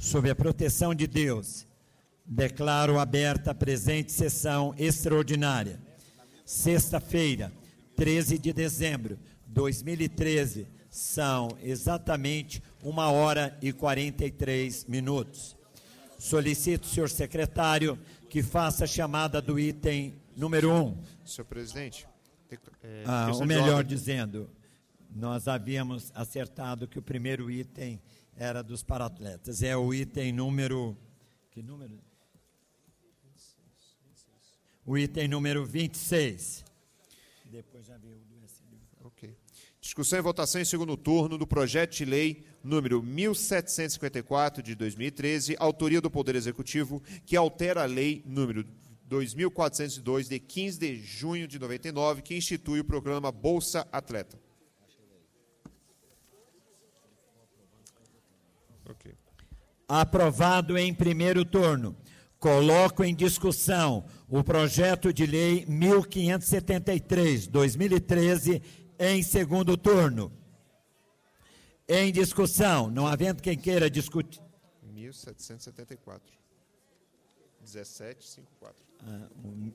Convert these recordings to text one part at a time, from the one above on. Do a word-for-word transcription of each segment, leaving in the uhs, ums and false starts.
sob a proteção de Deus, declaro aberta a presente sessão extraordinária. Sexta-feira, treze de dezembro de dois mil e treze, são exatamente uma hora e quarenta e três minutos. Solicito, senhor secretário, que faça a chamada do item número um. Senhor presidente, é, ah, questão ou de melhor ordem. dizendo, nós havíamos acertado que o primeiro item era dos paratletas. É o item número... Que número? O item número vinte e seis. Depois já veio o do S L U. Ok. Discussão e votação em segundo turno do projeto de lei número mil setecentos e cinquenta e quatro, de dois mil e treze, autoria do Poder Executivo, que altera a lei número dois mil quatrocentos e dois, de quinze de junho de noventa e nove, que institui o programa Bolsa Atleta. Ok. Aprovado em primeiro turno. Coloco em discussão o projeto de lei mil quinhentos e setenta e três, dois mil e treze, em segundo turno. Em discussão, não havendo quem queira discutir. mil setecentos e setenta e quatro. dezessete, cinquenta e quatro. Ah, o,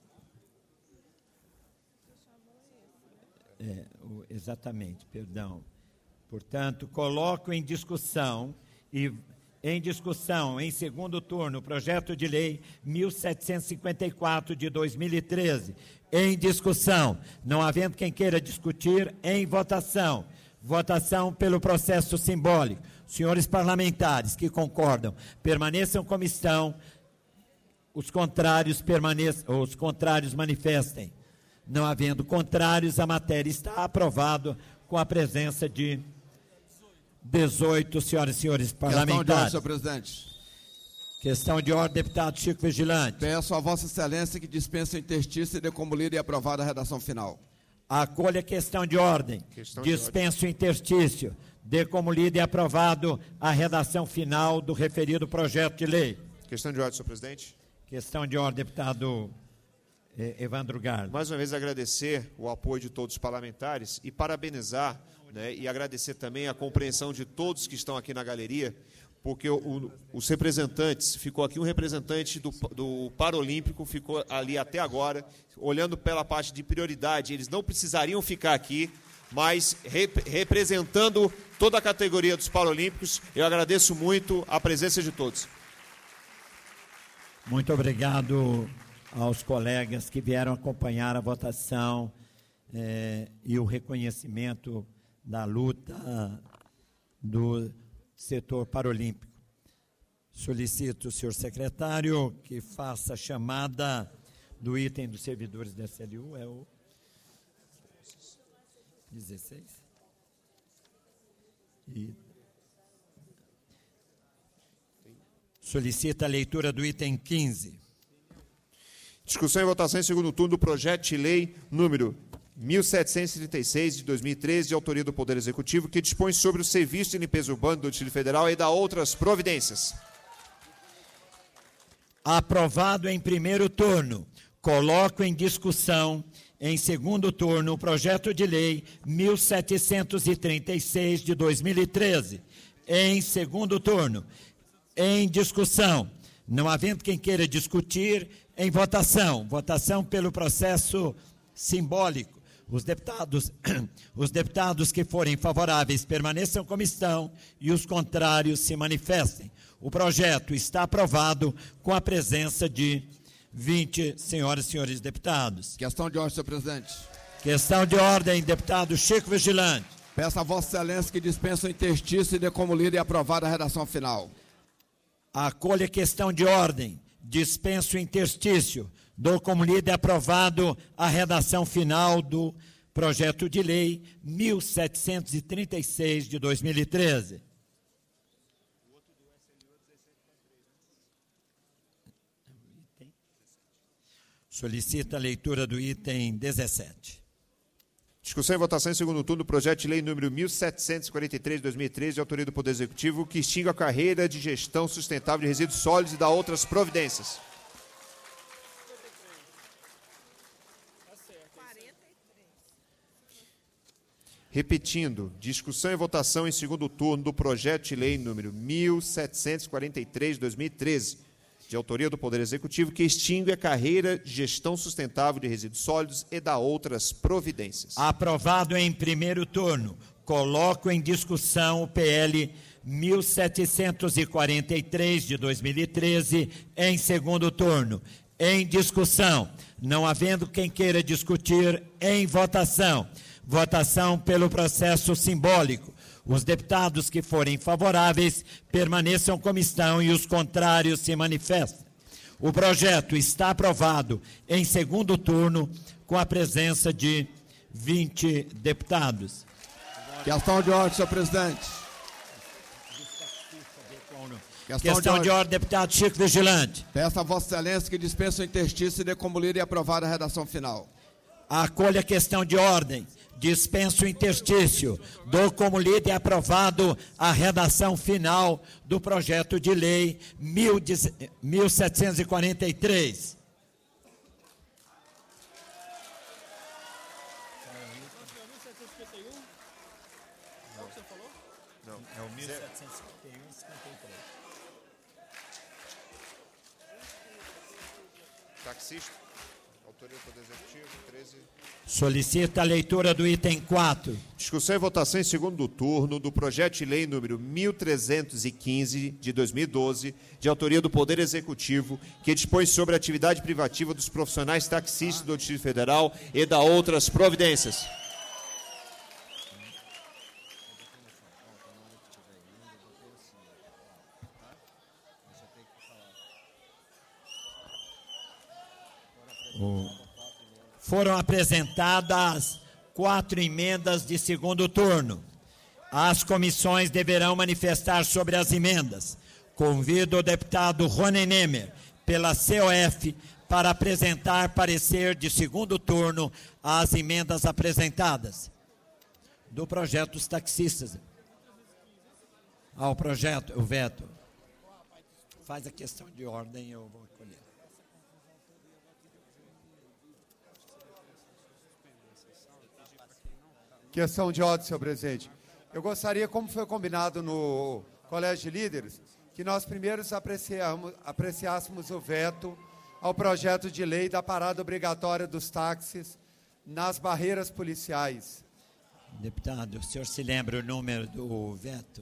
é, o, exatamente, perdão. Portanto, coloco em discussão e em discussão, em segundo turno, o projeto de lei mil setecentos e cinquenta e quatro de dois mil e treze. Em discussão, não havendo quem queira discutir, em votação. Votação pelo processo simbólico. Senhores parlamentares que concordam, permaneçam como estão. Os contrários permaneçam, os contrários manifestem. Não havendo contrários, a matéria está aprovada com a presença de dezoito senhoras e senhores parlamentares. Questão de ordem, senhor presidente. Questão de ordem, deputado Chico Vigilante. Peço a Vossa Excelência que dispense o interstício e dê como lida e aprovada a redação final. Acolha a questão de ordem. Questão de Dispenso o interstício. Dê como lida e aprovado a redação final do referido projeto de lei. Questão de ordem, senhor presidente. Questão de ordem, deputado eh, Evandro Garlo. Mais uma vez agradecer o apoio de todos os parlamentares e parabenizar, né, e agradecer também a compreensão de todos que estão aqui na galeria, porque o, o, os representantes, ficou aqui um representante do, do Paralímpico, ficou ali até agora, olhando pela parte de prioridade, eles não precisariam ficar aqui, mas rep, representando toda a categoria dos Paralímpicos, eu agradeço muito a presença de todos. Muito obrigado aos colegas que vieram acompanhar a votação eh, e o reconhecimento da luta do setor paralímpico. Solicito o senhor secretário que faça a chamada do item dos servidores da S L U, é o dezesseis. E solicita a leitura do item quinze. Discussão e votação em segundo turno do projeto de lei número mil setecentos e trinta e seis, de dois mil e treze, de autoria do Poder Executivo, que dispõe sobre o serviço de limpeza urbana do Distrito Federal e da outras providências. Aprovado em primeiro turno. Coloco em discussão, em segundo turno, o projeto de lei mil setecentos e trinta e seis, de dois mil e treze. Em segundo turno. Em discussão. Não havendo quem queira discutir, em votação. Votação pelo processo simbólico. Os deputados, os deputados que forem favoráveis permaneçam como estão e os contrários se manifestem. O projeto está aprovado com a presença de vinte senhoras e senhores deputados. Questão de ordem, senhor presidente. Questão de ordem, deputado Chico Vigilante. Peço a Vossa Excelência que dispense o interstício e dê como lida e aprovada a redação final. Acolha a questão de ordem. Dispenso o interstício. Dou como lida e aprovado a redação final do projeto de lei mil setecentos e trinta e seis, de dois mil e treze. Solicita a leitura do item dezessete. Discussão e votação em segundo turno do projeto de lei número mil setecentos e quarenta e três, de dois mil e treze, de autoria do Poder Executivo, que extingue a carreira de gestão sustentável de resíduos sólidos e dá outras providências. Repetindo, discussão e votação em segundo turno do projeto de lei número mil setecentos e quarenta e três de dois mil e treze, de autoria do Poder Executivo, que extingue a carreira de gestão sustentável de resíduos sólidos e dá outras providências. Aprovado em primeiro turno. Coloco em discussão o P L mil setecentos e quarenta e três de dois mil e treze em segundo turno. Em discussão. Não havendo quem queira discutir, em votação. Votação pelo processo simbólico. Os deputados que forem favoráveis permaneçam como estão e os contrários se manifestem. O projeto está aprovado em segundo turno com a presença de vinte deputados. Questão de ordem, senhor presidente. Questão, Questão de, de ordem, deputado Chico Vigilante. Peço a Vossa Excelência que dispense o interstício e dê como lida e aprovada a redação final. Acolha a questão de ordem. Dispenso o interstício. Dou como lida e aprovado a redação final do projeto de lei mil setecentos e quarenta e três. Não. É o mil setecentos e cinquenta e um e cinquenta e três. Taxista, autoria do Poder Executivo, treze. Solicita a leitura do item quatro. Discussão e votação em segundo turno do projeto de lei número mil trezentos e quinze, de dois mil e doze, de autoria do Poder Executivo, que dispõe sobre a atividade privativa dos profissionais taxistas do Distrito Federal e dá outras providências. Foram apresentadas quatro emendas de segundo turno. As comissões deverão manifestar sobre as emendas. Convido o deputado Rony Nemer, pela C O F, para apresentar parecer de segundo turno às emendas apresentadas. Do projeto dos taxistas. Ao projeto, o veto. Faz a questão de ordem, eu vou colher. Questão de ordem, senhor presidente. Eu gostaria, como foi combinado no Colégio de Líderes, que nós primeiro apreciássemos o veto ao projeto de lei da parada obrigatória dos táxis nas barreiras policiais. Deputado, o senhor se lembra o número do veto?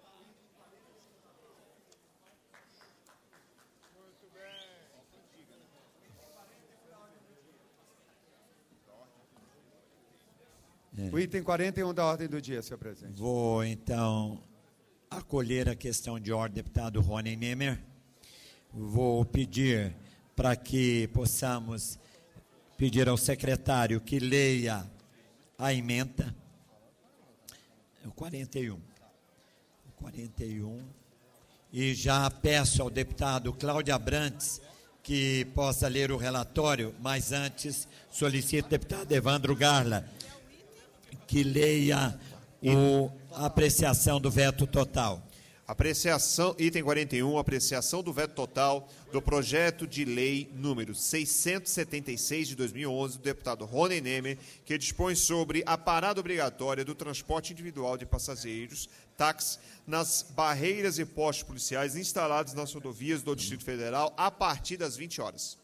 É. O item quarenta e um da ordem do dia, senhor presidente. Vou, então, acolher a questão de ordem, deputado Rony Nemer. Vou pedir para que possamos pedir ao secretário que leia a emenda. O quarenta e um. O quarenta e um. E já peço ao deputado Cláudio Abrantes que possa ler o relatório, mas antes solicito ao deputado Evandro Garla que leia o, a apreciação do veto total. Apreciação, item quarenta e um, apreciação do veto total do projeto de lei número seiscentos e setenta e seis de dois mil e onze, do deputado Rony Nemer, que dispõe sobre a parada obrigatória do transporte individual de passageiros, táxi, nas barreiras e postos policiais instalados nas rodovias do Distrito Federal a partir das vinte horas.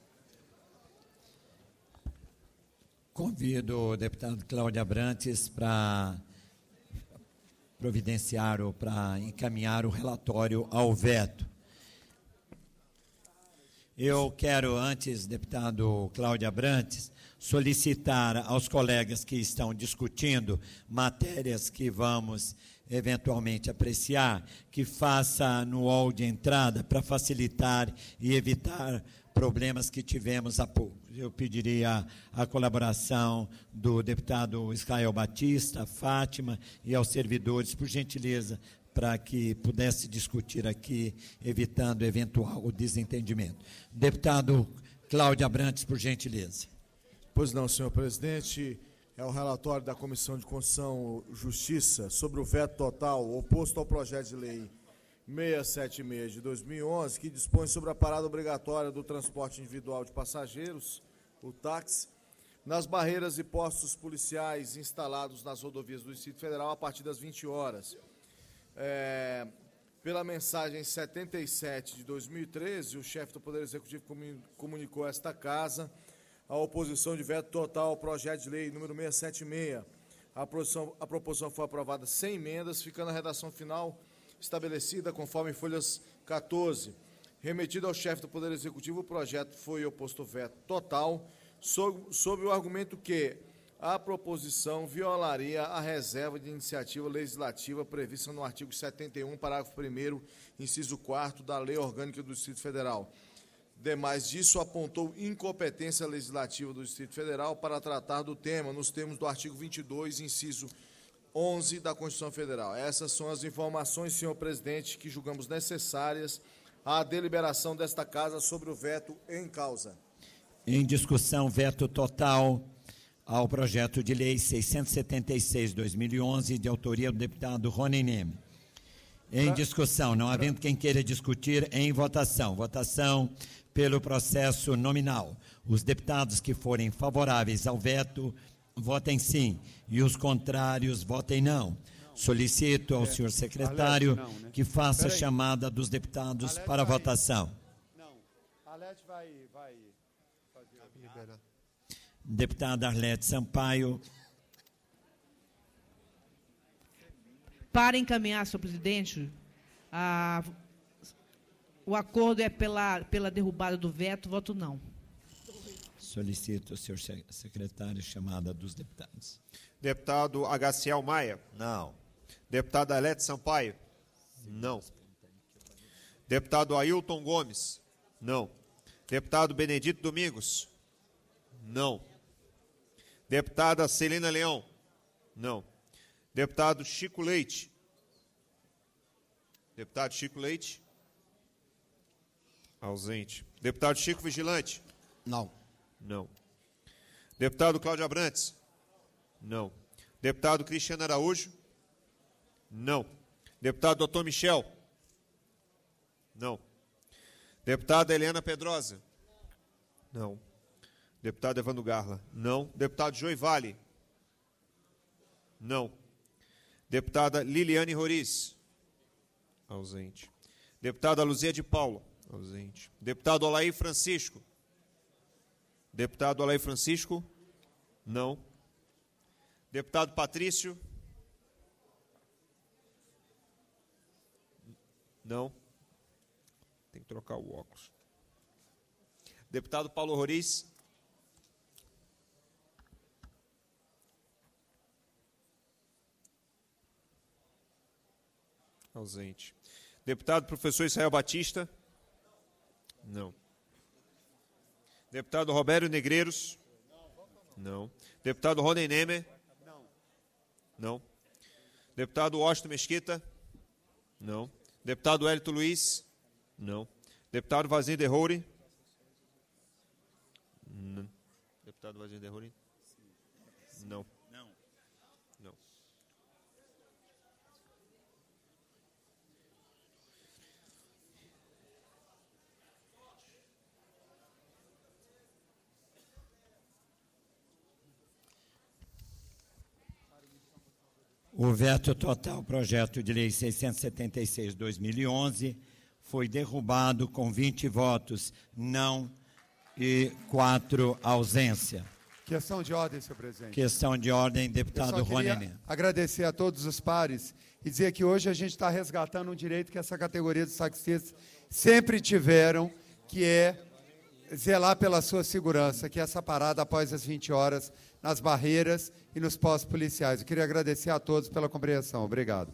Convido o deputado Cláudio Abrantes para providenciar ou para encaminhar o relatório ao veto. Eu quero, antes, deputado Cláudio Abrantes, solicitar aos colegas que estão discutindo matérias que vamos eventualmente apreciar, que faça no hall de entrada para facilitar e evitar problemas que tivemos há pouco. Eu pediria a colaboração do deputado Israel Batista, Fátima e aos servidores, por gentileza, para que pudesse discutir aqui, evitando eventual desentendimento. Deputado Cláudio Abrantes, por gentileza. Pois não, senhor presidente. É o relatório da Comissão de Constituição e Justiça sobre o veto total oposto ao projeto de lei seiscentos e setenta e seis de dois mil e onze, que dispõe sobre a parada obrigatória do transporte individual de passageiros, o táxi, nas barreiras e postos policiais instalados nas rodovias do Distrito Federal a partir das vinte horas. É, pela mensagem setenta e sete de dois mil e treze, o chefe do Poder Executivo comunicou a esta Casa a oposição de veto total ao projeto de lei número seiscentos e setenta e seis. A proposição, a proposição foi aprovada sem emendas, ficando a redação final estabelecida conforme folhas quatorze. Remetido ao chefe do Poder Executivo, o projeto foi oposto veto total, sob, sob o argumento que a proposição violaria a reserva de iniciativa legislativa prevista no artigo setenta e um, parágrafo primeiro, inciso quarto da Lei Orgânica do Distrito Federal. Demais disso, apontou incompetência legislativa do Distrito Federal para tratar do tema nos termos do artigo vinte e dois, inciso onze da Constituição Federal. Essas são as informações, senhor presidente, que julgamos necessárias à deliberação desta Casa sobre o veto em causa. Em discussão, veto total ao projeto de lei seiscentos e setenta e seis de dois mil e onze, de autoria do deputado Rony Neme. Em discussão, não havendo quem queira discutir, em votação. Votação pelo processo nominal. Os deputados que forem favoráveis ao veto, votem sim, e os contrários, votem não. Solicito ao senhor secretário que faça a chamada dos deputados para a votação. Não, a Arlete vai, vai fazer liberar. Deputada Arlete Sampaio. Para encaminhar, senhor presidente, a, o acordo é pela, pela derrubada do veto, voto não. Solicito ao senhor secretário chamada dos deputados. Deputado Agaciel Maia? Não. Deputada Arlete Sampaio? Não. Deputado Ailton Gomes? Não. Deputado Benedito Domingos? Não. Deputada Celina Leão? Não. Deputado Chico Leite? Deputado Chico Leite? Ausente. Deputado Chico Vigilante? Não. Não. Deputado Cláudio Abrantes? Não. Deputado Cristiano Araújo? Não. Deputado doutor Michel? Não. Deputada Eliana Pedrosa? Não. Deputado Evandro Garla? Não. Deputado Joy Vale? Não. Deputada Liliane Roriz? Ausente. Deputada Luzia de Paulo? Ausente. Deputado Olaí Francisco? Deputado Olaí Francisco? Não. Deputado Patrício? Não. Tem que trocar o óculos. Deputado Paulo Roriz? Ausente. Deputado professor Israel Batista? Não. Deputado Robério Negreiros? Não. Deputado Rony Neme? Não. Não. Deputado Washington Mesquita? Não. Deputado Hélito Luiz? Não. Deputado Vazinho de Roure? Não. Deputado Vazinho de Roure? Não. Não. Não. O veto total ao projeto de lei seiscentos e setenta e seis de dois mil e onze foi derrubado com vinte votos não e quatro ausência. Questão de ordem, senhor presidente. Questão de ordem, deputado Rony. Agradecer a todos os pares e dizer que hoje a gente está resgatando um direito que essa categoria de taxistas sempre tiveram, que é zelar pela sua segurança, que é essa parada após as vinte horas nas barreiras e nos postos policiais. Eu queria agradecer a todos pela compreensão. Obrigado.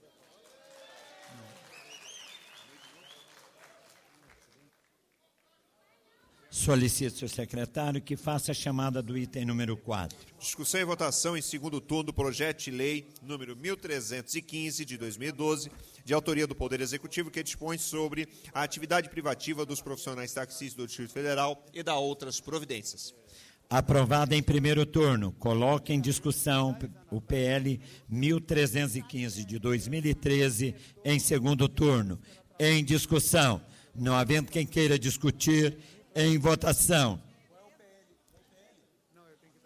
Solicito, senhor secretário, que faça a chamada do item número quatro. Discussão e votação em segundo turno do projeto de lei número mil trezentos e quinze, de dois mil e doze, de autoria do Poder Executivo, que dispõe sobre a atividade privativa dos profissionais taxistas do Distrito Federal e da outras providências. Aprovada em primeiro turno. Coloque em discussão o P L mil trezentos e quinze, de dois mil e treze, em segundo turno. Em discussão. Não havendo quem queira discutir, em votação.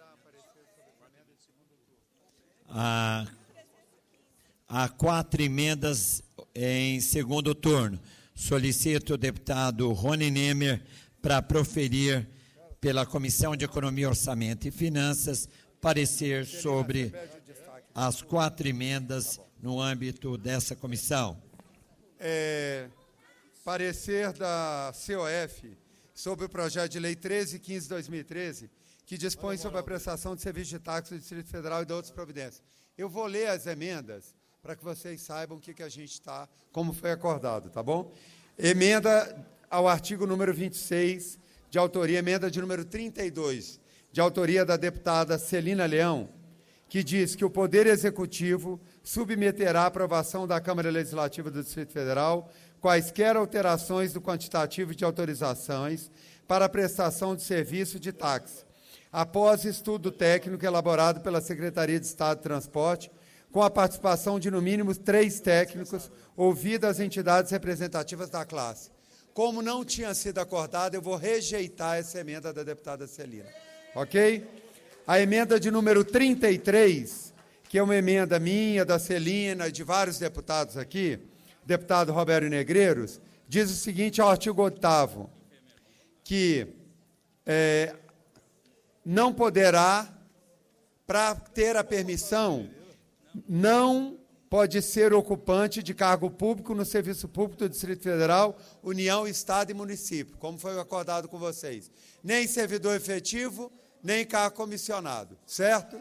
Há, há quatro emendas em segundo turno. Solicito o deputado Rony Nemer para proferir pela Comissão de Economia, Orçamento e Finanças parecer sobre as quatro emendas no âmbito dessa comissão. É, parecer da C O F sobre o projeto de lei treze quinze de dois mil e treze, que dispõe sobre a prestação de serviço de táxi do Distrito Federal e de outras providências. Eu vou ler as emendas para que vocês saibam o que, que a gente está, como foi acordado, tá bom? Emenda ao artigo número vinte e seis, de autoria, emenda de número trinta e dois, de autoria da deputada Celina Leão, que diz que o Poder Executivo submeterá à aprovação da Câmara Legislativa do Distrito Federal quaisquer alterações do quantitativo de autorizações para a prestação de serviço de táxi, após estudo técnico elaborado pela Secretaria de Estado de Transporte, com a participação de, no mínimo, três técnicos, ouvidas as entidades representativas da classe. Como não tinha sido acordado, eu vou rejeitar essa emenda da deputada Celina. Ok? A emenda de número trinta e três, que é uma emenda minha, da Celina e de vários deputados aqui, deputado Roberto Negreiros, diz o seguinte ao artigo oitavo, que é, não poderá, para ter a permissão, não pode ser ocupante de cargo público no serviço público do Distrito Federal, União, Estado e município, como foi acordado com vocês. Nem servidor efetivo, nem cargo comissionado, certo?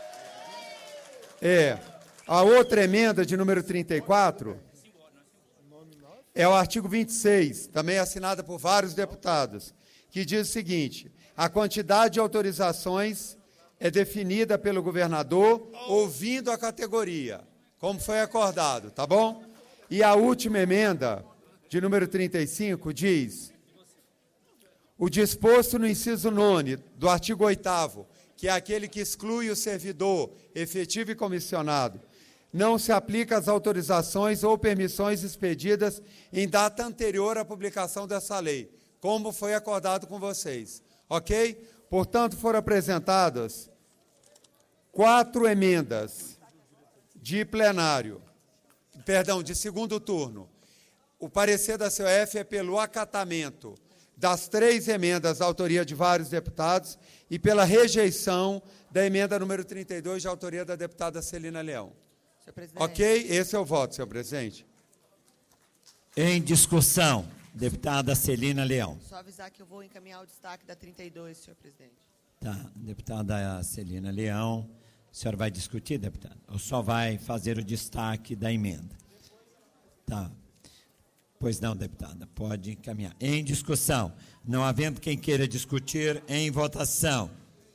É. A outra emenda, de número trinta e quatro, é o artigo vinte e seis, também assinada por vários deputados, que diz o seguinte: a quantidade de autorizações é definida pelo governador, ouvindo a categoria, como foi acordado, tá bom? E a última emenda, de número trinta e cinco, diz: o disposto no inciso nono do artigo oitavo, que é aquele que exclui o servidor efetivo e comissionado, não se aplica às autorizações ou permissões expedidas em data anterior à publicação dessa lei, como foi acordado com vocês, ok? Portanto, foram apresentadas quatro emendas de plenário, perdão, de segundo turno. O parecer da C O F é pelo acatamento das três emendas da autoria de vários deputados e pela rejeição da emenda número trinta e dois, de autoria da deputada Celina Leão. Senhor presidente. Ok? Esse é o voto, senhor presidente. Em discussão, deputada Celina Leão. Só avisar que eu vou encaminhar o destaque da trinta e dois, senhor presidente. Tá, deputada Celina Leão, a senhora vai discutir, deputada? Ou só vai fazer o destaque da emenda? Tá. Pois não, deputada, pode encaminhar. Em discussão, não havendo quem queira discutir, em votação.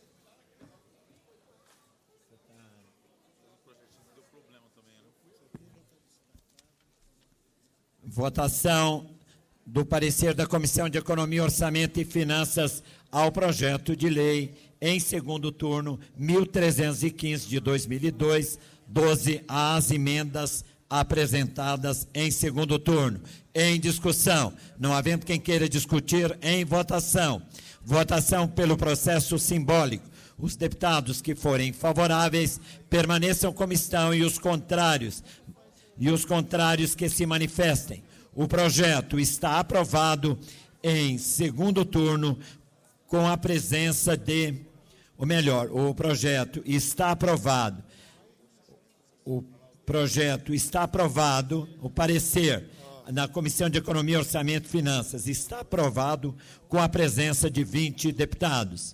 Votação do parecer da Comissão de Economia, Orçamento e Finanças ao projeto de lei, em segundo turno, mil trezentos e quinze de dois mil e dois, doze às emendas apresentadas em segundo turno. Em discussão, não havendo quem queira discutir, em votação. Votação pelo processo simbólico. Os deputados que forem favoráveis permaneçam como estão e os contrários, e os contrários que se manifestem. O projeto está aprovado em segundo turno com a presença de, ou melhor, o projeto está aprovado. O projeto está aprovado, o parecer na Comissão de Economia, Orçamento e Finanças está aprovado com a presença de vinte deputados.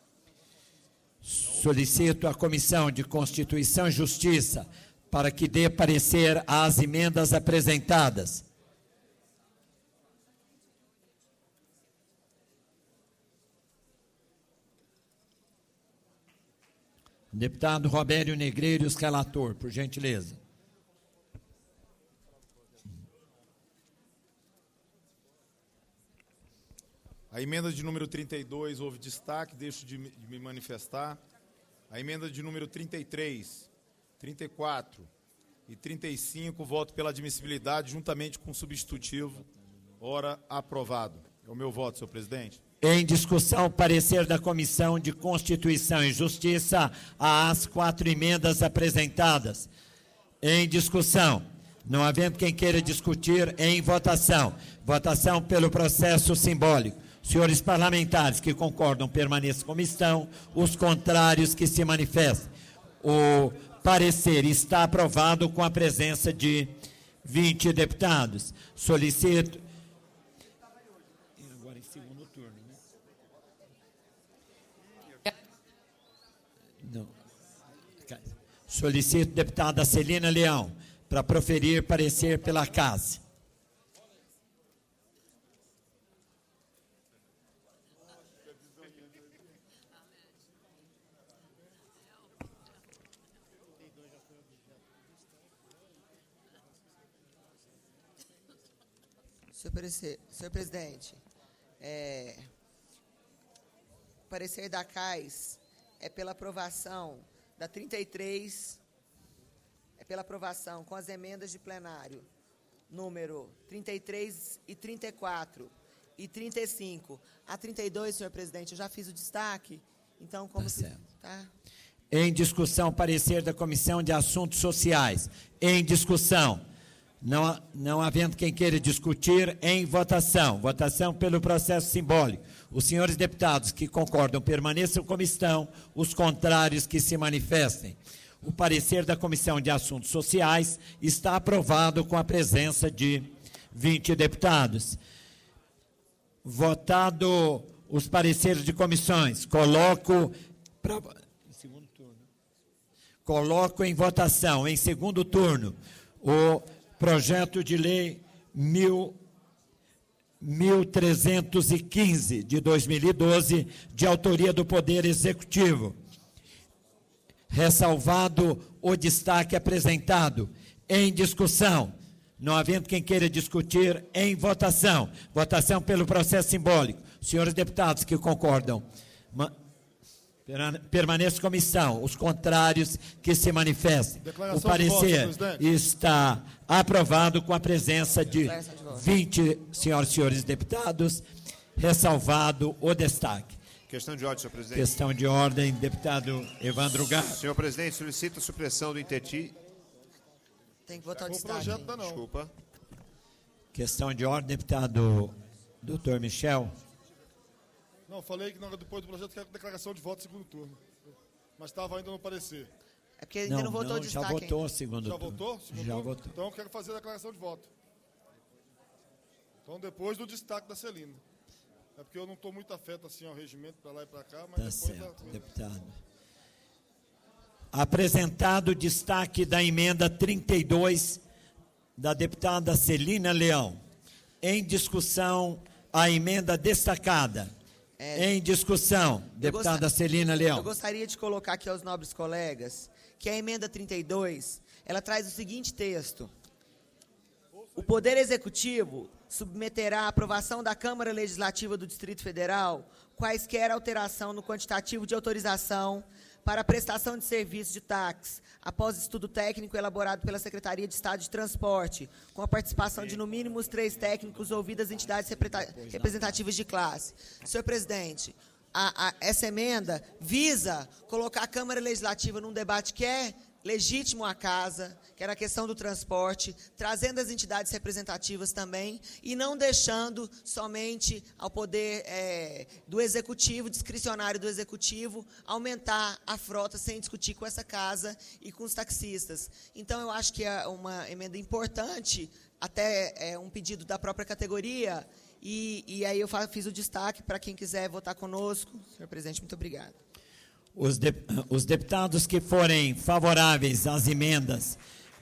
Solicito à Comissão de Constituição e Justiça para que dê parecer às emendas apresentadas. Deputado Robério Negreiros, relator, por gentileza. A emenda de número trinta e dois houve destaque, deixo de me manifestar. A emenda de número trinta e três, trinta e quatro e trinta e cinco, voto pela admissibilidade juntamente com o substitutivo, ora aprovado. É o meu voto, senhor presidente. Em discussão, parecer da Comissão de Constituição e Justiça às quatro emendas apresentadas. Em discussão, não havendo quem queira discutir, em votação. Votação pelo processo simbólico. Senhores parlamentares que concordam, permaneçam como estão. Os contrários que se manifestem. O parecer está aprovado com a presença de vinte deputados. Solicito... Agora em segundo turno, né? Não. Solicito deputada Celina Leão para proferir parecer pela Casa. Senhor, prese- senhor presidente, é, o parecer da C A S é pela aprovação da trinta e três, é pela aprovação com as emendas de plenário, número trinta e três e trinta e quatro e trinta e cinco. A trinta e dois, senhor presidente, eu já fiz o destaque, então como... Tá se, certo. tá? Em discussão, parecer da Comissão de Assuntos Sociais. Em discussão. Não, não havendo quem queira discutir, em votação. Votação pelo processo simbólico. Os senhores deputados que concordam permaneçam como estão, os contrários que se manifestem. O parecer da Comissão de Assuntos Sociais está aprovado com a presença de vinte deputados. Votado os pareceres de comissões, coloco, pra, em segundo turno, coloco em votação, em segundo turno, o projeto de lei mil trezentos e quinze de dois mil e doze, de autoria do Poder Executivo. Ressalvado o destaque apresentado. Em discussão. Não havendo quem queira discutir, em votação. Votação pelo processo simbólico. Senhores deputados que concordam, permaneçam como estão. Os contrários que se manifestem. Declaração o parecer de voto, está aprovado com a presença de vinte senhoras e senhores deputados, ressalvado o destaque. Questão de ordem, senhor presidente. Questão de ordem, deputado Evandro Gato. Senhor presidente, solicito a supressão do Inteti. Tem que votar o O destaque. projeto tá não. Desculpa. Questão de ordem, deputado doutor Michel. Não, falei que não, depois do projeto quero declaração de voto segundo turno. Mas estava ainda no parecer. É porque ainda não, votou o destaque. já votou ainda. segundo Já turno. votou? Segundo Já turno? votou. Então eu quero fazer a declaração de voto. Então depois do destaque da Celina. É porque eu não estou muito afeto assim ao regimento para lá e para cá, mas Tá depois certo, da... deputado. Apresentado o destaque da emenda trinta e dois da deputada Celina Leão. Em discussão, a emenda destacada. É, em discussão, deputada gost- Celina Leão. Eu gostaria de colocar aqui aos nobres colegas que a emenda trinta e dois, ela traz o seguinte texto. O Poder Executivo submeterá à aprovação da Câmara Legislativa do Distrito Federal quaisquer alteração no quantitativo de autorização para a prestação de serviços de táxi, após estudo técnico elaborado pela Secretaria de Estado de Transporte, com a participação de, no mínimo, os três técnicos ouvidas as entidades representativas de classe. Senhor presidente, a, a, essa emenda visa colocar a Câmara Legislativa num debate que é legítimo à casa, que era a questão do transporte, trazendo as entidades representativas também, e não deixando somente ao poder é, do executivo, discricionário do executivo, aumentar a frota sem discutir com essa casa e com os taxistas. Então, eu acho que é uma emenda importante, até é um pedido da própria categoria, e, e aí eu fiz o destaque para quem quiser votar conosco. Senhor presidente, muito obrigado. Os, de, os deputados que forem favoráveis às emendas.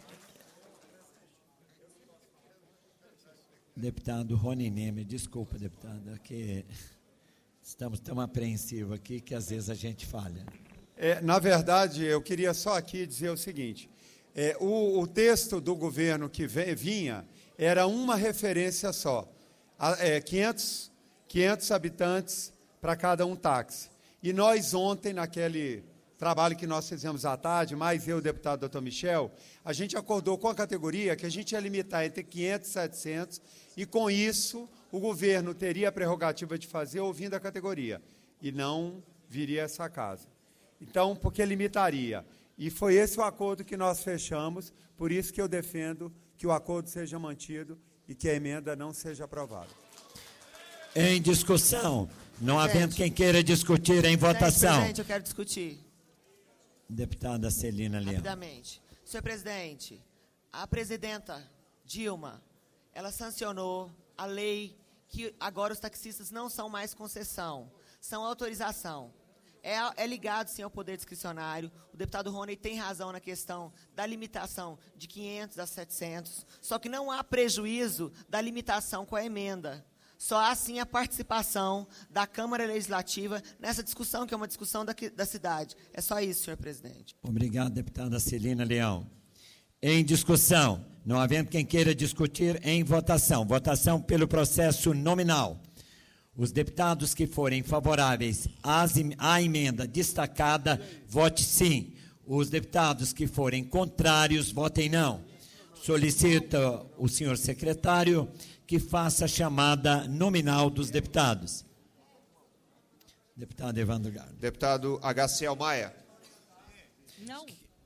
Deputado Rony Neme, desculpa, deputada, que estamos tão apreensivos aqui que às vezes a gente falha. É, na verdade, eu queria só aqui dizer o seguinte: é, o, o texto do governo que ve, vinha era uma referência só, a, é, quinhentos, quinhentos habitantes para cada um táxi. E nós ontem, naquele trabalho que nós fizemos à tarde, mais eu, o deputado doutor Michel, a gente acordou com a categoria que a gente ia limitar entre quinhentos e setecentos, e com isso o governo teria a prerrogativa de fazer ouvindo a categoria, e não viria a essa casa. Então, porque limitaria. E foi esse o acordo que nós fechamos, por isso que eu defendo que o acordo seja mantido e que a emenda não seja aprovada. Em discussão, não havendo quem queira discutir, em votação. Presidente, eu quero discutir. Deputada Celina Leão. Rapidamente. Senhor presidente, a presidenta Dilma, ela sancionou a lei que agora os taxistas não são mais concessão, são autorização. É, é ligado, sim, ao poder discricionário. O deputado Rony tem razão na questão da limitação de quinhentos a setecentos, só que não há prejuízo da limitação com a emenda. Só há, sim, a participação da Câmara Legislativa nessa discussão, que é uma discussão da, da cidade. É só isso, senhor presidente. Obrigado, deputada Celina Leão. Em discussão, não havendo quem queira discutir, em votação. Votação pelo processo nominal. Os deputados que forem favoráveis à emenda destacada, vote sim. Os deputados que forem contrários, votem não. Solicita o senhor secretário que faça a chamada nominal dos deputados. Deputado Evandro Garla. Deputado H C. Maia. Não.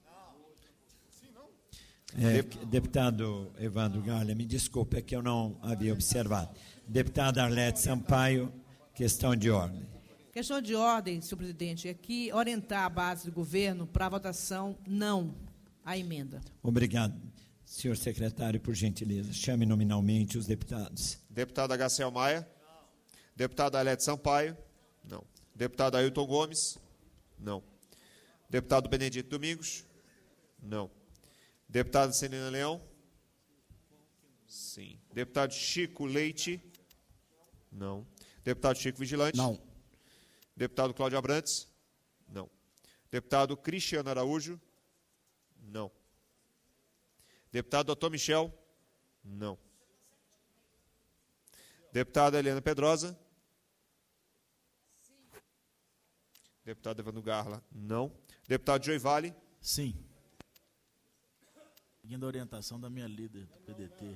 É, deputado Evandro Garla, me desculpe, é que eu não havia observado. Deputada Arlete Sampaio, questão de ordem. Questão de ordem, senhor presidente, é que orientar a base do governo para a votação não à emenda. Obrigado. Senhor secretário, por gentileza, chame nominalmente os deputados. Deputado H C. Maia. Deputado Arlete Sampaio. Não. Deputado Ailton Gomes. Não. Deputado Benedito Domingos. Não. Deputada Celina Leão. Sim. Deputado Chico Leite. Não. Deputado Chico Vigilante. Não. Deputado Cláudio Abrantes. Não. Deputado Cristiano Araújo. Não. Deputado doutor Michel. Não. Deputada Helena Pedrosa. Deputado Evandro Garla. Não. Deputado Joy Vale. Sim. Seguindo a orientação da minha líder do P D T.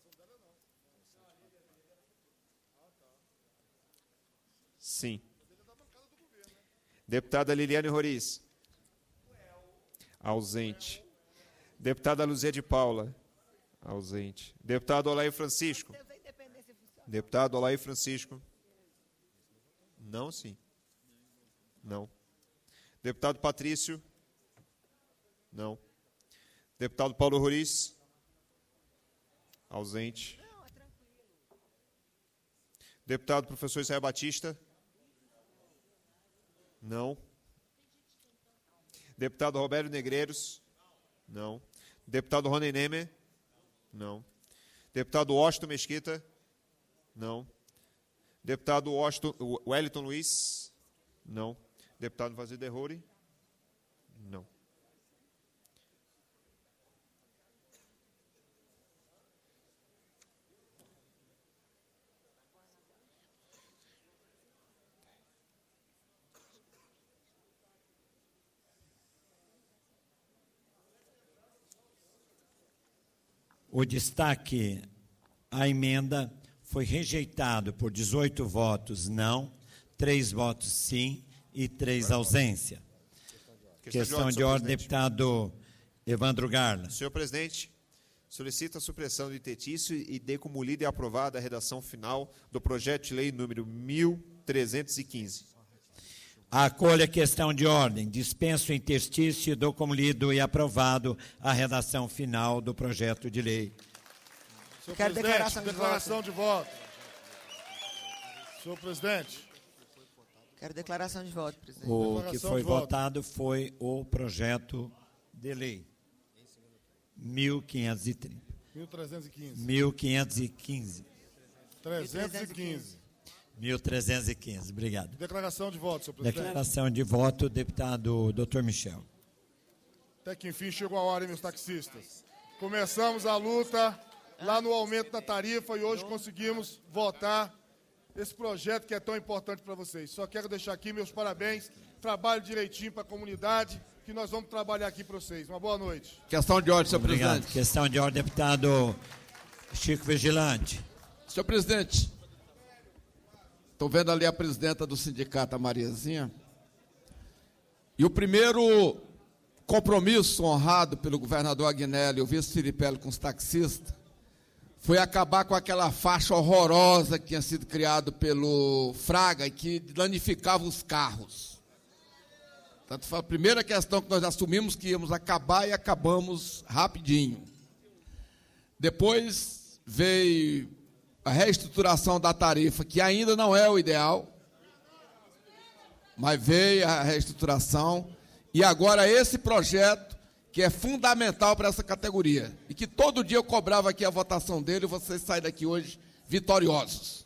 Sim. Deputada Liliane Roriz. Ausente. Deputada Luzia de Paula. Ausente. Deputado Olair Francisco. Deputado Olair Francisco. Não, sim. Não. Deputado Patrício. Não. Deputado Paulo Roriz. Ausente. Deputado professor Israel Batista. Não. Deputado Roberto Negreiros. Não. Deputado Rony Nemer. Não. Deputado Washington Mesquita. Não. Deputado Washington, Wellington Luiz. Não. Deputado Vazio Derrori. Não. O destaque à emenda foi rejeitado por dezoito votos não, três votos sim e três ausência. Questão, Questão de ordem, deputado Evandro Garla. Senhor presidente, solicita a supressão do intetício e dê como lida e aprovada a redação final do projeto de lei número mil trezentos e quinze. Acolha a questão de ordem, dispenso o interstício e dou como lido e aprovado a redação final do projeto de lei. Senhor Quero presidente, declaração de declaração de voto. Senhor presidente. Quero declaração de voto, presidente. O Declaração que foi de voto. votado foi o projeto de lei mil quinhentos e trinta. mil trezentos e quinze. mil quinhentos e quinze. trezentos e quinze. mil trezentos e quinze, obrigado. Declaração de voto, senhor presidente. Declaração de voto, deputado doutor Michel. Até que enfim chegou a hora, hein, meus taxistas. Começamos a luta lá no aumento da tarifa e hoje conseguimos votar esse projeto que é tão importante para vocês. Só quero deixar aqui meus parabéns, trabalho direitinho para a comunidade, que nós vamos trabalhar aqui para vocês. Uma boa noite. Questão de ordem, senhor Obrigado. presidente. Questão de ordem, deputado Chico Vigilante. Senhor presidente, Estou vendo ali a presidenta do sindicato, a Mariazinha. E o primeiro compromisso honrado pelo governador Agnello e o vice Filipelli com os taxistas foi acabar com aquela faixa horrorosa que tinha sido criada pelo Fraga e que danificava os carros. Portanto, foi a primeira questão que nós assumimos que íamos acabar e acabamos rapidinho. Depois veio a reestruturação da tarifa, que ainda não é o ideal, mas veio a reestruturação, e agora esse projeto, que é fundamental para essa categoria, e que todo dia eu cobrava aqui a votação dele, e vocês saem daqui hoje vitoriosos.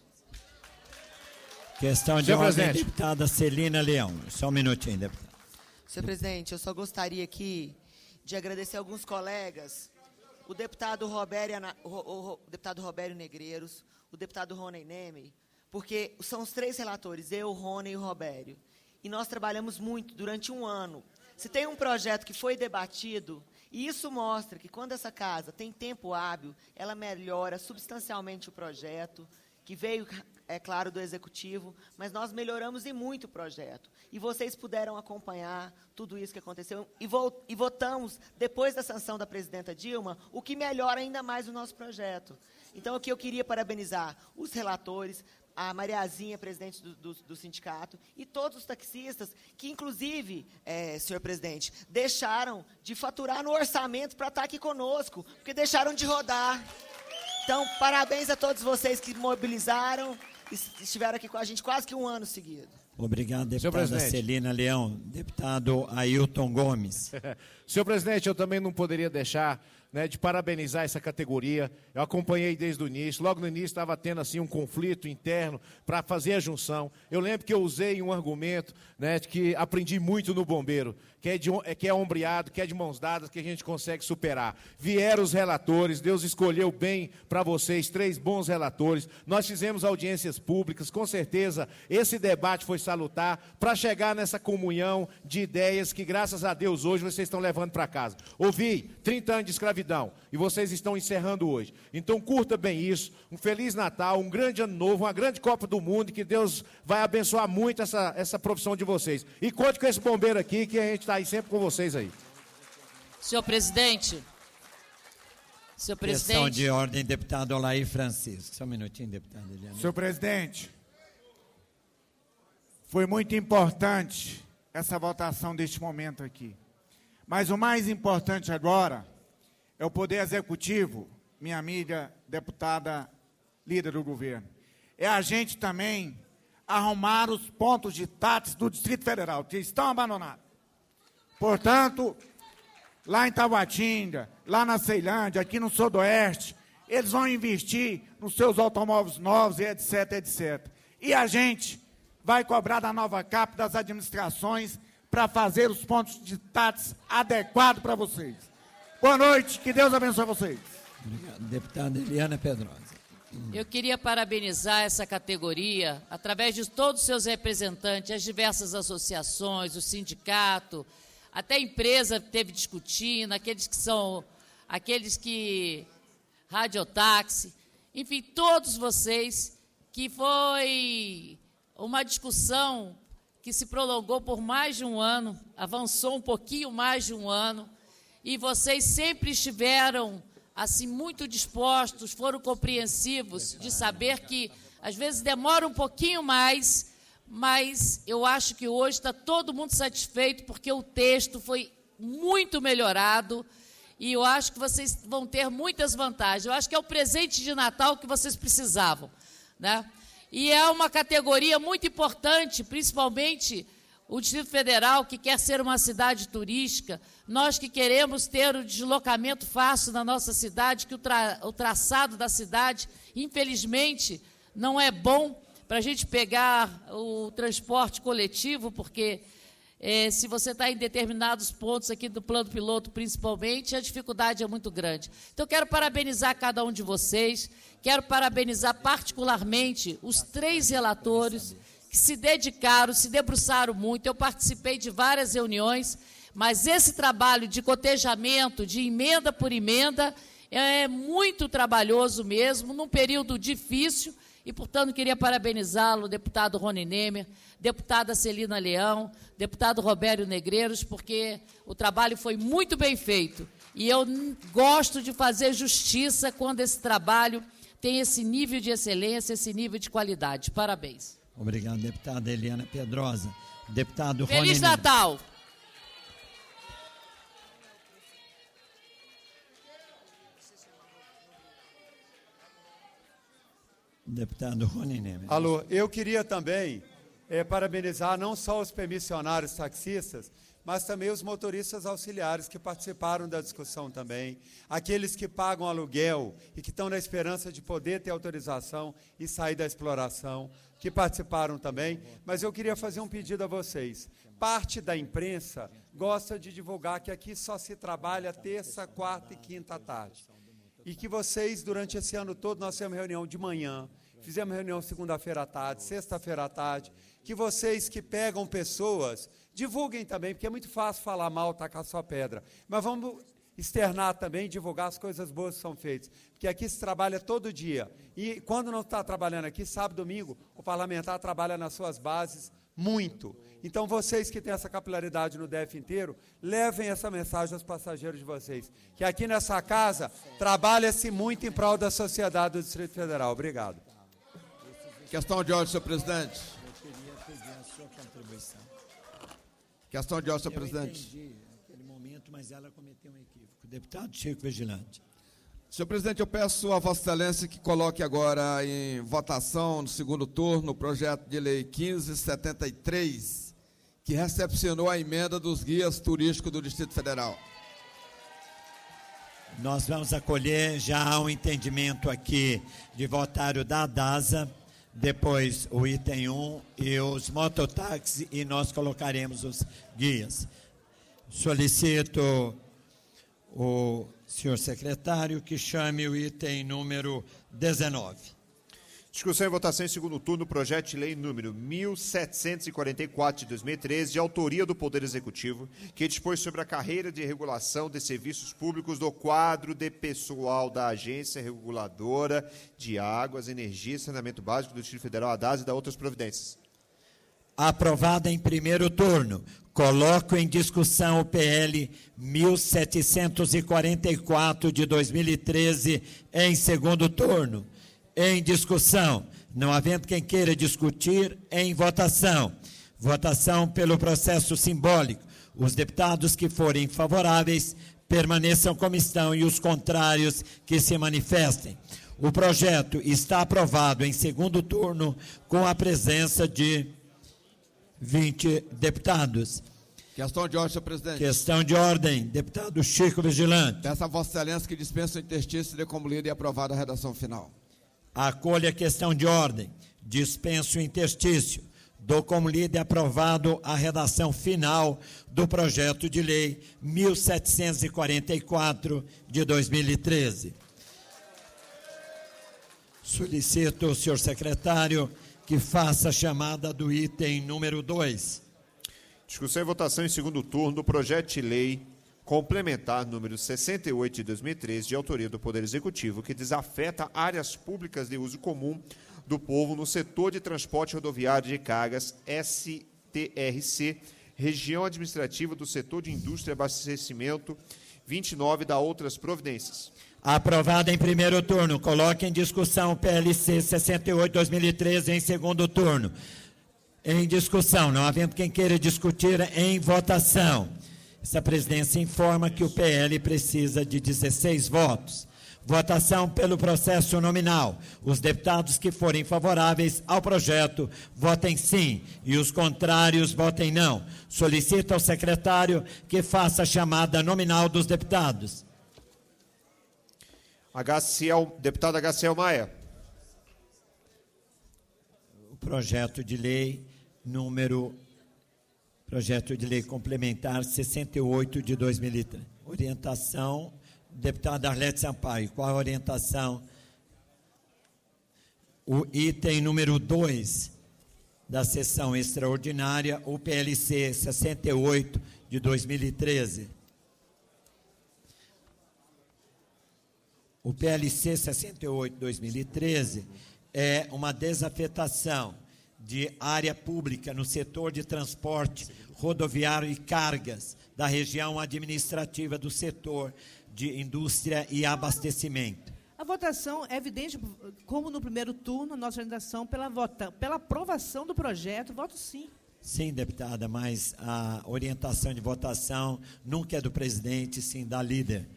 Questão de ordem, deputada Celina Leão. Só um minutinho, deputada. Senhor presidente, eu só gostaria aqui de agradecer alguns colegas, o deputado Robério, o, o, o deputado Robério Negreiros, o deputado Rony Neme, porque são os três relatores, eu, o Rony e o Robério. E nós trabalhamos muito durante um ano. Se tem um projeto que foi debatido, e isso mostra que quando essa casa tem tempo hábil, ela melhora substancialmente o projeto, que veio, é claro, do Executivo, mas nós melhoramos e muito o projeto. E vocês puderam acompanhar tudo isso que aconteceu, e, vo e votamos, depois da sanção da presidenta Dilma, o que melhora ainda mais o nosso projeto. Então, aqui eu queria parabenizar os relatores, a Mariazinha, presidente do, do, do sindicato, e todos os taxistas, que, inclusive, é, senhor presidente, deixaram de faturar no orçamento para estar aqui conosco, porque deixaram de rodar. Então, parabéns a todos vocês que mobilizaram e estiveram aqui com a gente quase que um ano seguido. Obrigado, deputada Celina Leão. Deputado Ailton Gomes. Senhor presidente, eu também não poderia deixar, né, de parabenizar essa categoria. Eu acompanhei desde o início. Logo no início estava tendo assim um conflito interno para fazer a junção. Eu lembro que eu usei um argumento, né, de que aprendi muito no bombeiro, que é, de, que é ombreado, que é de mãos dadas, que a gente consegue superar. Vieram os relatores, Deus escolheu bem para vocês, três bons relatores. Nós fizemos audiências públicas, com certeza esse debate foi salutar para chegar nessa comunhão de ideias que, graças a Deus, hoje vocês estão levando para casa. Ouvi trinta anos de escravidão e vocês estão encerrando hoje. Então, curta bem isso. Um Feliz Natal, um grande Ano Novo, uma grande Copa do Mundo, que Deus vai abençoar muito essa, essa profissão de vocês. E conte com esse bombeiro aqui, que a gente está aí sempre com vocês aí. Senhor presidente. Senhor presidente. Questão de ordem, deputado Olair Francisco. Só um minutinho, deputado Eliane. Senhor presidente, foi muito importante essa votação deste momento aqui. Mas o mais importante agora é o Poder Executivo, minha amiga deputada líder do governo. É a gente também arrumar os pontos de táxi do Distrito Federal, que estão abandonados. Portanto, lá em Taguatinga, lá na Ceilândia, aqui no Sudoeste, eles vão investir nos seus automóveis novos, e etc, etcétera. E a gente vai cobrar da nova CAP, das administrações, para fazer os pontos de táxi adequados para vocês. Boa noite, que Deus abençoe vocês. Obrigado. Deputada Eliana Pedrosa. Eu queria parabenizar essa categoria, através de todos os seus representantes, as diversas associações, o sindicato, até a empresa teve discutindo, aqueles que são, aqueles que, radiotáxi, enfim, todos vocês, que foi uma discussão que se prolongou por mais de um ano, avançou um pouquinho mais de um ano, e vocês sempre estiveram assim, muito dispostos, foram compreensivos de saber que, às vezes, demora um pouquinho mais, mas eu acho que hoje está todo mundo satisfeito, porque o texto foi muito melhorado, e eu acho que vocês vão ter muitas vantagens. Eu acho que é o presente de Natal que vocês precisavam, né? E é uma categoria muito importante, principalmente o Distrito Federal, que quer ser uma cidade turística, nós que queremos ter o deslocamento fácil na nossa cidade, que o, tra o traçado da cidade, infelizmente, não é bom para a gente pegar o transporte coletivo, porque é, se você está em determinados pontos aqui do plano piloto, principalmente, a dificuldade é muito grande. Então, eu quero parabenizar cada um de vocês, quero parabenizar particularmente os três relatores, que se dedicaram, se debruçaram muito. Eu participei de várias reuniões, mas esse trabalho de cotejamento, de emenda por emenda, é muito trabalhoso mesmo, num período difícil, E, portanto, queria parabenizá-lo, deputado Rony Nemer, deputada Celina Leão, deputado Robério Negreiros, porque o trabalho foi muito bem feito. E eu gosto de fazer justiça quando esse trabalho tem esse nível de excelência, esse nível de qualidade. Parabéns. Obrigado, deputada Eliana Pedrosa. Deputado Rony Feliz Nemer. Natal! Deputado Rony Nemer. Alô, eu queria também é, parabenizar não só os permissionários taxistas, mas também os motoristas auxiliares que participaram da discussão também, aqueles que pagam aluguel e que estão na esperança de poder ter autorização e sair da exploração, que participaram também. Mas eu queria fazer um pedido a vocês. Parte da imprensa gosta de divulgar que aqui só se trabalha terça, quarta e quinta à tarde. E que vocês, durante esse ano todo, nós temos reunião de manhã, fizemos reunião segunda-feira à tarde, sexta-feira à tarde, que vocês que pegam pessoas, divulguem também, porque é muito fácil falar mal, tacar só pedra, mas vamos externar também, divulgar as coisas boas que são feitas, porque aqui se trabalha todo dia, e quando não está trabalhando aqui, sábado, domingo, o parlamentar trabalha nas suas bases muito. Então, vocês que têm essa capilaridade no D F inteiro, levem essa mensagem aos passageiros de vocês, que aqui nessa casa trabalha-se muito em prol da sociedade do Distrito Federal. Obrigado. Questão de ordem, senhor presidente. Eu queria pedir a sua contribuição. Questão de ordem, senhor Eu presidente. entendi naquele momento, mas ela cometeu um equívoco. Deputado Chico Vigilante. Senhor presidente, eu peço a Vossa Excelência que coloque agora em votação, no segundo turno, o projeto de lei quinze setenta e três, que recepcionou a emenda dos guias turísticos do Distrito Federal. Nós vamos acolher, já há um entendimento aqui de votário da DASA, depois o item um e os mototáxis, e nós colocaremos os guias. Solicito o senhor secretário que chame o item número dezenove. Discussão e votação em segundo turno, projeto de lei número mil setecentos e quarenta e quatro de dois mil e treze, de autoria do Poder Executivo, que dispõe sobre a carreira de regulação de serviços públicos do quadro de pessoal da Agência Reguladora de Águas, Energia e Saneamento Básico do Distrito Federal, a DAS, e da outras providências. Aprovada em primeiro turno. Coloco em discussão o P L mil setecentos e quarenta e quatro de dois mil e treze em segundo turno. Em discussão, não havendo quem queira discutir, em votação. Votação pelo processo simbólico. Os deputados que forem favoráveis permaneçam como estão e os contrários que se manifestem. O projeto está aprovado em segundo turno com a presença de vinte deputados. Questão de ordem, senhor presidente. Questão de ordem, deputado Chico Vigilante. Peço a Vossa Excelência que dispense o interstício e dê como lida e aprovada a redação final. Acolha a questão de ordem. Dispenso o interstício. Dou como lida e aprovado a redação final do projeto de lei mil setecentos e quarenta e quatro de dois mil e treze. Solicito ao senhor secretário que faça a chamada do item número dois. Discussão e votação em segundo turno do projeto de lei complementar número sessenta e oito de dois mil e treze, de autoria do Poder Executivo, que desafeta áreas públicas de uso comum do povo no setor de transporte rodoviário de cargas, S T R C, região administrativa do setor de indústria e abastecimento, vinte e nove, da outras providências. Aprovada em primeiro turno. Coloque em discussão o P L C sessenta e oito de dois mil e treze em segundo turno. Em discussão, não havendo quem queira discutir, em votação. Essa presidência informa que o P L precisa de dezesseis votos. Votação pelo processo nominal. Os deputados que forem favoráveis ao projeto, votem sim, e os contrários, votem não. Solicito ao secretário que faça a chamada nominal dos deputados. H C L, deputado H C L Maia. O projeto de lei número... Projeto de lei complementar sessenta e oito de dois mil e treze. Orientação, deputado Arlete Sampaio. Qual a orientação? O item número dois da sessão extraordinária, o P L C sessenta e oito de dois mil e treze. O P L C sessenta e oito de dois mil e treze é uma desafetação de área pública no setor de transporte rodoviário e cargas da região administrativa do setor de indústria e abastecimento. A votação é evidente, como no primeiro turno, a nossa orientação pela, vota, pela aprovação do projeto, voto sim. Sim, deputada, mas a orientação de votação nunca é do presidente, sim da líder.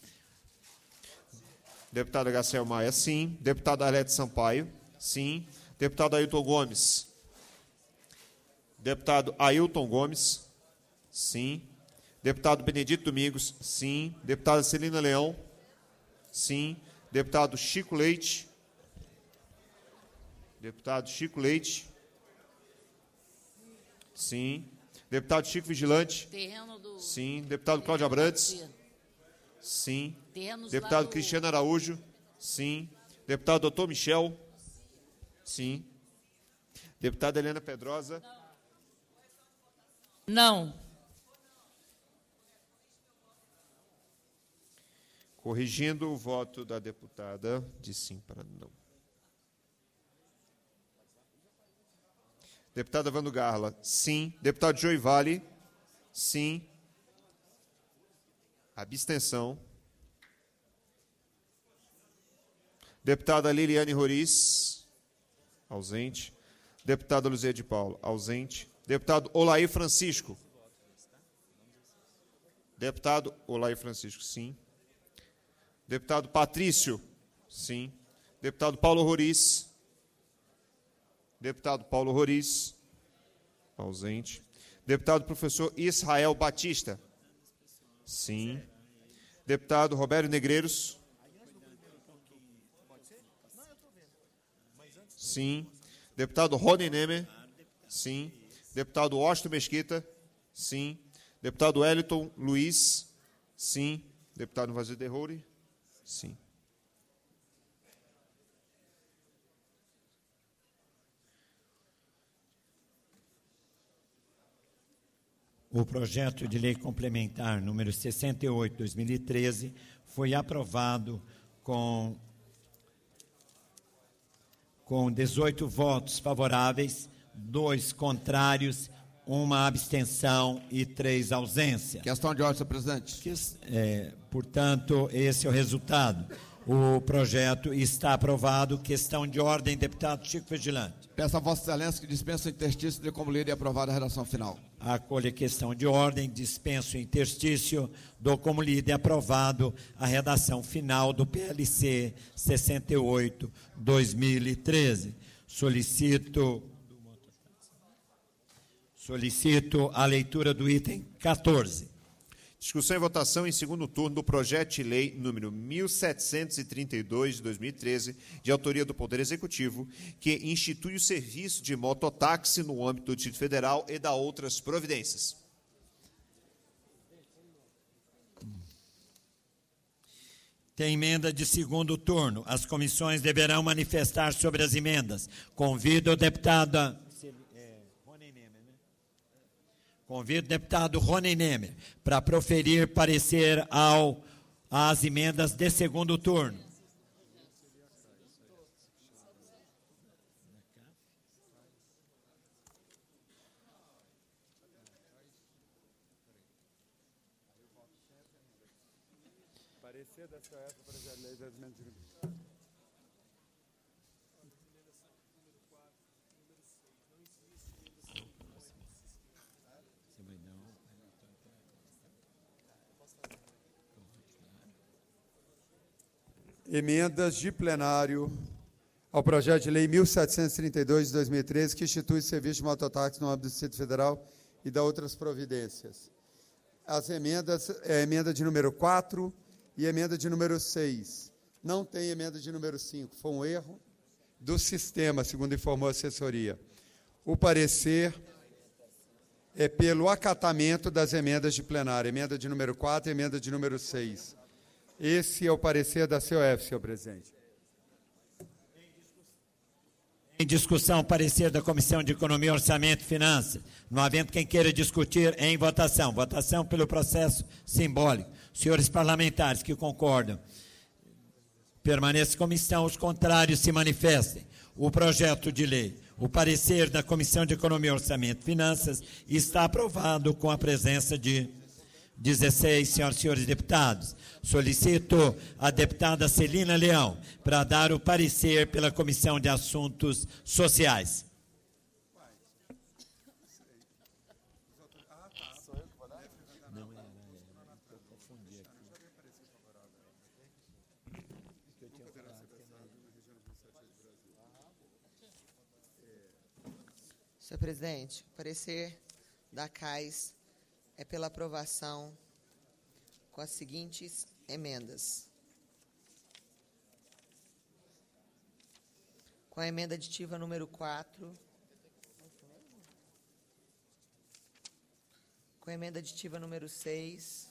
Deputada Gaciel Maia, sim. Deputada Arlete Sampaio, sim. Deputado Ailton Gomes. Deputado Ailton Gomes, sim. Deputado Benedito Domingos, sim. Deputada Celina Leão, sim. Deputado Chico Leite. Deputado Chico Leite. Sim. Deputado Chico Vigilante. Terreno do... Sim. Deputado Cláudio Abrantes. Sim. Terrenos Deputado do... Cristiano Araújo. Sim. Deputado doutor Michel. Sim. Deputada Helena Pedrosa. Não. Corrigindo o voto da deputada de sim para não. Deputada Vando Garla, sim. Deputado Joey Vale, sim. Abstenção. Deputada Liliane Roriz, ausente. Deputada Luzia de Paulo, ausente. Deputado Olair Francisco. Deputado Olair Francisco, sim. Deputado Patrício, sim. Deputado Paulo Roriz. Deputado Paulo Roriz, ausente. Deputado professor Israel Batista, sim. Deputado Roberto Negreiros, sim. Deputado Rony Nemer, sim. Deputado Washington Mesquita, sim. Deputado Wellington Luiz, sim. Deputado Vazio de Roure, sim. O projeto de lei complementar número sessenta e oito, dois mil e treze, foi aprovado com, com dezoito votos favoráveis, dois contrários, uma abstenção e três ausências. Questão de ordem, senhor presidente. Que, é, portanto, esse é o resultado. O projeto está aprovado. Questão de ordem, deputado Chico Vigilante. Peço a Vossa Excelência que dispensa o interstício de como lida e aprovada a redação final. Acolho a questão de ordem, dispenso o interstício, dou como lida e aprovado a redação final do P L C sessenta e oito, dois mil e treze. Solicito, solicito a leitura do item quatorze. Discussão e votação em segundo turno do projeto de lei número mil setecentos e trinta e dois de dois mil e treze, de autoria do Poder Executivo, que institui o serviço de mototáxi no âmbito do Distrito Federal e da outras providências. Tem emenda de segundo turno. As comissões deverão manifestar sobre as emendas. Convido o deputado... Convido o deputado Rony Nemer para proferir parecer ao, às emendas de segundo turno. Parecer da C O F para projeto de lei das emendas de... Emendas de plenário ao projeto de lei mil setecentos e trinta e dois de dois mil e treze, que institui o serviço de mototáxi no âmbito do Distrito Federal e da outras providências. As emendas, é a emenda de número quatro e a emenda de número seis. Não tem emenda de número cinco, foi um erro do sistema, segundo informou a assessoria. O parecer é pelo acatamento das emendas de plenário, emenda de número quatro e emenda de número seis. Esse é o parecer da C O F, senhor presidente. Em discussão, parecer da Comissão de Economia, Orçamento e Finanças. Não havendo quem queira discutir, em votação. Votação pelo processo simbólico. Senhores parlamentares que concordam, permaneça comissão, os contrários se manifestem. o projeto de lei. O parecer da Comissão de Economia, Orçamento e Finanças está aprovado com a presença de dezesseis senhoras e senhores deputados. Solicito a deputada Celina Leão para dar o parecer pela Comissão de Assuntos Sociais. Senhor presidente, o parecer da C A I S é pela aprovação com as seguintes emendas. Com a emenda aditiva número quatro, com a emenda aditiva número seis,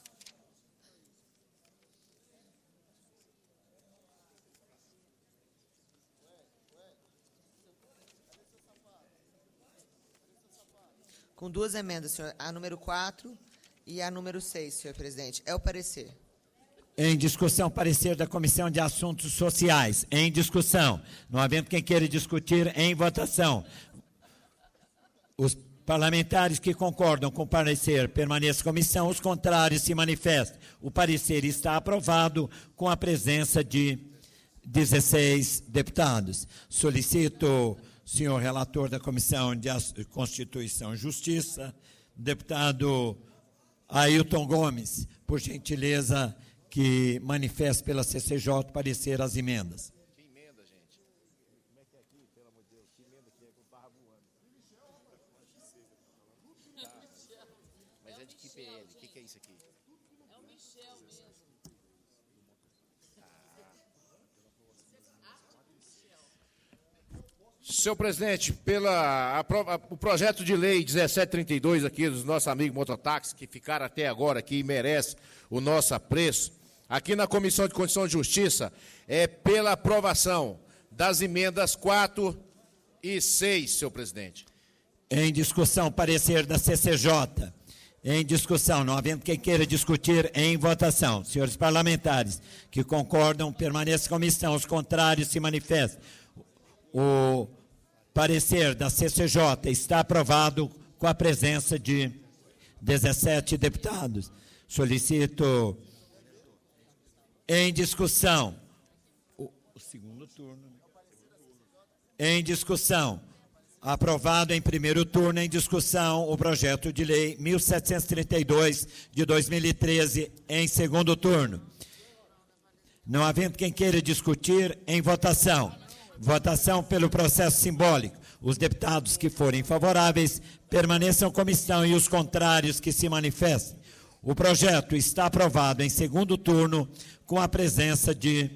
com duas emendas, senhor, a número quatro e a número seis, senhor presidente. É o parecer. Em discussão, parecer da Comissão de Assuntos Sociais. Em discussão. Não havendo quem queira discutir, em votação. Os parlamentares que concordam com o parecer permaneçam na comissão, os contrários se manifestem. O parecer está aprovado com a presença de dezesseis deputados. Solicito, senhor relator da Comissão de Constituição e Justiça, deputado Ailton Gomes, por gentileza, que manifeste pela C C J parecer as emendas. Que emenda, gente? Como é que é aqui, pelo amor de Deus? Que emenda que é com o barra voando? Tá. Mas é de que P L? O que, que é isso aqui? É o Michel mesmo. Senhor presidente, pela, a, a, o projeto de lei dezessete trinta e dois aqui dos nossos amigos mototáxis, que ficaram até agora aqui e merece o nosso apreço, aqui na Comissão de Constituição e Justiça, é pela aprovação das emendas quatro e seis, senhor presidente. Em discussão, parecer da C C J. Em discussão, não havendo quem queira discutir, em votação. Senhores parlamentares que concordam, permaneçam na comissão, os contrários se manifestem. O parecer da C C J está aprovado com a presença de dezessete deputados. Solicito em discussão o, o segundo turno. Em discussão, aprovado em primeiro turno, em discussão o projeto de lei mil setecentos e trinta e dois de dois mil e treze em segundo turno. Não havendo quem queira discutir, em votação. Votação pelo processo simbólico. Os deputados que forem favoráveis permaneçam comissão e os contrários que se manifestem. O projeto está aprovado em segundo turno com a presença de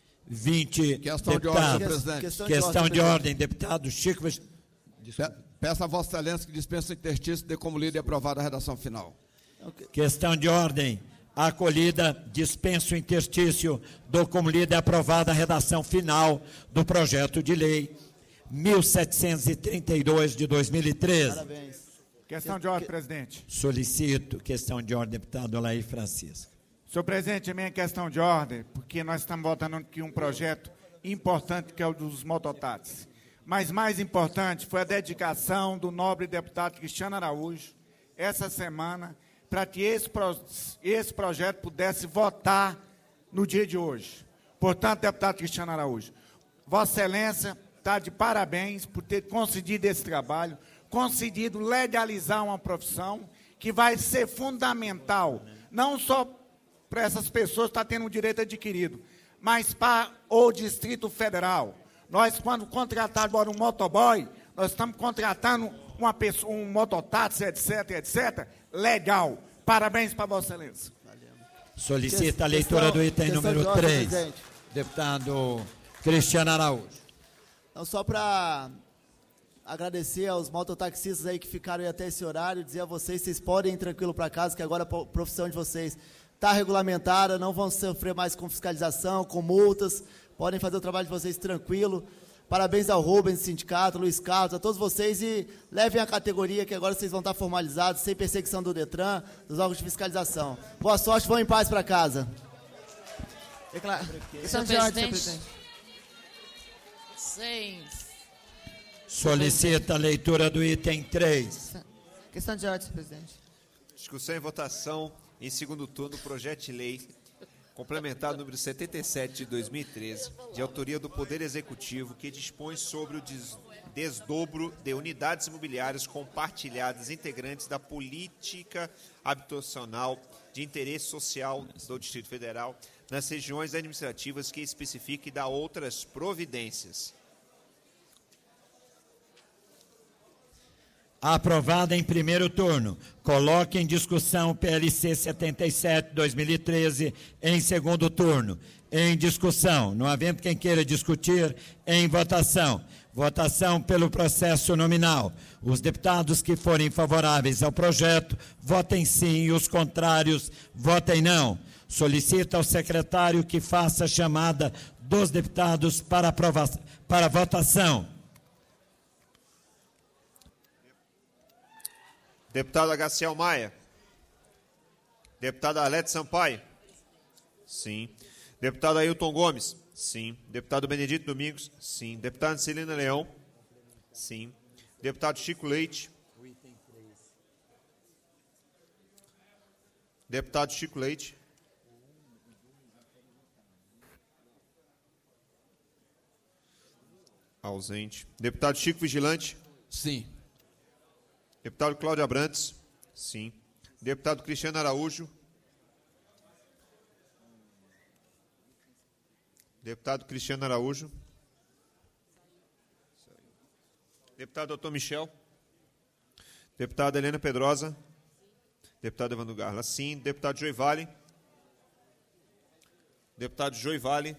vinte Questão deputados. de ordem, presidente. Questão, Questão de, de ordem, deputado Chico. Peço a Vossa Excelência que dispense o interstício, dê como lida e aprovada a redação final. Okay. Questão de ordem. Acolhida, dispenso o interstício, dou como lida e aprovada a redação final do projeto de lei mil setecentos e trinta e dois de dois mil e treze. Parabéns. Questão de ordem, presidente. Solicito questão de ordem, deputado Olair Francisco. Senhor presidente, a minha questão de ordem, porque nós estamos votando aqui um projeto importante que é o dos mototáxis. Mas mais importante foi a dedicação do nobre deputado Cristiano Araújo, essa semana, para que esse, pro, esse projeto pudesse votar no dia de hoje. Portanto, deputado Cristiano Araújo, Vossa Excelência está de parabéns por ter concedido esse trabalho, conseguido legalizar uma profissão que vai ser fundamental, não só para essas pessoas estar tendo um direito adquirido, mas para o Distrito Federal. Nós, quando contratamos agora um motoboy, nós estamos contratando uma pessoa, um mototáxi, etc, etc, legal. Parabéns para Vossa Excelência. Solicita a leitura do item número três. Deputado Cristiano Araújo. Então, só para agradecer aos mototaxistas aí que ficaram aí até esse horário, dizer a vocês, vocês podem ir tranquilo para casa, que agora a profissão de vocês está regulamentada, não vão sofrer mais com fiscalização, com multas, podem fazer o trabalho de vocês tranquilo. Parabéns ao Rubens, sindicato, Luiz Carlos, a todos vocês e levem a categoria que agora vocês vão estar formalizados, sem perseguição do Detran, dos órgãos de fiscalização. Boa sorte, vão em paz para casa. Senhor presidente, sem Solicita a leitura do item três. Questão de ordem, senhor presidente. Discussão e votação em segundo turno, projeto de lei complementar número setenta e sete de dois mil e treze, de autoria do Poder Executivo, que dispõe sobre o des desdobro de unidades imobiliárias compartilhadas integrantes da política habitacional de interesse social do Distrito Federal nas regiões administrativas que especifique e dá outras providências. Aprovada em primeiro turno. Coloque em discussão o P L C setenta e sete de dois mil e treze em segundo turno. Em discussão. Não havendo quem queira discutir, em votação. Votação pelo processo nominal. Os deputados que forem favoráveis ao projeto, votem sim, e os contrários, votem não. Solicita ao secretário que faça a chamada dos deputados para, aprovação, para votação. Deputado Agaciel Maia. Deputado Arlete Sampaio. Sim. Deputado Ailton Gomes. Sim. Deputado Benedito Domingos. Sim. Deputada Celina Leão. Sim. Deputado Chico Leite. Deputado Chico Leite. Ausente. Deputado Chico Vigilante. Sim. Deputado Cláudio Abrantes. Sim. Deputado Cristiano Araújo. Deputado Cristiano Araújo. Deputado doutor Michel. Deputada Helena Pedrosa. Deputado Evandro Garla. Sim. Deputado Joy Vale. Deputado Joy Vale.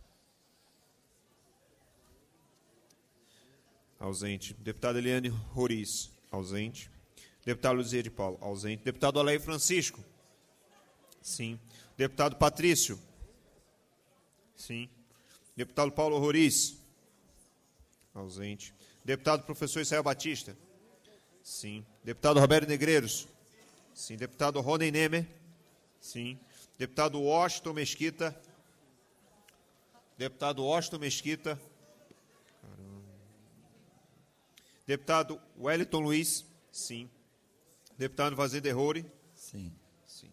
Ausente. Deputada Eliane Roriz. Ausente. Deputado Luzia de Paulo. Ausente. Deputado Aleio Francisco. Sim. Deputado Patrício. Sim. Deputado Paulo Roriz. Ausente. Deputado Professor Israel Batista. Sim. Deputado Roberto Negreiros. Sim. Deputado Rony Nemer. Sim. Deputado Washington Mesquita. Deputado Washington Mesquita. Deputado Wellington Luiz. Sim. Deputado Vazir Derrori. Sim. Sim.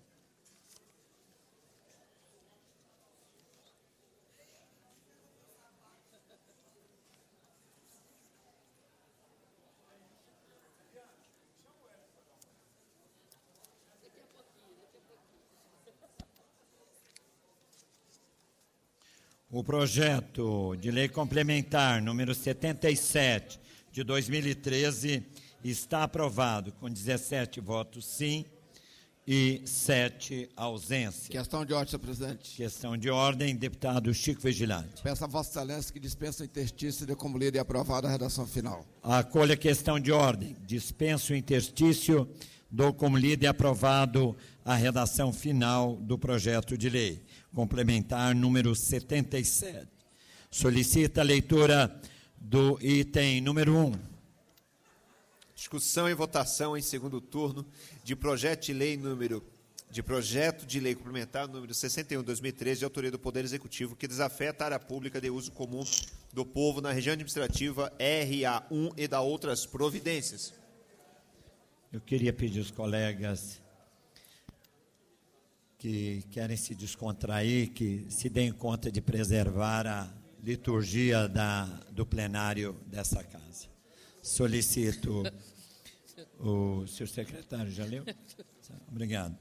O projeto de lei complementar número setenta e sete de dois mil e treze está aprovado com dezessete votos sim e sete ausências. Questão de ordem, senhor presidente. Questão de ordem, deputado Chico Vigilante. Peço a Vossa Excelência que dispensa o interstício de como lida e aprovada a redação final. Acolha a questão de ordem. Dispenso o interstício, dou como lida e aprovado a redação final do projeto de lei complementar número setenta e sete. Solicita a leitura do item número um. Discussão e votação em segundo turno de projeto de lei número de projeto de lei complementar número sessenta e um de dois mil e treze, de autoria do Poder Executivo, que desafeta a área pública de uso comum do povo na região administrativa R A um e da outras providências. Eu queria pedir aos colegas que querem se descontrair, que se deem conta de preservar a liturgia da, do plenário dessa casa. Solicito o senhor secretário, já leu? Obrigado.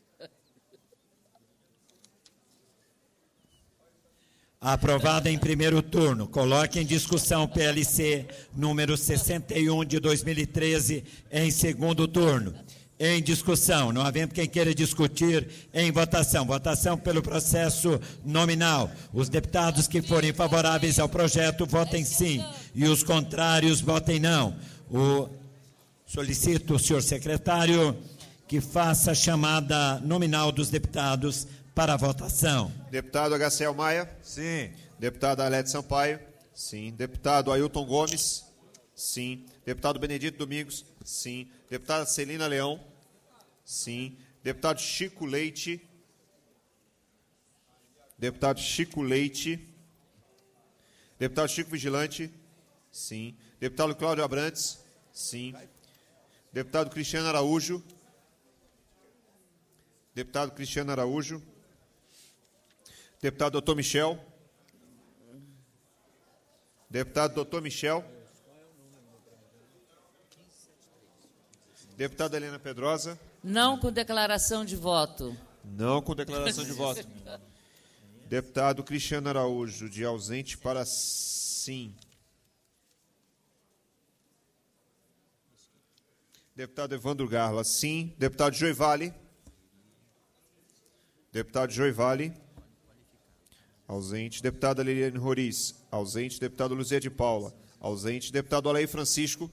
Aprovada em primeiro turno. Coloque em discussão o P L C número sessenta e um de dois mil e treze em segundo turno. Em discussão, não havendo quem queira discutir, em votação. Votação pelo processo nominal. Os deputados que forem favoráveis ao projeto, votem sim. E os contrários, votem não. O, solicito o senhor secretário que faça a chamada nominal dos deputados para a votação. Deputado Agaciel Maia. Sim. Deputado Arlete Sampaio. Sim. Deputado Ailton Gomes. Sim. Deputado Benedito Domingos. Sim. Deputada Celina Leão. Sim. Deputado Chico Leite. Deputado Chico Leite. Deputado Chico Vigilante. Sim. Deputado Cláudio Abrantes. Sim. Deputado Cristiano Araújo. Deputado Cristiano Araújo. Deputado doutor Michel. Deputado doutor Michel. Deputada Helena Pedrosa. Não com declaração de voto. Não com declaração de voto. Deputado Cristiano Araújo, de ausente para sim. Deputado Evandro Garla, sim. Deputado Joivale. Deputado Joivale. Ausente. Deputada Liliane Roriz. Ausente. Deputado Luzia de Paula. Ausente. Deputado Alaí Francisco.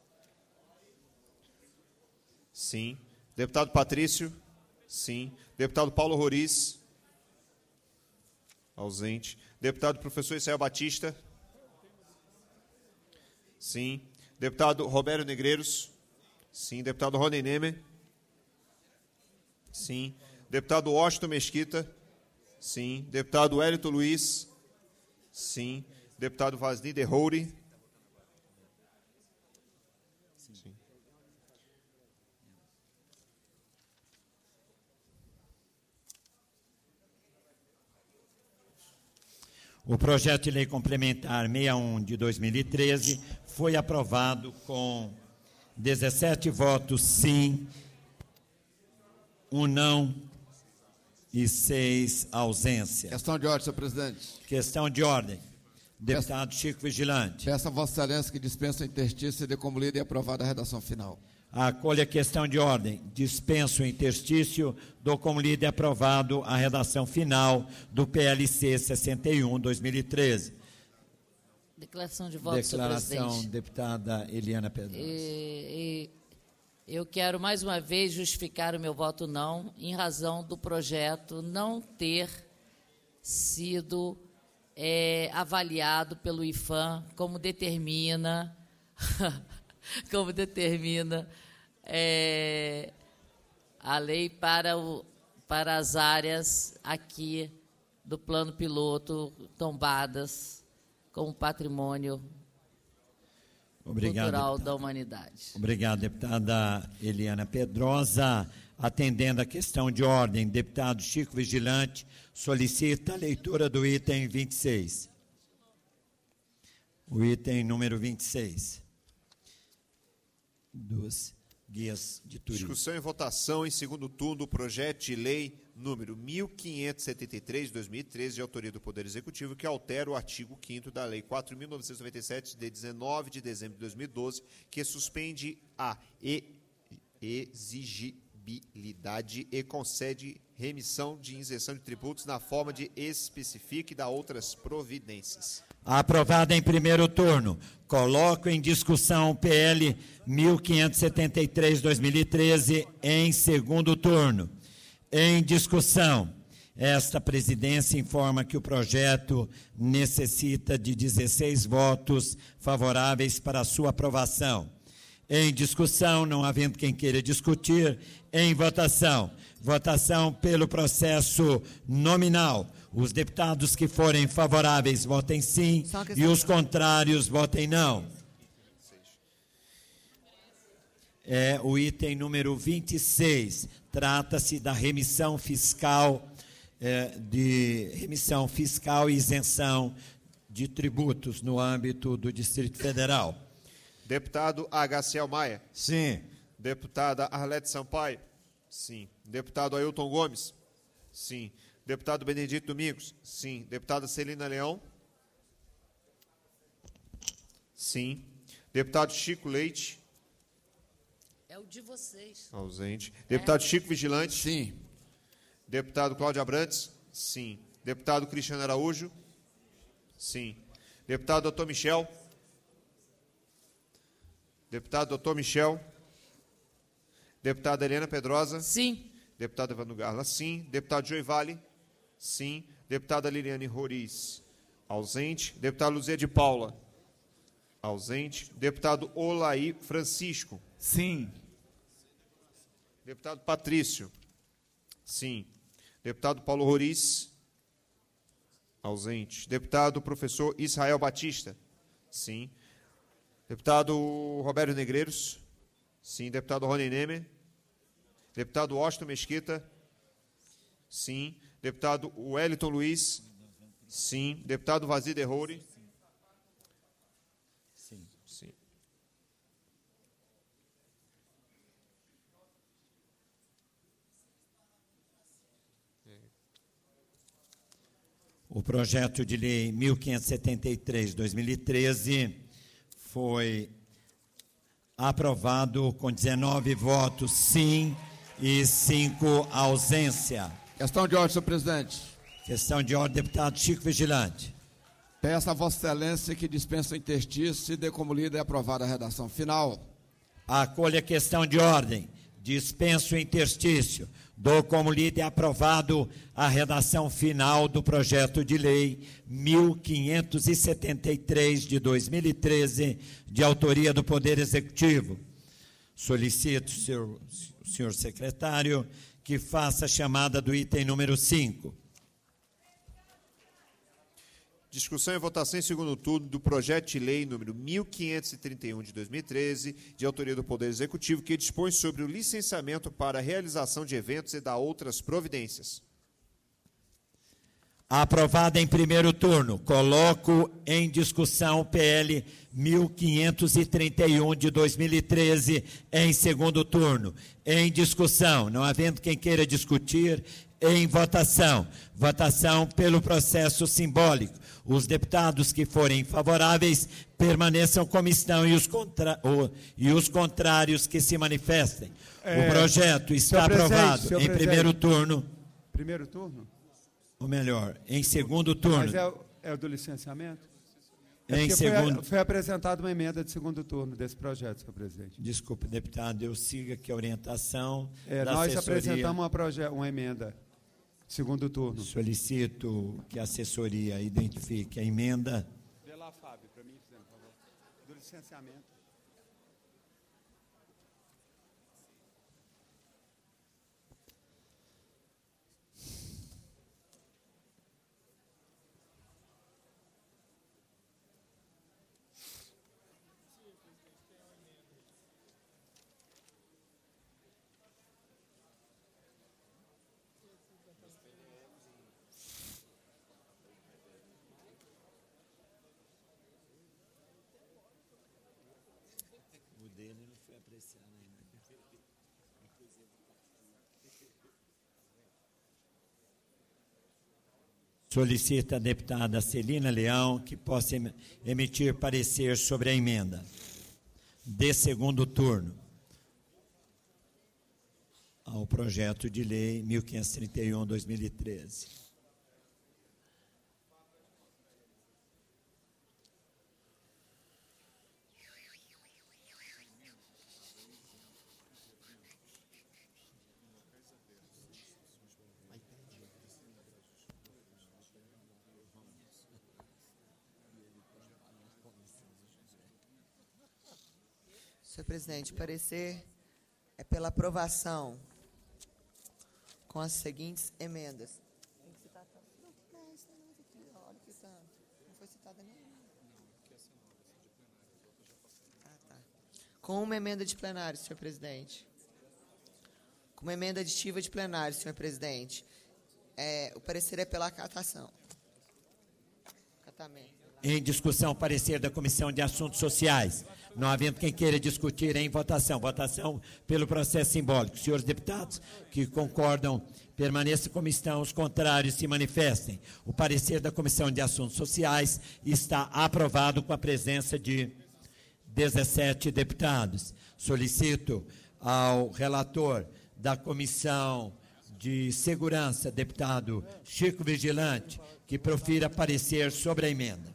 Sim. Deputado Patrício. Sim. Deputado Paulo Roriz. Ausente. Deputado Professor Israel Batista. Sim. Deputado Roberto Negreiros. Sim. Deputado Rony Nemer. Sim. Deputado Washington Mesquita. Sim. Deputado Hélito Luiz. Sim. Deputado Vasni de Roure. Sim. O projeto de lei complementar sessenta e um de dois mil e treze foi aprovado com dezessete votos sim, um não e seis ausências. Questão de ordem, senhor presidente. Questão de ordem. Deputado Peço, Chico Vigilante. Peço a Vossa Excelência que dispensa o interstício e dê como lida e aprovada a redação final. Acolho a questão de ordem. Dispenso o interstício, dou como lida e aprovado a redação final do P L C sessenta e um, dois mil e treze. Declaração de voto, Declaração, senhor presidente. Deputada Eliana Pedrosa. E, e, eu quero, mais uma vez, justificar o meu voto não, em razão do projeto não ter sido é, avaliado pelo I F A M, como determina, como determina é, a lei para, o, para as áreas aqui do plano piloto tombadas como patrimônio Obrigado, cultural deputada. da humanidade. Obrigado, deputada Eliana Pedrosa. Atendendo a questão de ordem, deputado Chico Vigilante solicita a leitura do item vinte e seis. O item número vinte e seis. Dos guias de turismo. Discussão e votação em segundo turno do projeto de lei número mil quinhentos e setenta e três de dois mil e treze, de autoria do Poder Executivo, que altera o artigo quinto da Lei quatro mil novecentos e noventa e sete, de dezenove de dezembro de dois mil e doze, que suspende a exigibilidade e concede remissão de isenção de tributos na forma de especifique e dá outras providências. Aprovada em primeiro turno. Coloco em discussão o P L mil quinhentos e setenta e três de dois mil e treze em segundo turno. Em discussão, esta presidência informa que o projeto necessita de dezesseis votos favoráveis para a sua aprovação. Em discussão, não havendo quem queira discutir, em votação. Votação pelo processo nominal. Os deputados que forem favoráveis votem sim e os contrários votem não. É o item número vinte e seis. Trata-se da remissão fiscal, é, de remissão fiscal e isenção de tributos no âmbito do Distrito Federal. Deputado Agaciel Maia. Sim. Deputada Arlete Sampaio. Sim. Deputado Ailton Gomes. Sim. Deputado Benedito Domingos. Sim. Deputada Celina Leão. Sim. Deputado Chico Leite. É o de vocês. Ausente. Deputado É. Chico Vigilante. Sim. Deputado Cláudio Abrantes. Sim. Deputado Cristiano Araújo. Sim. Deputado doutor Michel. Deputado doutor Michel. Deputada Helena Pedrosa. Sim. Deputado Evandro Garla. Sim. Deputado Joivale. Sim. Deputada Liliane Roriz. Ausente. Deputado Luzia de Paula. Ausente. Deputado Olaí Francisco. Sim. Deputado Patrício. Sim. Deputado Paulo Roriz. Ausente. Deputado professor Israel Batista. Sim. Deputado Roberto Negreiros. Sim. Deputado Rony Nemer. Deputado Washington Mesquita. Sim. Deputado Wellington Luiz. Sim. Deputado Vazir Derrouri. Sim. Sim. O projeto de lei mil quinhentos e setenta e três de dois mil e treze foi aprovado com dezenove votos sim e cinco ausência. Questão de ordem, senhor presidente. Questão de ordem, deputado Chico Vigilante. Peço a Vossa Excelência que dispensa o interstício e dê como lida e aprovada a redação final. Acolha a questão de ordem. Dispenso o interstício. Dou como lida e aprovado a redação final do projeto de lei mil quinhentos e setenta e três de dois mil e treze, de autoria do Poder Executivo. Solicito, senhor, senhor secretário, que faça a chamada do item número cinco. Discussão e votação em segundo turno do projeto de lei número mil quinhentos e trinta e um de dois mil e treze, de autoria do Poder Executivo, que dispõe sobre o licenciamento para a realização de eventos e da outras providências. Aprovada em primeiro turno. Coloco em discussão o P L mil quinhentos e trinta e um de dois mil e treze em segundo turno. Em discussão, não havendo quem queira discutir, em votação. Votação pelo processo simbólico. Os deputados que forem favoráveis permaneçam como estão e os, contra... e os contrários que se manifestem. É, o projeto está aprovado em primeiro turno. Primeiro turno? Ou melhor, em segundo turno. Mas é, é o do licenciamento? É em segundo... foi, foi apresentada uma emenda de segundo turno desse projeto, senhor presidente. Desculpe, deputado, eu sigo aqui a orientação é, da nós assessoria. apresentamos uma, proje... uma emenda. Segundo turno. Solicito que a assessoria identifique a emenda. Vê lá, Fábio, para mim, por favor. Do licenciamento. Solicita a deputada Celina Leão que possa emitir parecer sobre a emenda de segundo turno ao projeto de lei mil quinhentos e trinta e um de dois mil e treze. Senhor presidente, o parecer é pela aprovação com as seguintes emendas. Com uma emenda de plenário, senhor presidente. Com uma emenda aditiva de plenário, senhor presidente. É, o parecer é pela acatação. Acatamento. Em discussão, parecer da Comissão de Assuntos Sociais. Não havendo quem queira discutir em votação. Votação pelo processo simbólico. Senhores deputados que concordam, permaneçam como estão. Os contrários se manifestem. O parecer da Comissão de Assuntos Sociais está aprovado com a presença de dezessete deputados. Solicito ao relator da Comissão de Segurança, deputado Chico Vigilante, que profira parecer sobre a emenda.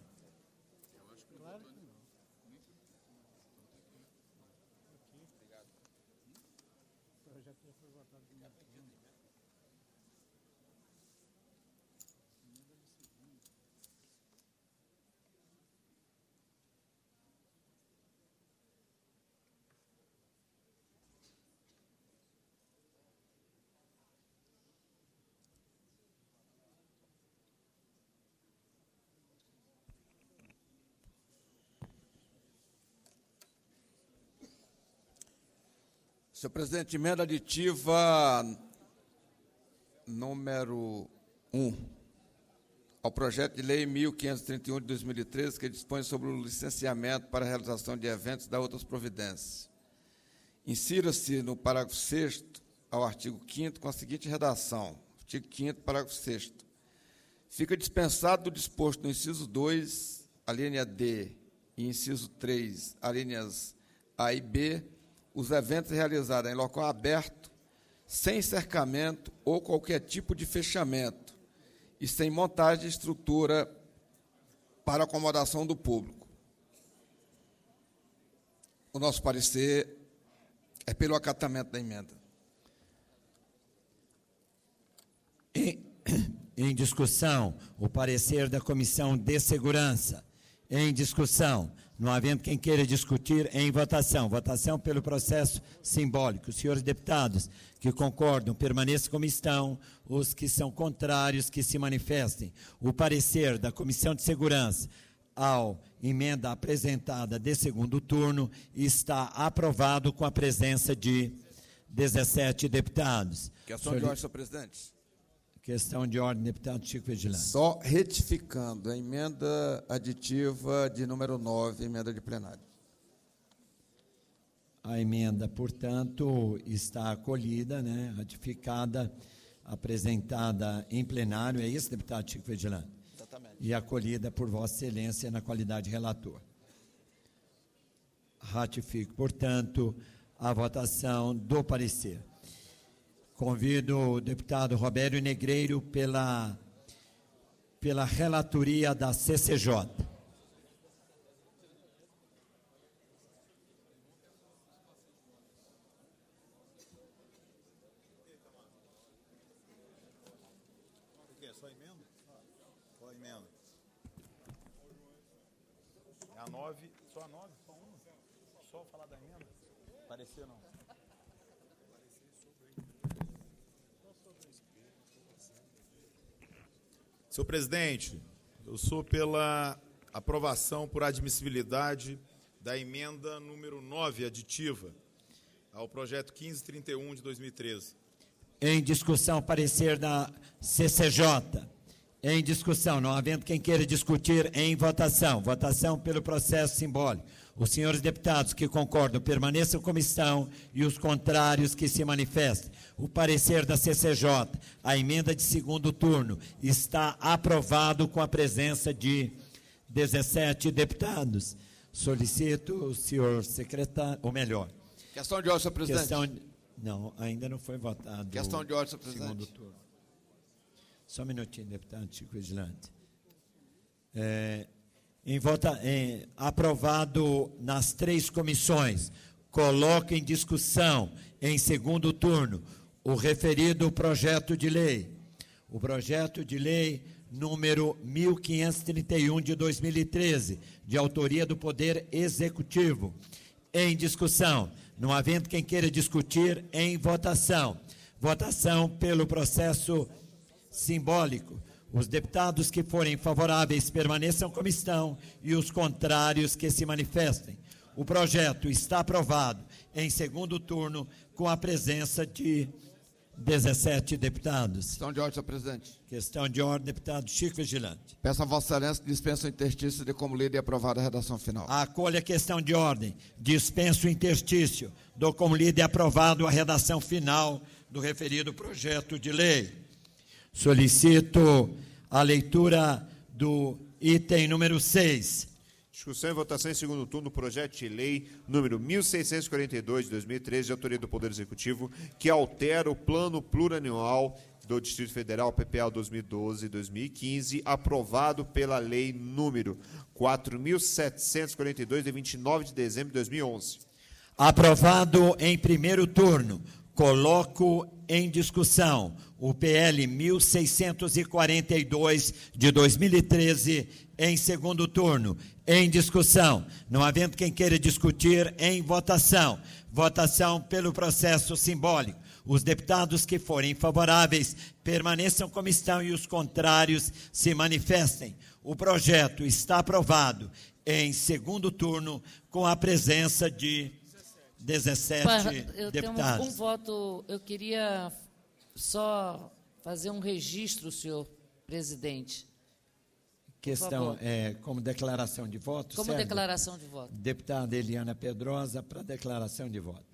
Senhor presidente, emenda aditiva número um ao projeto de lei mil quinhentos e trinta e um de dois mil e treze, que dispõe sobre o licenciamento para a realização de eventos e da outras providências. Insira-se no parágrafo sexto ao artigo quinto com a seguinte redação. Artigo quinto, parágrafo sexto. Fica dispensado do disposto no inciso dois, a linha D, e inciso três, a linhas A e B, os eventos realizados em local aberto, sem cercamento ou qualquer tipo de fechamento e sem montagem de estrutura para acomodação do público. O nosso parecer é pelo acatamento da emenda. Em, em discussão, o parecer da Comissão de Segurança. Em discussão, não havendo quem queira discutir, em votação. Votação pelo processo simbólico. Os senhores deputados que concordam, permaneçam como estão. Os que são contrários, que se manifestem. O parecer da Comissão de Segurança ao emenda apresentada de segundo turno está aprovado com a presença de dezessete deputados. Questão de ordem, senhor presidente. Questão de ordem, deputado Chico Vigilante. Só retificando a emenda aditiva de número nove, emenda de plenário. A emenda, portanto, está acolhida, né, ratificada, apresentada em plenário, é isso, deputado Chico Vigilante? Exatamente. E acolhida por Vossa Excelência na qualidade de relator. Ratifico, portanto, a votação do parecer. Convido o deputado Robério Negreiro pela, pela relatoria da C C J. Só emenda? Só emenda. É a nove, só a nove, só uma. Só falar da emenda? Parecer não. Senhor presidente, eu sou pela aprovação por admissibilidade da emenda número nove aditiva ao projeto quinze trinta e um de dois mil e treze. Em discussão, parecer da C C J. Em discussão, não havendo quem queira discutir, em votação. Votação pelo processo simbólico. Os senhores deputados que concordam permaneçam como estão e os contrários que se manifestem. O parecer da C C J, a emenda de segundo turno, está aprovado com a presença de dezessete deputados. Solicito o senhor secretário, ou melhor. Questão de ordem, senhor presidente. Questão de, não, ainda não foi votado. Questão de ordem, senhor presidente. Segundo turno. Só um minutinho, deputado Chico Vigilante. É, em vota, em, aprovado nas três comissões, coloco em discussão, em segundo turno, o referido projeto de lei. O projeto de lei número mil quinhentos e trinta e um de dois mil e treze, de autoria do Poder Executivo. Em discussão, não havendo quem queira discutir, em votação. Votação pelo processo simbólico. Os deputados que forem favoráveis permaneçam como estão e os contrários que se manifestem. O projeto está aprovado em segundo turno com a presença de dezessete deputados. Questão de ordem, senhor presidente. Questão de ordem, deputado Chico Vigilante. Peço a Vossa Excelência que dispense o interstício de como lida e aprovada a redação final. Acolha a questão de ordem. Dispenso o interstício. Dou como lida e aprovado a redação final do referido projeto de lei. Solicito a leitura do item número seis. Discussão e votação em segundo turno do projeto de lei número mil seiscentos e quarenta e dois de dois mil e treze, de autoria do Poder Executivo, que altera o plano plurianual do Distrito Federal, P P A dois mil e doze a dois mil e quinze, aprovado pela lei número quatro mil setecentos e quarenta e dois, de vinte e nove de dezembro de dois mil e onze. Aprovado em primeiro turno. Coloco em discussão o P L mil seiscentos e quarenta e dois de dois mil e treze em segundo turno. Em discussão, não havendo quem queira discutir, em votação. Votação pelo processo simbólico. Os deputados que forem favoráveis permaneçam como estão e os contrários se manifestem. O projeto está aprovado em segundo turno com a presença de dezessete Para, eu deputados. tenho um, um voto. Eu queria só fazer um registro, senhor presidente. Questão é, como declaração de voto? Como serve? declaração de voto. Deputada Eliana Pedrosa, para declaração de voto.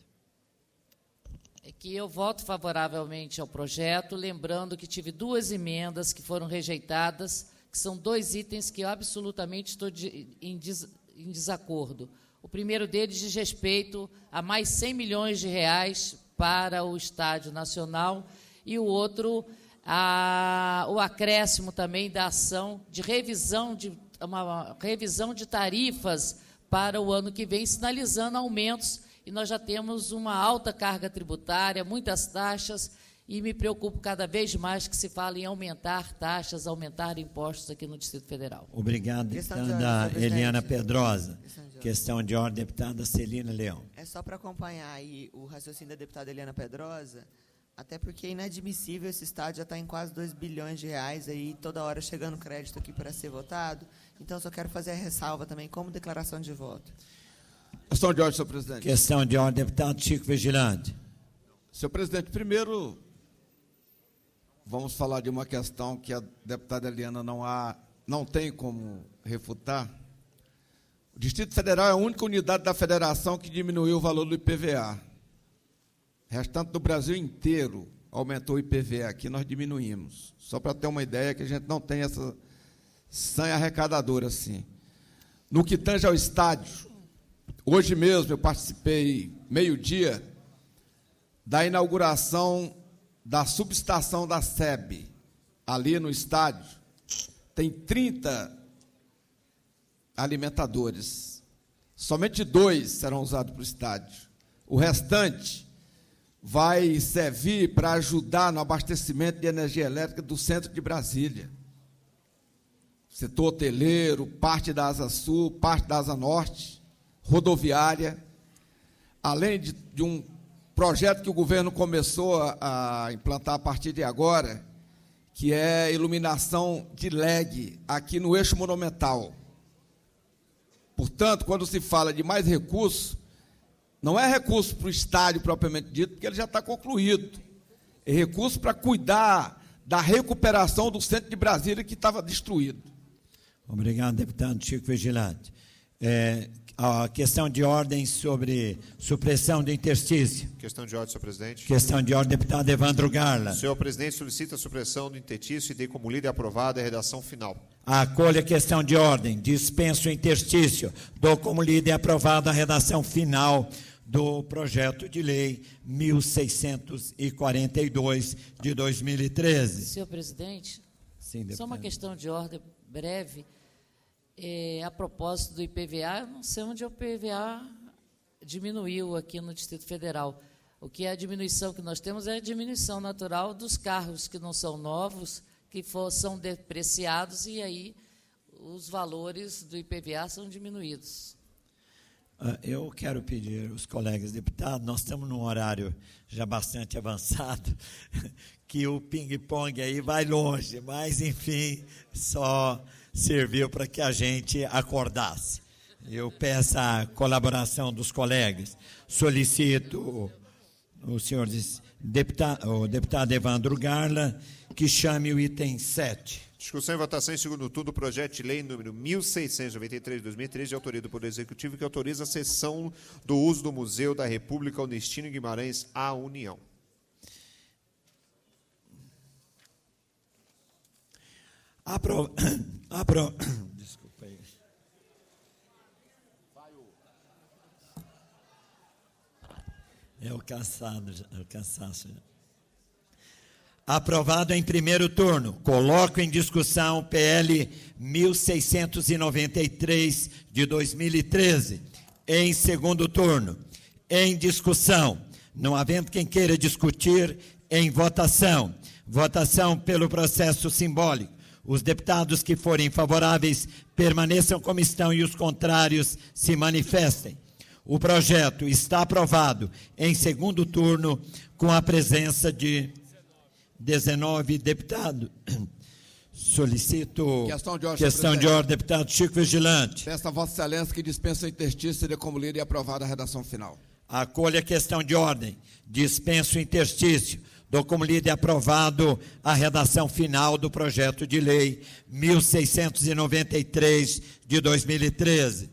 É que eu voto favoravelmente ao projeto, lembrando que tive duas emendas que foram rejeitadas, que são dois itens que eu absolutamente estou de, em, des, em desacordo. O primeiro deles diz respeito a mais cem milhões de reais para o Estádio Nacional e o outro, a, o acréscimo também da ação de revisão de, uma revisão de tarifas para o ano que vem, sinalizando aumentos, e nós já temos uma alta carga tributária, muitas taxas, e me preocupo cada vez mais que se fala em aumentar taxas, aumentar impostos aqui no Distrito Federal. Obrigado, deputada Eliana Pedrosa. Questão de ordem, deputada Celina Leão. É só para acompanhar aí o raciocínio da deputada Eliana Pedrosa, até porque é inadmissível, esse estádio já está em quase dois bilhões de reais, aí toda hora chegando crédito aqui para ser votado. Então, só quero fazer a ressalva também como declaração de voto. Questão de ordem, senhor presidente. Questão de ordem, deputado Chico Vigilante. Senhor presidente, primeiro, vamos falar de uma questão que a deputada Eliana não, há, não tem como refutar. O Distrito Federal é a única unidade da federação que diminuiu o valor do I P V A. O restante do Brasil inteiro aumentou o I P V A, aqui nós diminuímos. Só para ter uma ideia que a gente não tem essa sanha arrecadadora assim. No que tange ao estádio, hoje mesmo eu participei, meio-dia, da inauguração da subestação da S E B, ali no estádio. Tem trinta alimentadores. Somente dois serão usados para o estádio. O restante vai servir para ajudar no abastecimento de energia elétrica do centro de Brasília. Setor hoteleiro, parte da Asa Sul, parte da Asa Norte, rodoviária, além de, de um projeto que o governo começou a, a implantar a partir de agora, que é iluminação de L E D aqui no eixo monumental. Portanto, quando se fala de mais recurso, não é recurso para o estádio propriamente dito, porque ele já está concluído. É recurso para cuidar da recuperação do centro de Brasília que estava destruído. Obrigado, deputado Chico Vigilante. É, a questão de ordem sobre supressão do interstício. Questão de ordem, senhor presidente. Questão de ordem, deputado Evandro Garla. O senhor presidente solicita a supressão do interstício e dei como lida e aprovada a redação final. Acolho a questão de ordem, dispenso o interstício, dou como lida e aprovada a redação final do projeto de lei mil seiscentos e quarenta e dois de dois mil e treze. Senhor presidente, Sim, só uma questão de ordem breve. É, a propósito do I P V A, eu não sei onde o I P V A diminuiu aqui no Distrito Federal. O que é a diminuição que nós temos é a diminuição natural dos carros que não são novos, que for, são depreciados, e aí os valores do I P V A são diminuídos. Eu quero pedir aos colegas deputados, nós estamos num horário já bastante avançado, que o ping-pong aí vai longe, mas, enfim, só serviu para que a gente acordasse. Eu peço a colaboração dos colegas. Solicito o senhor deputado, o deputado Evandro Garla que chame o item sete. Discussão e votação em segundo turno do projeto de lei número mil seiscentos e noventa e três de dois mil e treze, de autoria do Poder Executivo, que autoriza a cessão do uso do Museu da República Ernestino Guimarães à União. Apro... Apro... Desculpa aí. É o cansado, é o cansaço. Aprovado em primeiro turno. Coloco em discussão P L mil seiscentos e noventa e três de dois mil e treze. Em segundo turno. Em discussão. Não havendo quem queira discutir, em votação. Votação pelo processo simbólico. Os deputados que forem favoráveis permaneçam como estão e os contrários se manifestem. O projeto está aprovado em segundo turno com a presença de dezenove deputados. Solicito questão de ordem, questão de ordem, deputado Chico Vigilante. Peço a Vossa Excelência que dispensa o interstício, seria como lida e aprovada a redação final. Acolha a questão de ordem. Dispenso o interstício. Dou como lida e aprovado a redação final do projeto de lei mil seiscentos e noventa e três de dois mil e treze.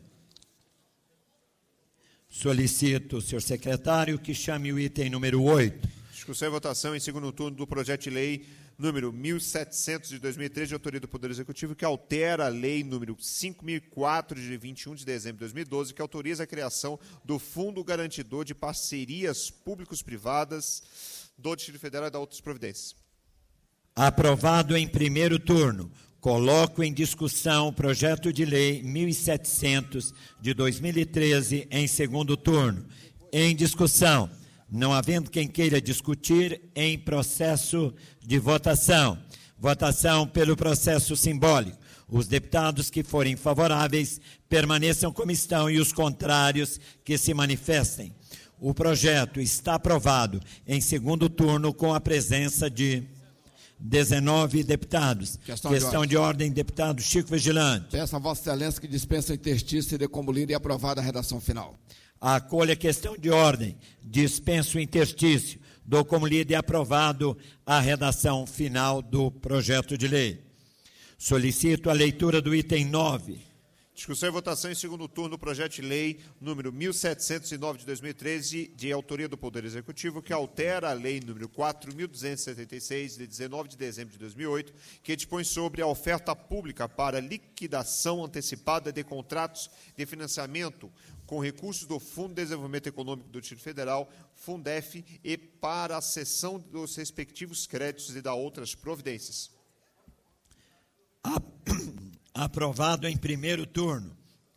Solicito, senhor secretário, que chame o item número oito. Discussão e votação em segundo turno do projeto de lei número mil e setecentos de dois mil e treze, de autoria do Poder Executivo, que altera a lei número cinco mil e quatro, de vinte e um de dezembro de dois mil e doze, que autoriza a criação do Fundo Garantidor de Parcerias Públicos-Privadas do Distrito Federal e da outras providências. Aprovado em primeiro turno. Coloco em discussão o projeto de lei mil e setecentos de dois mil e treze em segundo turno. Em discussão. Não havendo quem queira discutir, em processo de votação. Votação pelo processo simbólico. Os deputados que forem favoráveis permaneçam como estão e os contrários que se manifestem. O projeto está aprovado em segundo turno com a presença de dezenove deputados. Questão, Questão de, de ordem, deputado Chico Vigilante. Peço a Vossa Excelência que dispensa o interstício e dê como lida e aprovada a redação final. Acolha a questão de ordem. Dispenso o interstício. Dou como lida e aprovado a redação final do projeto de lei. Solicito a leitura do item nove. Discussão e votação em segundo turno do projeto de lei número mil setecentos e nove de dois mil e treze, de autoria do Poder Executivo, que altera a lei número quatro mil duzentos e setenta e seis, de dezenove de dezembro de dois mil e oito, que dispõe sobre a oferta pública para liquidação antecipada de contratos de financiamento com recursos do Fundo de Desenvolvimento Econômico do Distrito Federal, Fundef, e para a cessão dos respectivos créditos e da outras providências. Aprovado em primeiro turno.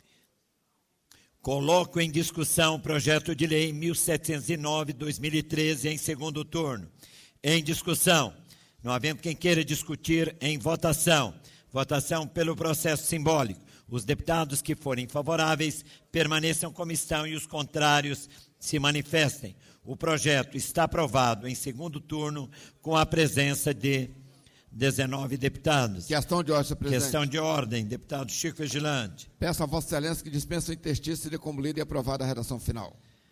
Coloco em discussão o projeto de lei mil setecentos e nove de dois mil e treze em segundo turno. Em discussão. Não havendo quem queira discutir, em votação. Votação pelo processo simbólico. Os deputados que forem favoráveis permaneçam como estão e os contrários se manifestem. O projeto está aprovado em segundo turno com a presença de dezenove deputados. Questão de ordem, senhor presidente. Questão de ordem, deputado Chico Vigilante. Peço a Vossa Excelência que dispensa o interstício e dê como lida e aprovada a redação final.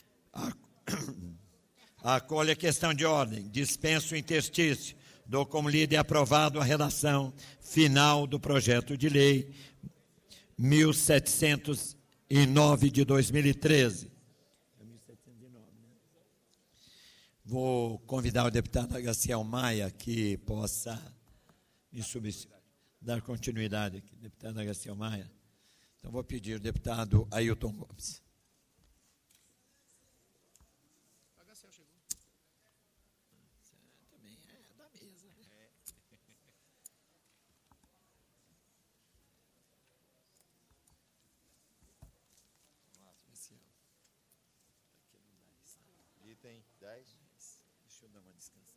Acolhe a questão de ordem. Dispenso o interstício. Dou como lida e aprovado a redação final do projeto de lei mil setecentos e nove de dois mil e treze. Vou convidar o deputado Agaciel Maia que possa me substituir, dar continuidade aqui, deputado Agaciel Maia. Então, vou pedir o deputado Ailton Gomes. Agaciel chegou. Também é da mesa, né? Item dez. Deixa eu dar uma descansada.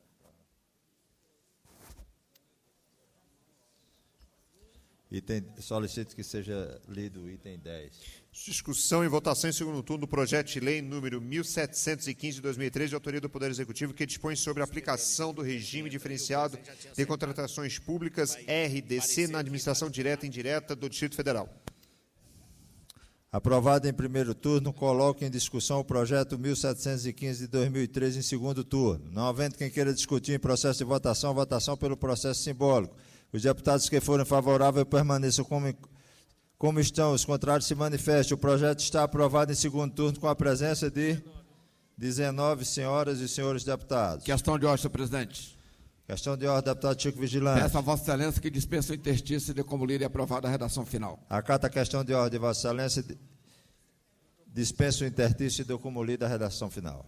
Item, solicito que seja lido o item dez. Discussão e votação em segundo turno do projeto de lei número mil setecentos e quinze de dois mil e treze, de autoria do Poder Executivo, que dispõe sobre a aplicação do regime diferenciado de contratações públicas R D C na administração direta e indireta do Distrito Federal. Aprovado em primeiro turno, coloco em discussão o projeto mil setecentos e quinze de dois mil e treze em segundo turno. Não havendo quem queira discutir em processo de votação, votação pelo processo simbólico. Os deputados que forem favoráveis permaneçam como, como estão, os contrários se manifestem. O projeto está aprovado em segundo turno com a presença de dezenove senhoras e senhores deputados. Questão de ordem, senhor presidente. Questão de ordem, deputado Chico Vigilante. Peço a Vossa Excelência que dispensa o interstício e dê como lida e aprovada a redação final. Acata a questão de ordem, Vossa Excelência. Dispensa o interstício e dê como lida a redação final.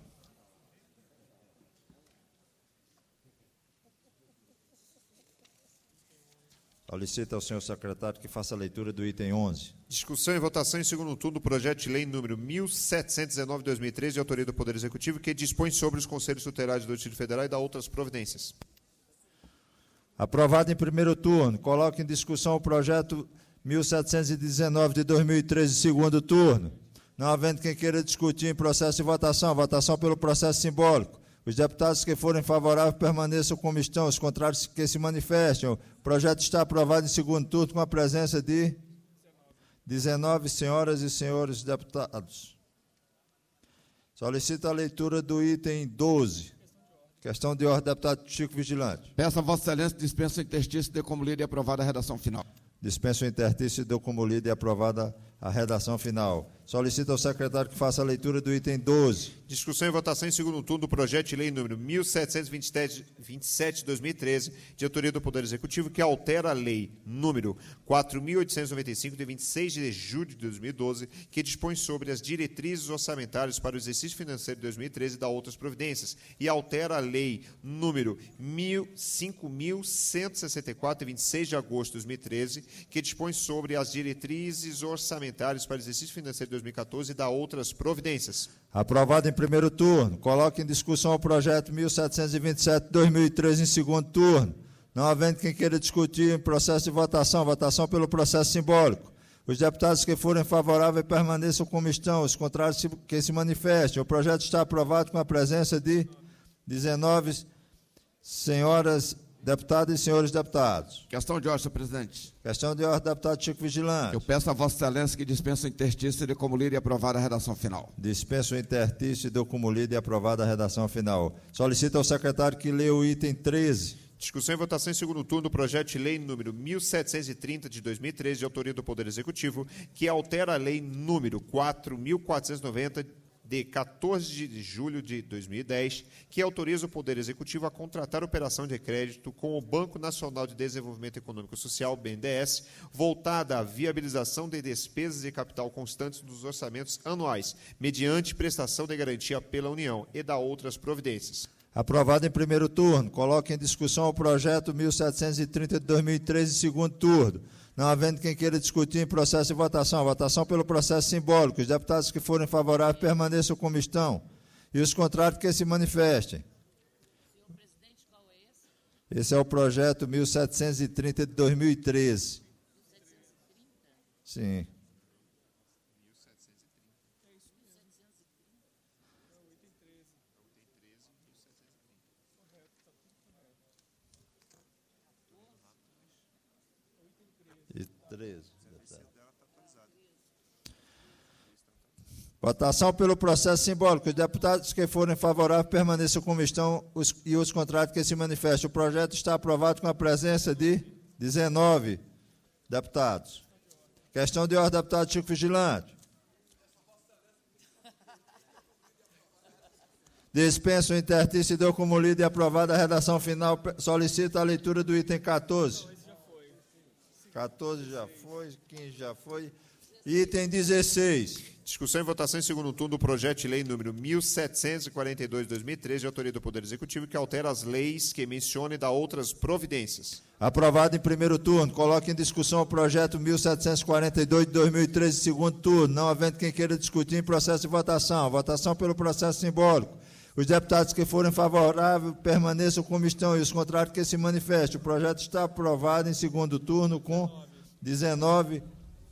Solicito ao senhor secretário que faça a leitura do item onze. Discussão e votação em segundo turno do projeto de lei número mil setecentos e dezenove de dois mil e treze, de autoria do Poder Executivo, que dispõe sobre os Conselhos Tutelares do Distrito Federal e da outras providências. Aprovado em primeiro turno. Coloco em discussão o projeto mil setecentos e dezenove de dois mil e treze, segundo turno. Não havendo quem queira discutir em processo de votação, votação pelo processo simbólico. Os deputados que forem favoráveis permaneçam como estão, os contrários que se manifestem. O projeto está aprovado em segundo turno com a presença de dezenove senhoras e senhores deputados. Solicito a leitura do item doze. Questão de ordem, deputado Chico Vigilante. Peço a Vossa Excelência dispensa o interstício de como lida e aprovada a redação final. Dispenso o interstício de como lida e aprovada a redação final. Solicito ao secretário que faça a leitura do item doze. Discussão e votação em segundo turno do projeto de lei número mil setecentos e vinte e sete de dois mil e treze, de autoria do Poder Executivo, que altera a lei número quatro mil oitocentos e noventa e cinco, de vinte e seis de julho de dois mil e doze, que dispõe sobre as diretrizes orçamentárias para o exercício financeiro de dois mil e treze e dá outras providências, e altera a lei número cinco mil cento e sessenta e quatro, de vinte e seis de agosto de dois mil e treze, que dispõe sobre as diretrizes orçamentárias para o exercício financeiro de dois mil e quatorze e dá outras providências. Aprovado em primeiro turno. Coloque em discussão o projeto mil setecentos e vinte e sete de dois mil e treze em segundo turno. Não havendo quem queira discutir em processo de votação, votação pelo processo simbólico. Os deputados que forem favoráveis permaneçam como estão, os contrários que se manifestem. O projeto está aprovado com a presença de dezenove senhoras deputadas e senhores deputados. Questão de ordem, senhor presidente. Questão de ordem, deputado Chico Vigilante. Eu peço a Vossa Excelência que dispense o interstício de como lida e aprovada a redação final. Dispenso o interstício de como lida e aprovada a redação final. Solicito ao secretário que leia o item treze. Discussão e votação em segundo turno do projeto de lei número mil setecentos e trinta de dois mil e treze, de autoria do Poder Executivo, que altera a lei número quatro mil quatrocentos e noventa, de quatorze de julho de dois mil e dez, que autoriza o Poder Executivo a contratar operação de crédito com o Banco Nacional de Desenvolvimento Econômico e Social, B N D E S, voltada à viabilização de despesas de capital constantes dos orçamentos anuais, mediante prestação de garantia pela União, e da outras providências. Aprovado em primeiro turno. Coloque em discussão o projeto mil setecentos e trinta de dois mil e treze, em segundo turno. Não havendo quem queira discutir em processo de votação, votação pelo processo simbólico. Os deputados que forem favoráveis permaneçam como estão. E os contrários que se manifestem. Senhor presidente, qual é esse? Esse é o projeto mil setecentos e trinta de dois mil e treze. mil setecentos e trinta? Sim. treze. Votação pelo processo simbólico. Os deputados que forem favoráveis permaneçam como estão os, e os contrários que se manifestem. O projeto está aprovado com a presença de dezenove deputados. Questão de ordem, deputado Chico Vigilante. Dispensa o interstício e deu como lida e aprovada a redação final. Solicita a leitura do item quatorze. quatorze já foi, quinze já foi. Item dezesseis. Discussão e votação em segundo turno do projeto de lei número mil setecentos e quarenta e dois de dois mil e treze, de autoria do Poder Executivo, que altera as leis que menciona e dá outras providências. Aprovado em primeiro turno. Coloque em discussão o projeto mil setecentos e quarenta e dois de dois mil e treze, segundo turno. Não havendo quem queira discutir em processo de votação. Votação pelo processo simbólico. Os deputados que forem favoráveis permaneçam como estão e os contrários que se manifestem. O projeto está aprovado em segundo turno com dezenove.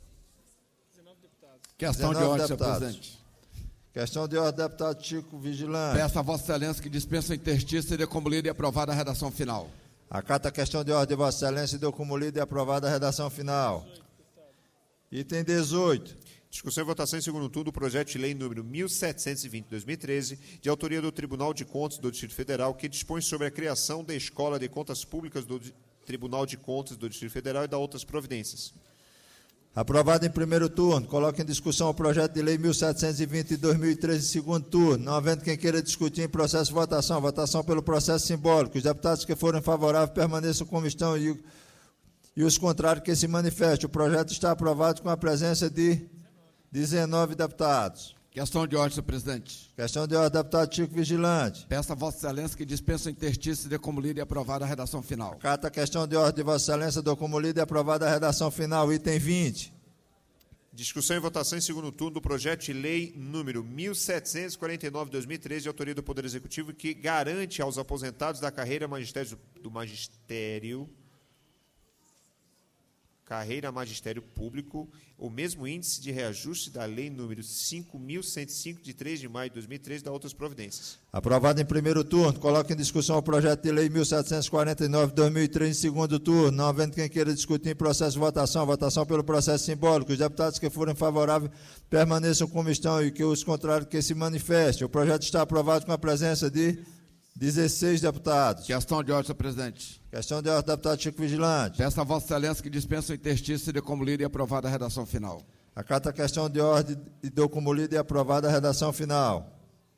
Questão de ordem, senhor presidente. Questão de ordem, deputado Chico Vigilante. Peço a Vossa Excelência que dispensa o interstício e dê como lida e aprovada a redação final. Acata a questão de ordem de Vossa Excelência e deu como lida e aprovada a redação final. Item dezoito. Discussão e votação em segundo turno do projeto de lei número mil setecentos e vinte de dois mil e treze, de autoria do Tribunal de Contas do Distrito Federal, que dispõe sobre a criação da Escola de Contas Públicas do Tribunal de Contas do Distrito Federal e da outras providências. Aprovado em primeiro turno. Coloque em discussão o projeto de lei mil setecentos e vinte de dois mil e treze, segundo turno. Não havendo quem queira discutir em processo de votação, votação pelo processo simbólico. Os deputados que forem favoráveis permaneçam como estão e, e os contrários que se manifestem. O projeto está aprovado com a presença de dezenove deputados. Questão de ordem, senhor presidente. Questão de ordem, deputado Chico Vigilante. Peço a Vossa Excelência que dispensa o interstício e dê como lida e aprovada a redação final. Acata a questão de ordem de Vossa Excelência, dou como lida e aprovada a redação final. Item vinte. Discussão e votação em segundo turno do projeto de lei número mil setecentos e quarenta e nove de dois mil e treze, de autoria do Poder Executivo, que garante aos aposentados da carreira magistério, do magistério carreira magistério público, o mesmo índice de reajuste da Lei número cinco mil cento e cinco, de três de maio de dois mil e treze, da outras providências. Aprovado em primeiro turno. Coloca em discussão o projeto de lei mil setecentos e quarenta e nove de dois mil e três em segundo turno. Não havendo quem queira discutir em processo de votação, votação pelo processo simbólico. Os deputados que forem favoráveis permaneçam como estão e que os contrários que se manifestem. O projeto está aprovado com a presença de dezesseis deputados. Questão de ordem, senhor presidente. Questão de ordem, deputado Chico Vigilante. Peço a Vossa Excelência que dispensa o interstício e dê como lida e aprovada a redação final. Acata a questão de ordem e dou como lida e aprovada a redação final.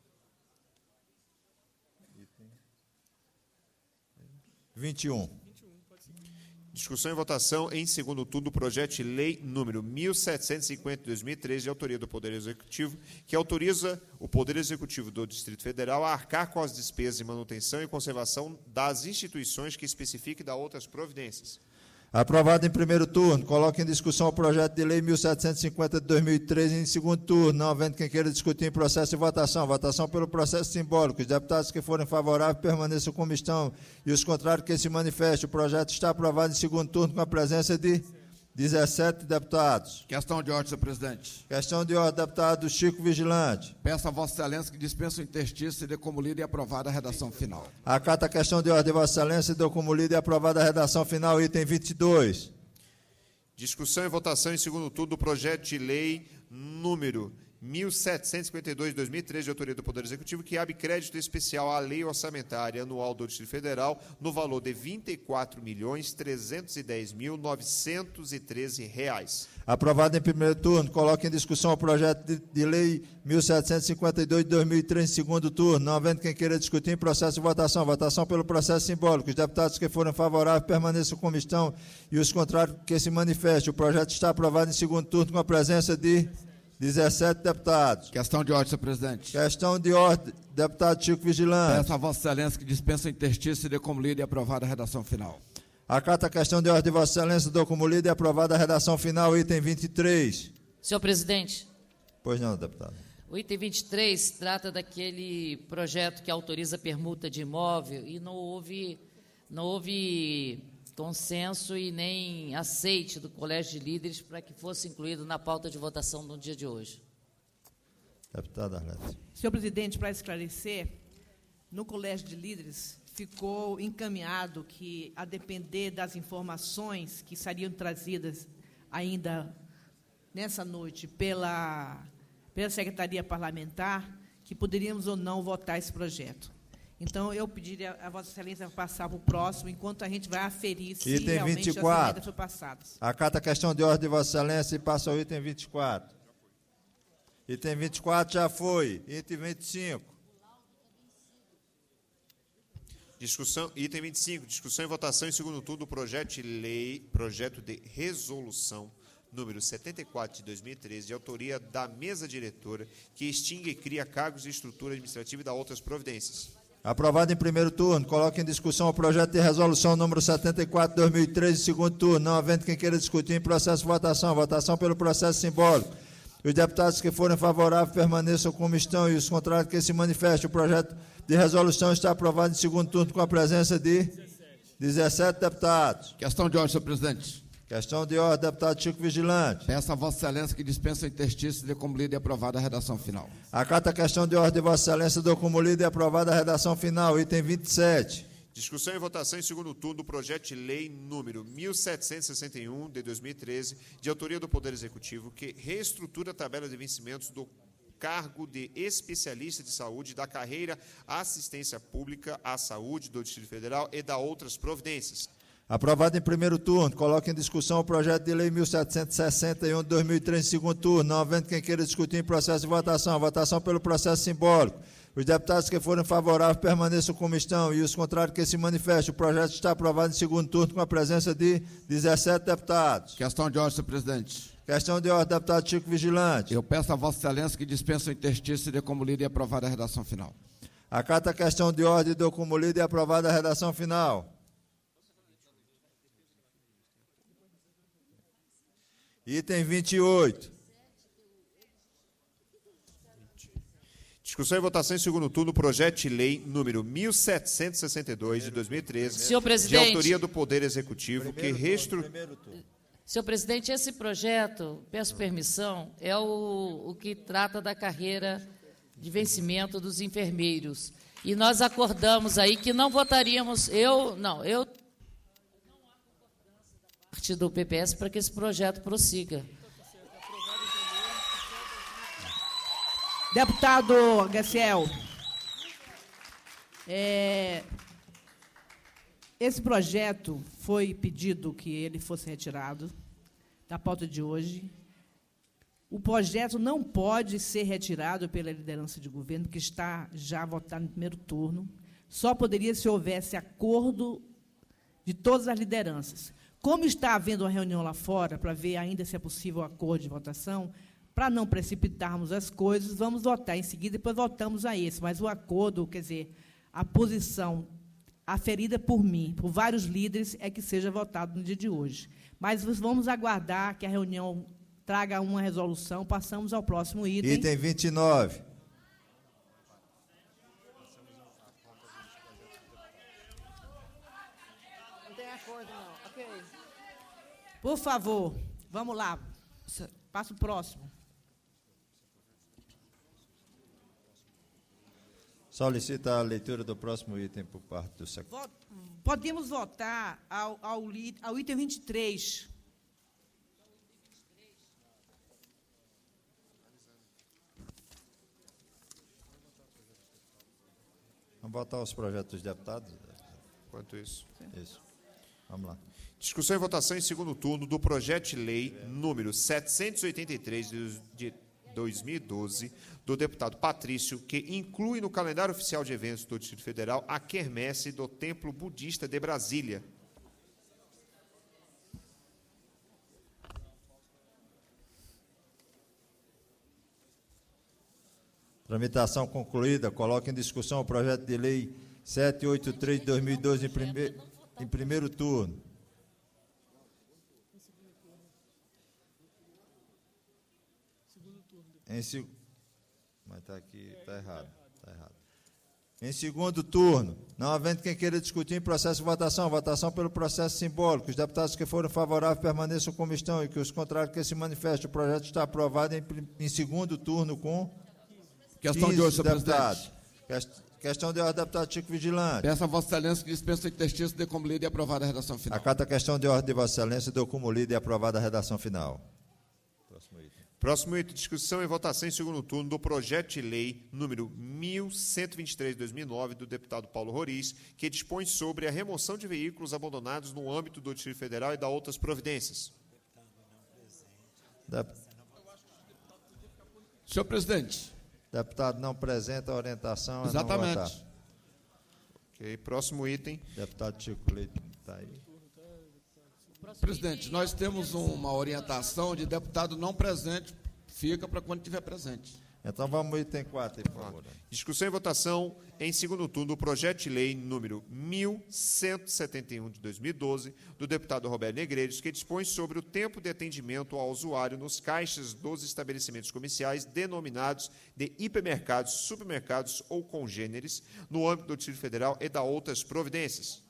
vinte e um. Discussão e votação em segundo turno do projeto de lei número mil setecentos e cinquenta de dois mil e treze, de autoria do Poder Executivo, que autoriza o Poder Executivo do Distrito Federal a arcar com as despesas de manutenção e conservação das instituições que especifique e da outras providências. Aprovado em primeiro turno. Coloca em discussão o projeto de lei mil setecentos e cinquenta de dois mil e treze em segundo turno. Não havendo quem queira discutir em processo de votação. Votação pelo processo simbólico. Os deputados que forem favoráveis permaneçam como estão e os contrários que se manifestem. O projeto está aprovado em segundo turno com a presença de dezessete deputados. Questão de ordem, senhor presidente. Questão de ordem, deputado Chico Vigilante. Peço a Vossa Excelência que dispensa o interstício e dê como lida e aprovada a redação final. Acata a questão de ordem, Vossa Excelência, e dou como lida e aprovada a redação final, item vinte e dois. Discussão e votação em segundo turno do projeto de lei número mil setecentos e cinquenta e dois de dois mil e treze, de autoria do Poder Executivo, que abre crédito especial à Lei Orçamentária Anual do Distrito Federal no valor de vinte e quatro milhões trezentos e dez mil novecentos e treze reais. Aprovado em primeiro turno. Coloca em discussão o projeto de, de lei mil setecentos e cinquenta e dois de dois mil e treze em segundo turno. Não havendo quem queira discutir em processo de votação. Votação pelo processo simbólico. Os deputados que forem favoráveis permaneçam como estão e os contrários que se manifestem. O projeto está aprovado em segundo turno com a presença de dezessete deputados. Questão de ordem, senhor presidente. Questão de ordem, deputado Chico Vigilante. Peço a Vossa Excelência que dispensa o interstício e dê como lida e aprovada a redação final. Acata a questão de ordem de Vossa Excelência, dou como lida e aprovada a redação final, item vinte e três. Senhor presidente. Pois não, deputado. O item vinte e três trata daquele projeto que autoriza permuta de imóvel e não houve, não houve consenso e nem aceite do Colégio de Líderes para que fosse incluído na pauta de votação no dia de hoje. Deputada Arlete. Senhor presidente, para esclarecer, no Colégio de Líderes ficou encaminhado que, a depender das informações que seriam trazidas ainda nessa noite pela, pela Secretaria Parlamentar, que poderíamos ou não votar esse projeto. Então, eu pediria a Vossa Excelência para passar para o próximo, enquanto a gente vai aferir se item realmente vinte e quatro. as emendas foram passadas. Acata a questão de ordem de Vossa Excelência e passa ao item vinte e quatro. Item vinte e quatro já foi. Item vinte e cinco. Discussão, item vinte e cinco, discussão e votação em segundo turno do projeto de lei, projeto de resolução número setenta e quatro de dois mil e treze, de autoria da mesa diretora, que extingue e cria cargos de estrutura administrativa e dá outras providências. Aprovado em primeiro turno. Coloca em discussão o projeto de resolução número setenta e quatro de dois mil e treze, segundo turno. Não havendo quem queira discutir em processo de votação. Votação pelo processo simbólico. Os deputados que forem favoráveis permaneçam como estão e os contrários que se manifestem. O projeto de resolução está aprovado em segundo turno com a presença de dezessete deputados. Questão de ordem, senhor presidente. Questão de ordem, deputado Chico Vigilante. Peço a Vossa Excelência que dispensa o interstício e dê como lida e aprovada a redação final. Acata a questão de ordem de Vossa Excelência, dou como lida e aprovada a redação final, item vinte e sete. Discussão e votação em segundo turno do projeto de lei número mil setecentos e sessenta e um, de dois mil e treze, de autoria do Poder Executivo, que reestrutura a tabela de vencimentos do cargo de especialista de saúde da carreira Assistência Pública à Saúde do Distrito Federal e da outras providências. Aprovado em primeiro turno. Coloca em discussão o projeto de lei mil setecentos e sessenta e um de dois mil e treze, segundo turno. Não havendo quem queira discutir em processo de votação. Votação pelo processo simbólico. Os deputados que forem favoráveis permaneçam como estão e os contrários que se manifestem. O projeto está aprovado em segundo turno com a presença de dezessete deputados. Questão de ordem, senhor presidente. Questão de ordem, deputado Chico Vigilante. Eu peço a Vossa Excelência que dispensa o interstício e dê como lida e aprovada a redação final. Acata a questão de ordem e dou como lida e aprovada a redação final. Item vinte e oito. Discussão e votação em segundo turno do projeto de lei número mil setecentos e sessenta e dois, de dois mil e treze, Senhor presidente, de autoria do Poder Executivo, que reestrutura... Senhor presidente, esse projeto, peço permissão, é o, o que trata da carreira de vencimento dos enfermeiros. E nós acordamos aí que não votaríamos, eu, não, eu, parte do P P S para que esse projeto prossiga. Deputado Gaciel, é, esse projeto foi pedido que ele fosse retirado da pauta de hoje. O projeto não pode ser retirado pela liderança de governo, que está já votado no primeiro turno. Só poderia se houvesse acordo de todas as lideranças. Como está havendo uma reunião lá fora, para ver ainda se é possível acordo de votação, para não precipitarmos as coisas, vamos votar em seguida, depois voltamos a esse. Mas o acordo, quer dizer, a posição aferida por mim, por vários líderes, é que seja votado no dia de hoje. Mas vamos aguardar que a reunião traga uma resolução. Passamos ao próximo item. Item vinte e nove. Não tem acordo, não. Ok. Por favor, vamos lá. Passa o próximo. Solicita a leitura do próximo item por parte do secretário. Podemos votar ao, ao, ao item vinte e três. Vamos votar os projetos dos deputados? Enquanto isso. Isso. Vamos lá. Discussão e votação em segundo turno do projeto de lei número setecentos e oitenta e três de dois mil e doze, do deputado Patrício, que inclui no calendário oficial de eventos do Distrito Federal a quermesse do Templo Budista de Brasília. Tramitação concluída. Coloco em discussão o projeto de lei setecentos e oitenta e três de dois mil e doze em, prime... em primeiro turno. Em se... Mas está aqui, está errado, está errado. Em segundo turno, não havendo quem queira discutir em processo de votação, votação pelo processo simbólico. Os deputados que forem favoráveis permaneçam como estão e que os contrários que se manifestem. O projeto está aprovado em, em segundo turno com Questão de ordem, senhor presidente. Questão de ordem, deputado Chico Vigilante. Peço a Vossa Excelência que dispensa o texto de como lida e aprovada a redação final. Acata a questão de ordem de Vossa Excelência, dou como lida e aprovada a redação final. Próximo item. Próximo item, discussão e votação em segundo turno do projeto de lei número mil cento e vinte e três de dois mil e nove, do deputado Paulo Roriz, que dispõe sobre a remoção de veículos abandonados no âmbito do Distrito Federal e da outras providências. Dep... Senhor presidente. Deputado não presente, a orientação é Exatamente. não votar. Ok, próximo item. Deputado Chico Leite está aí. Presidente, nós temos uma orientação de deputado não presente, fica para quando estiver presente. Então vamos ao item quatro, por favor. Discussão e votação em segundo turno do projeto de lei número mil cento e setenta e um de dois mil e doze, do deputado Roberto Negreiros, que dispõe sobre o tempo de atendimento ao usuário nos caixas dos estabelecimentos comerciais denominados de hipermercados, supermercados ou congêneres, no âmbito do Distrito Federal e da outras providências.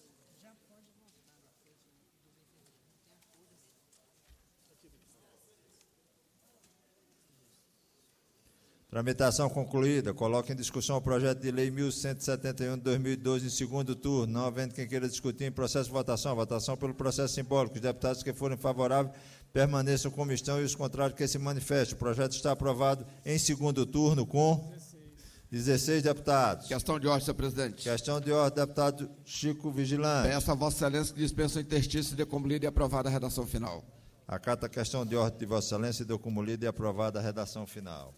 Tramitação concluída. Coloco em discussão o projeto de lei mil cento e setenta e um de dois mil e doze em segundo turno. Não havendo quem queira discutir em processo de votação. Votação pelo processo simbólico. Os deputados que forem favoráveis permaneçam como estão e os contrários que se manifestem. O projeto está aprovado em segundo turno com dezesseis deputados. Questão de ordem, senhor presidente. Questão de ordem, deputado Chico Vigilante. Peço a Vossa Excelência que dispensa o interstício de como lida e aprovada a redação final. Acata a questão de ordem de Vossa Excelência e deu como lida e aprovada a redação final.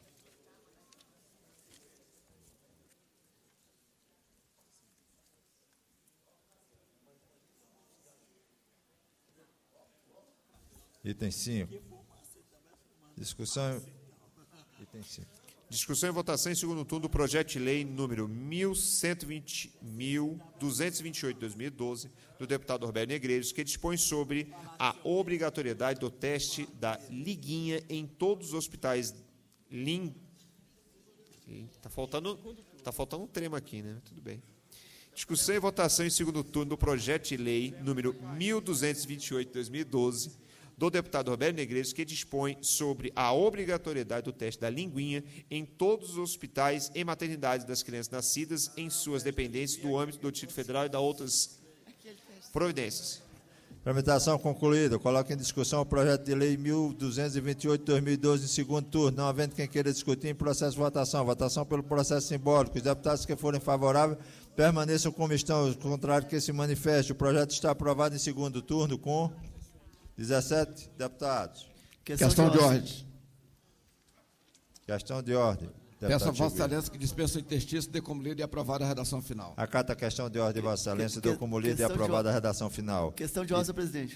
Item cinco. Discussão. Item cinco. Discussão e votação em segundo turno do projeto de lei número mil cento e vinte, mil duzentos e vinte e oito de dois mil e doze, do deputado Roberto Negreiros, que dispõe sobre a obrigatoriedade do teste da liguinha em todos os hospitais. Lim... Está faltando, tá faltando um trema aqui, né? Tudo bem. Discussão e votação em segundo turno do projeto de lei número mil duzentos e vinte e oito de dois mil e doze, do deputado Roberto Negreiros, que dispõe sobre a obrigatoriedade do teste da linguinha em todos os hospitais e maternidades das crianças nascidas em suas dependências do âmbito do Distrito Federal e da outras providências. Tramitação concluída. Coloco em discussão o projeto de lei mil duzentos e vinte e oito de dois mil e doze em segundo turno. Não havendo quem queira discutir em processo de votação. Votação pelo processo simbólico. Os deputados que forem favoráveis permaneçam como estão. Os contrários que se manifeste. O projeto está aprovado em segundo turno com dezessete deputados. Questão, Questão de ordem. ordem. Questão de ordem. Peço a Vossa Excelência que dispensa o interstício, dê como lida e aprovada a redação final. Acata a questão de ordem de Vossa Excelência, dê como lida e aprovada a redação final. Questão de ordem, senhor presidente.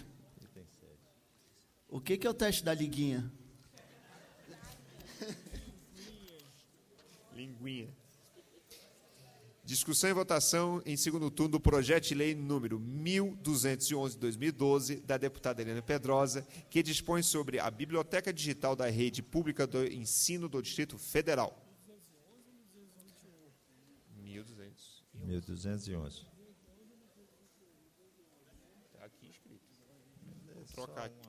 O que, que é o teste da liguinha? Linguinha. Discussão e votação em segundo turno do projeto de lei número mil duzentos e onze de dois mil e doze, da deputada Helena Pedrosa, que dispõe sobre a Biblioteca Digital da Rede Pública do Ensino do Distrito Federal. mil duzentos e onze. Está aqui escrito. Vou trocar aqui.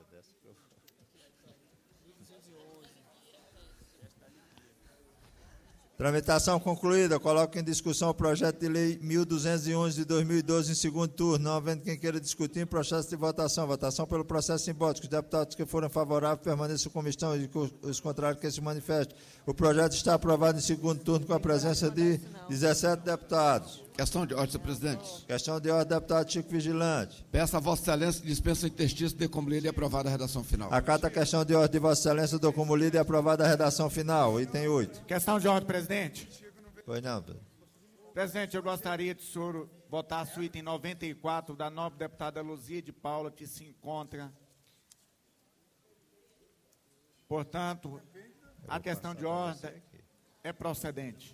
Tramitação concluída. Coloco em discussão o projeto de lei mil duzentos e onze de dois mil e doze em segundo turno. Não havendo quem queira discutir em processo de votação. Votação pelo processo simbólico. Os deputados que forem favoráveis permaneçam como estão e os contrários que se manifestem. O projeto está aprovado em segundo turno com a presença de dezessete deputados. Questão de ordem, senhor presidente. Questão de ordem, deputado Chico Vigilante. Peço a Vossa Excelência que dispensa o interstício, dê como lida e aprovada a redação final. Acata a questão de ordem de Vossa Excelência, dou como lida e aprovada a redação final. Item oito. Questão de ordem, presidente. Pois não, Pedro. Presidente, eu gostaria de o senhor votar o item noventa e quatro da nobre deputada Luzia de Paula, que se encontra. Portanto, a questão de ordem é procedente.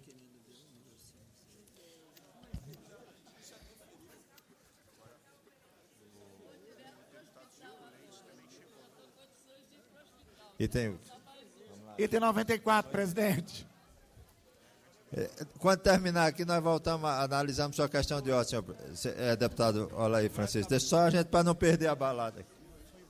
Item, Item noventa e quatro, presidente. Quando terminar aqui, nós voltamos a analisarmos sua questão de ordem, senhor é, deputado. Olha aí, Francisco. Deixa só a gente para não perder a balada aqui.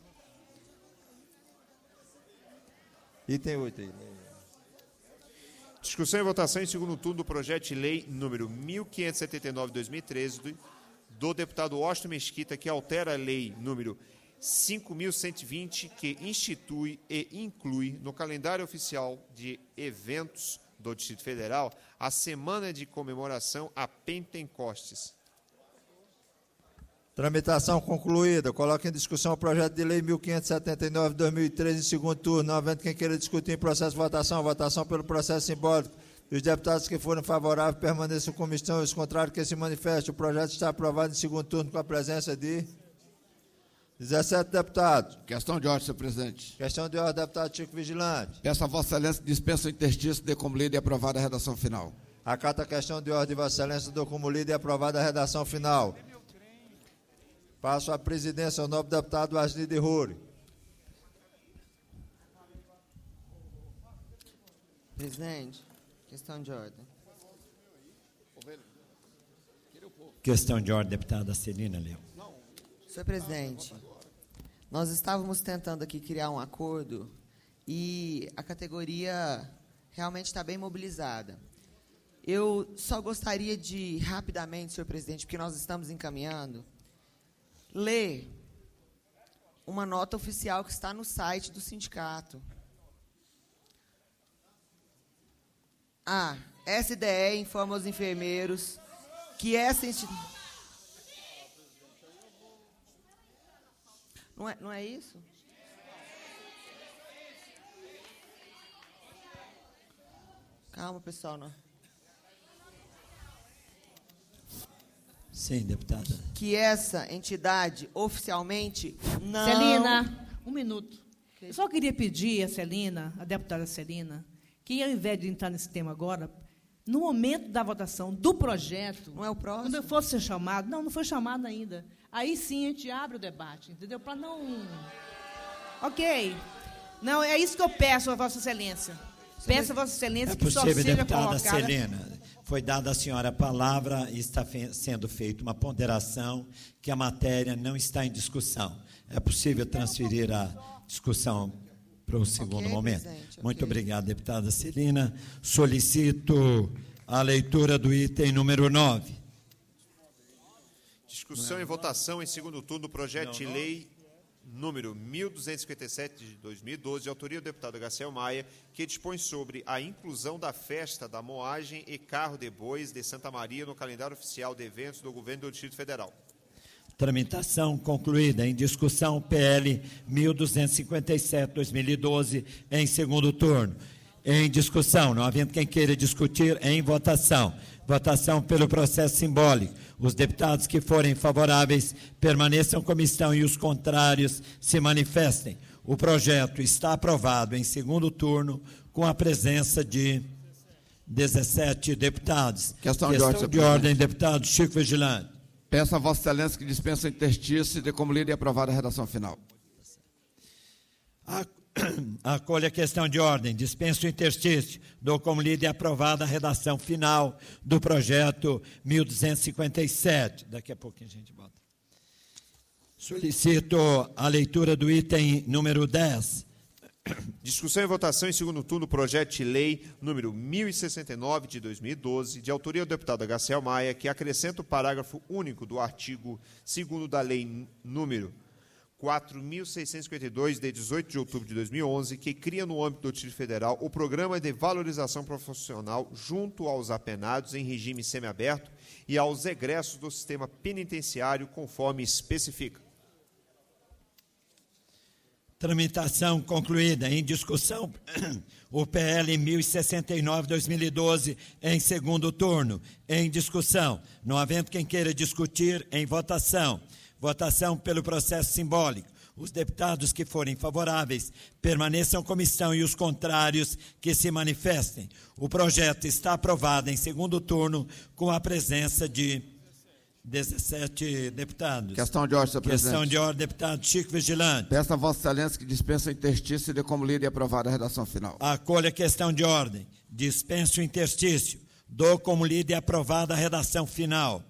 Item oito aí. Discussão e votação em segundo turno do projeto de lei número mil quinhentos e setenta e nove de dois mil e treze, do, do deputado Washington Mesquita, que altera a lei número cinco mil cento e vinte, que institui e inclui no calendário oficial de eventos do Distrito Federal a Semana de Comemoração a Pentecostes. Tramitação concluída. Coloco em discussão o projeto de lei mil quinhentos e setenta e nove de dois mil e treze em segundo turno. Não havendo quem queira discutir em processo de votação. Votação pelo processo simbólico. Os deputados que forem favoráveis permaneçam como estão. Os contrários que se manifestem. O projeto está aprovado em segundo turno com a presença de dezessete deputados. Questão de ordem, senhor presidente. Questão de ordem, deputado Chico Vigilante. Peço a Vossa Excelência que dispensa o interstício, dê como lida e aprovada a redação final. Acata a questão de ordem de Vossa Excelência, dou como lida e aprovada a redação final. Passo a presidência ao nobre deputado Asni de Roure. Presidente, questão de ordem. Questão de ordem, deputada Celina Leão. Senhor presidente, nós estávamos tentando aqui criar um acordo e a categoria realmente está bem mobilizada. Eu só gostaria de, rapidamente, senhor presidente, porque nós estamos encaminhando, ler uma nota oficial que está no site do sindicato. Ah, S D E informa aos enfermeiros que essa instituição... Não é, não é isso? Calma, pessoal. Não. Sim, deputada. Que essa entidade, oficialmente, não... Celina, um minuto. Eu só queria pedir a Celina, a deputada Celina, que, ao invés de entrar nesse tema agora, no momento da votação do projeto... Não é o próximo? Quando eu fosse ser chamado... Não, não foi chamado ainda. Aí sim a gente abre o debate, entendeu? Para não... Ok. Não, é isso que eu peço a Vossa Excelência. Peço a Vossa Excelência é que só possível, seja deputada colocada... Celina, Foi dada à senhora a palavra e está fe- sendo feita uma ponderação que a matéria não está em discussão. É possível transferir a discussão para o segundo Ok, momento. presidente, Muito ok. obrigado, deputada Celina. Solicito a leitura do item número nove. Discussão e votação em segundo turno do projeto de lei número mil duzentos e cinquenta e sete de dois mil e doze, de autoria do deputado Garcel Maia, que dispõe sobre a inclusão da festa da moagem e carro de bois de Santa Maria no calendário oficial de eventos do governo do Distrito Federal. Tramitação concluída. Em discussão, P L mil duzentos e cinquenta e sete, dois mil e doze, em segundo turno. Em discussão, não havendo quem queira discutir, em votação. Votação pelo processo simbólico. Os deputados que forem favoráveis permaneçam como estão e os contrários se manifestem. O projeto está aprovado em segundo turno com a presença de dezessete deputados. Questão de Questão ordem, de senhor ordem, presidente. deputado Chico Vigilante. Peço a Vossa Excelência que dispense o interstício e dê como lida e aprovada a redação final. A- Acolho a questão de ordem, dispenso o interstício, dou como lida e aprovada a redação final do projeto mil duzentos e cinquenta e sete. Daqui a pouquinho a gente bota. Solicito a leitura do item número dez. Discussão e votação em segundo turno do projeto de lei número mil e sessenta e nove de dois mil e doze, de autoria do deputado Garcel Maia, que acrescenta o parágrafo único do artigo segundo da lei número quatro mil seiscentos e cinquenta e dois, de dezoito de outubro de dois mil e onze, que cria no âmbito do Distrito Federal o Programa de Valorização Profissional junto aos apenados em regime semiaberto e aos egressos do sistema penitenciário, conforme especifica. Tramitação concluída. Em discussão, o P L mil e sessenta e nove, dois mil e doze, em segundo turno. Em discussão, não havendo quem queira discutir, em votação. Votação pelo processo simbólico. Os deputados que forem favoráveis permaneçam como estão e os contrários que se manifestem. O projeto está aprovado em segundo turno com a presença de dezessete deputados. Questão de ordem, senhor presidente. Questão de ordem, deputado Chico Vigilante. Peço a Vossa Excelência que dispense o interstício e dê como lida e aprovada a redação final. Acolho a questão de ordem. Dispenso o interstício. Dou como lida e aprovada a redação final.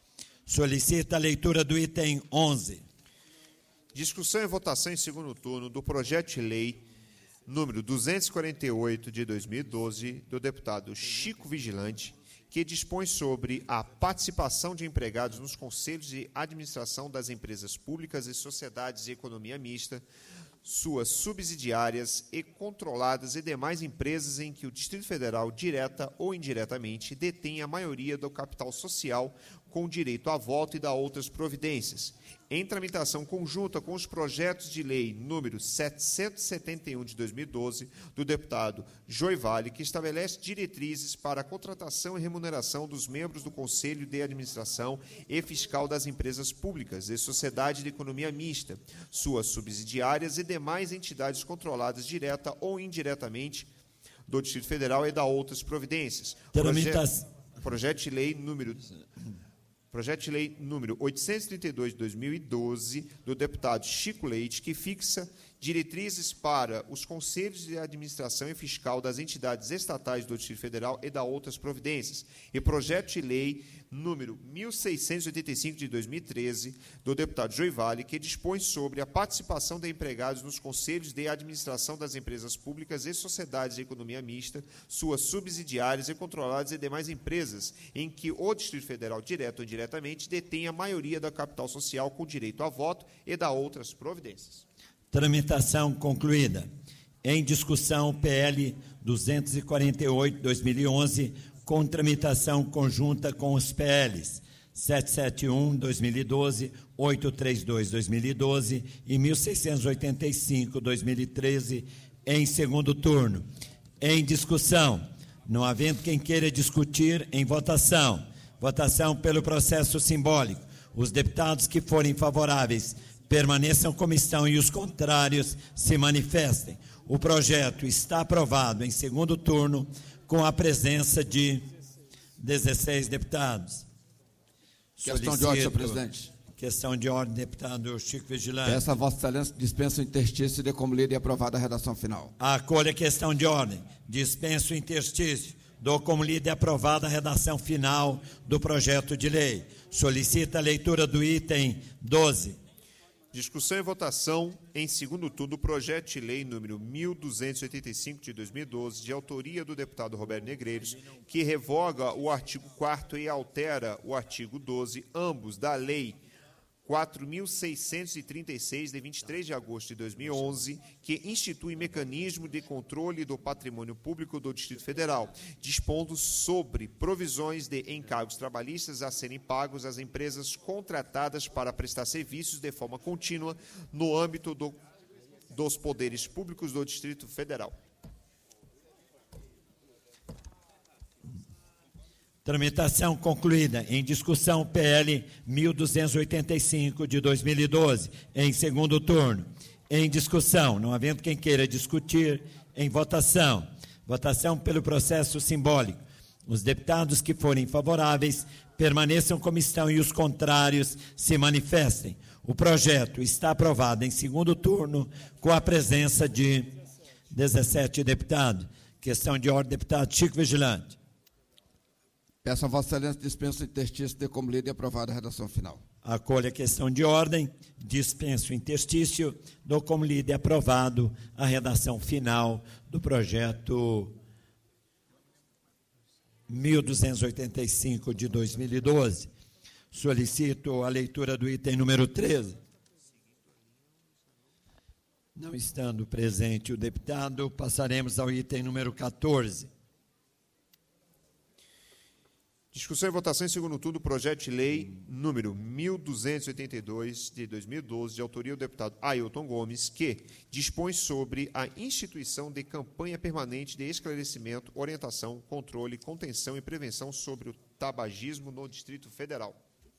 Solicita a leitura do item onze. Discussão e votação em segundo turno do projeto de lei número duzentos e quarenta e oito de dois mil e doze, do deputado Chico Vigilante, que dispõe sobre a participação de empregados nos conselhos de administração das empresas públicas e sociedades de economia mista, suas subsidiárias e controladas e demais empresas em que o Distrito Federal, direta ou indiretamente, detém a maioria do capital social com direito a voto e da outras providências, em tramitação conjunta com os projetos de lei número setecentos e setenta e um de dois mil e doze, do deputado Joivale, que estabelece diretrizes para a contratação e remuneração dos membros do Conselho de Administração e Fiscal das empresas públicas e sociedade de economia mista, suas subsidiárias e demais entidades controladas direta ou indiretamente do Distrito Federal e da outras providências. Tramita- Proje- Projeto de lei número Projeto de lei número oitocentos e trinta e dois de dois mil e doze, do deputado Chico Leite, que fixa diretrizes para os conselhos de administração e fiscal das entidades estatais do Distrito Federal e da outras providências. E projeto de lei número mil seiscentos e oitenta e cinco de dois mil e treze, do deputado Joivale, que dispõe sobre a participação de empregados nos conselhos de administração das empresas públicas e sociedades de economia mista, suas subsidiárias e controladas e demais empresas em que o Distrito Federal, direto ou indiretamente, detém a maioria da capital social com direito a voto e da outras providências. Tramitação concluída. Em discussão, P L duzentos e quarenta e oito, dois mil e onze, com tramitação conjunta com os P Ls setecentos e setenta e um, dois mil e doze, oitocentos e trinta e dois, dois mil e doze e mil seiscentos e oitenta e cinco, dois mil e treze, em segundo turno. Em discussão, não havendo quem queira discutir, em votação. Votação pelo processo simbólico. Os deputados que forem favoráveis permaneçam como estão e os contrários se manifestem. O projeto está aprovado em segundo turno com a presença de dezesseis deputados. Questão de ordem, senhor presidente. Questão de ordem, deputado Chico Vigilante. Peço a Vossa Excelência que dispense o interstício e dê como lida e aprovada a redação final. Acolho a questão de ordem. Dispenso o interstício. Dou como lida e aprovada a redação final do projeto de lei. Solicita a leitura do item doze. Discussão e votação em segundo turno do projeto de lei número mil duzentos e oitenta e cinco de dois mil e doze, de autoria do deputado Roberto Negreiros, que revoga o artigo quarto e altera o artigo doze, ambos da lei quatro mil seiscentos e trinta e seis, de vinte e três de agosto de dois mil e onze, que institui mecanismo de controle do patrimônio público do Distrito Federal, dispondo sobre provisões de encargos trabalhistas a serem pagos às empresas contratadas para prestar serviços de forma contínua no âmbito do, dos poderes públicos do Distrito Federal. Tramitação concluída. Em discussão, P L mil duzentos e oitenta e cinco, de dois mil e doze, em segundo turno. Em discussão, não havendo quem queira discutir, em votação. Votação pelo processo simbólico. Os deputados que forem favoráveis permaneçam como estão e os contrários se manifestem. O projeto está aprovado em segundo turno com a presença de dezessete deputados. Questão de ordem, deputado Chico Vigilante. Peço a Vossa Excelência dispensa o interstício de como lida e aprovada a redação final. Acolho a questão de ordem, dispenso o interstício, dou como lida e aprovado a redação final do projeto mil duzentos e oitenta e cinco de dois mil e doze. Solicito a leitura do item número treze. Não estando presente o deputado, passaremos ao item número quatorze. Discussão e votação em segundo turno do projeto de lei número mil duzentos e oitenta e dois, de dois mil e doze, de autoria do deputado Ailton Gomes, que dispõe sobre a instituição de campanha permanente de esclarecimento, orientação, controle, contenção e prevenção sobre o tabagismo no Distrito Federal.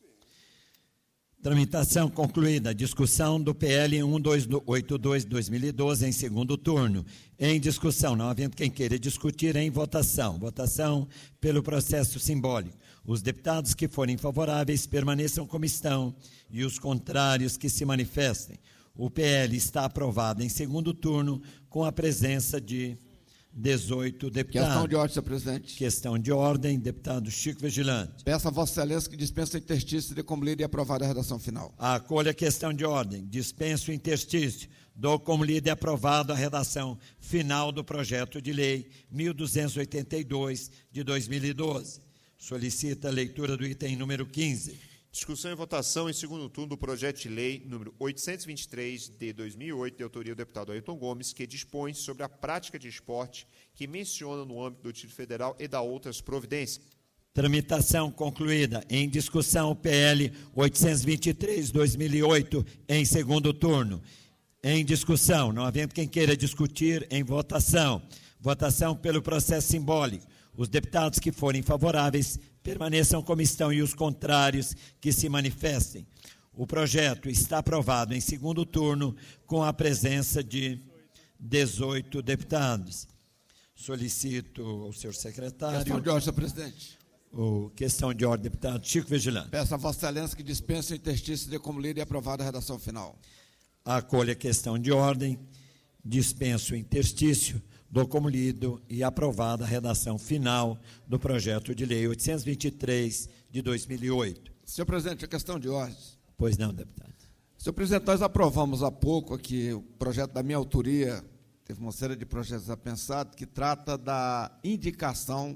Tramitação concluída. Discussão do P L cento e oitenta e dois de dois mil e doze em segundo turno. Em discussão, não havendo quem queira discutir, em votação. Votação pelo processo simbólico. Os deputados que forem favoráveis permaneçam como estão e os contrários que se manifestem. O P L está aprovado em segundo turno com a presença de dezoito deputados. Questão de ordem, senhor presidente. Questão de ordem, deputado Chico Vigilante. Peço a Vossa Excelência que dispensa o interstício de como lida e aprovada a redação final. Acolho a questão de ordem, dispenso o interstício, dou como lida e aprovado a redação final do projeto de lei mil duzentos e oitenta e dois de dois mil e doze. Solicita a leitura do item número quinze. Discussão e votação em segundo turno do projeto de lei número oitocentos e vinte e três de dois mil e oito, de autoria do deputado Ailton Gomes, que dispõe sobre a prática de esporte, que menciona no âmbito do Distrito Federal e dá outras providências. Tramitação concluída. Em discussão, o P L oitocentos e vinte e três de dois mil e oito, em segundo turno. Em discussão, não havendo quem queira discutir, em votação. Votação pelo processo simbólico. Os deputados que forem favoráveis permaneçam como estão e os contrários que se manifestem. O projeto está aprovado em segundo turno com a presença de dezoito deputados. Solicito ao senhor secretário... Questão de ordem, senhor presidente. O, questão de ordem, deputado Chico Vigilante. Peço a Vossa Excelência que dispense o interstício de como lida e aprovada a redação final. Acolho a questão de ordem, dispenso o interstício, dou como lido e aprovada a redação final do projeto de lei oitocentos e vinte e três de dois mil e oito. Senhor presidente, a questão de ordem. Pois não, deputado. Senhor presidente, nós aprovamos há pouco aqui o projeto da minha autoria, teve uma série de projetos apensados, que trata da indicação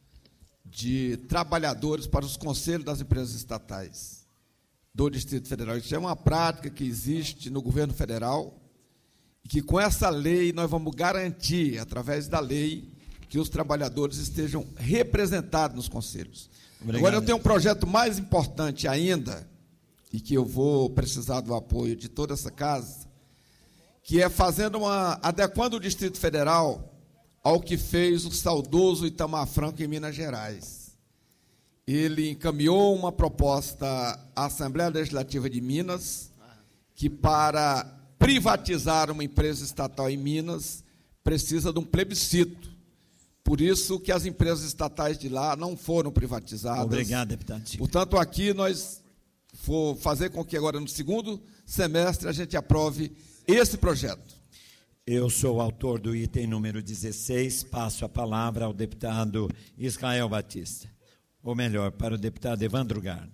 de trabalhadores para os conselhos das empresas estatais do Distrito Federal. Isso é uma prática que existe no governo federal, e que com essa lei nós vamos garantir, através da lei, que os trabalhadores estejam representados nos conselhos. Obrigado. Agora, eu tenho um projeto mais importante ainda, e que eu vou precisar do apoio de toda essa casa, que é fazendo uma, adequando o Distrito Federal ao que fez o saudoso Itamar Franco em Minas Gerais. Ele encaminhou uma proposta à Assembleia Legislativa de Minas, que para privatizar uma empresa estatal em Minas precisa de um plebiscito. Por isso que as empresas estatais de lá não foram privatizadas. Obrigado, deputado. Portanto, aqui nós vou fazer com que agora no segundo semestre a gente aprove esse projeto. Eu sou o autor do item número dezesseis, passo a palavra ao deputado Israel Batista. Ou melhor, para o deputado Evandro Garda.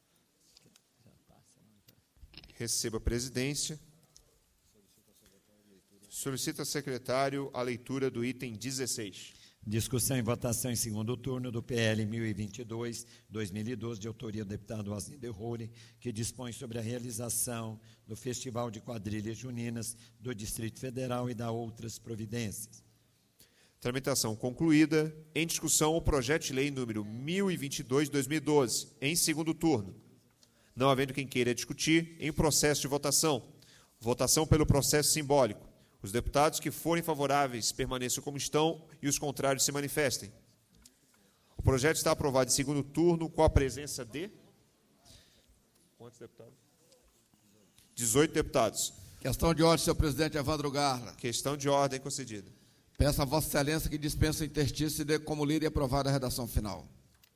Receba a presidência. Solicita, secretário, a leitura do item dezesseis. Discussão e votação em segundo turno do P L mil e vinte e dois, dois mil e doze, de autoria do deputado Osni de Rore, que dispõe sobre a realização do Festival de Quadrilhas Juninas do Distrito Federal e da outras providências. Tramitação concluída. Em discussão, o projeto de lei número mil e vinte e dois, dois mil e doze, em segundo turno. Não havendo quem queira discutir, em processo de votação. Votação pelo processo simbólico. Os deputados que forem favoráveis permaneçam como estão e os contrários se manifestem. O projeto está aprovado em segundo turno com a presença de... Quantos deputados? dezoito deputados. Questão de ordem, senhor presidente Evandro Garla. Questão de ordem concedida. Peço a Vossa Excelência que dispense o interstício e dê como lida e aprovada a redação final.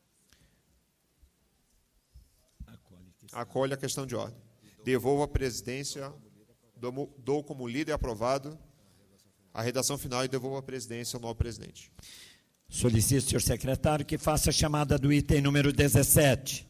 Acolhe a questão de ordem. Devolvo a presidência... Dou como líder aprovado a redação final e devolvo a presidência ao novo presidente. Solicito, senhor secretário, que faça a chamada do item número dezessete.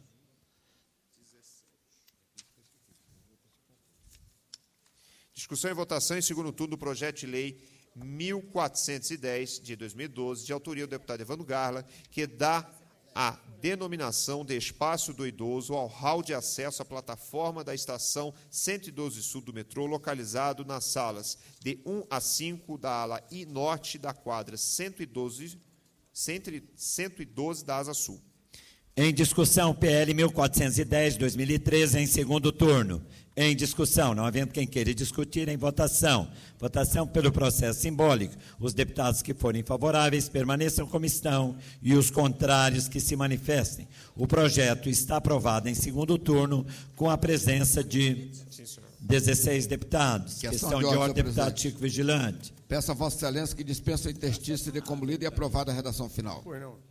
Discussão e votação em segundo turno do projeto de lei mil quatrocentos e dez, de dois mil e doze, de autoria do deputado Evandro Garla, que dá a denominação de espaço do idoso ao hall de acesso à plataforma da estação cento e doze Sul do metrô, localizado nas salas de um a cinco da ala I norte da quadra cento e doze, cento e doze da asa sul. Em discussão, P L mil quatrocentos e dez, dois mil e treze, em segundo turno. Em discussão, não havendo quem queira discutir, em votação. Votação pelo processo simbólico. Os deputados que forem favoráveis permaneçam como estão e os contrários que se manifestem. O projeto está aprovado em segundo turno com a presença de dezesseis deputados. Questão, Questão de de ordem, ordem, deputado Chico Vigilante. Peço a Vossa Excelência que dispense o interstício e dê como lida e aprovada a redação final. Pois não.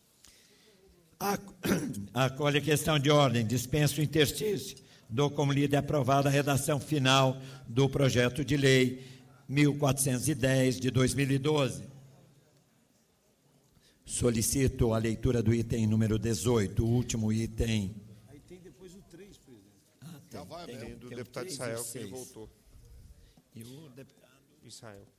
Acolhe a questão de ordem, dispensa o interstício. Dou como lida e aprovada a redação final do projeto de lei mil quatrocentos e dez, de dois mil e doze. Solicito a leitura do item número dezoito, o último item. Aí tem depois o três, presidente. Ah, tem, vai, tem, tem do tem deputado três, Israel, que ele voltou. E o deputado Israel.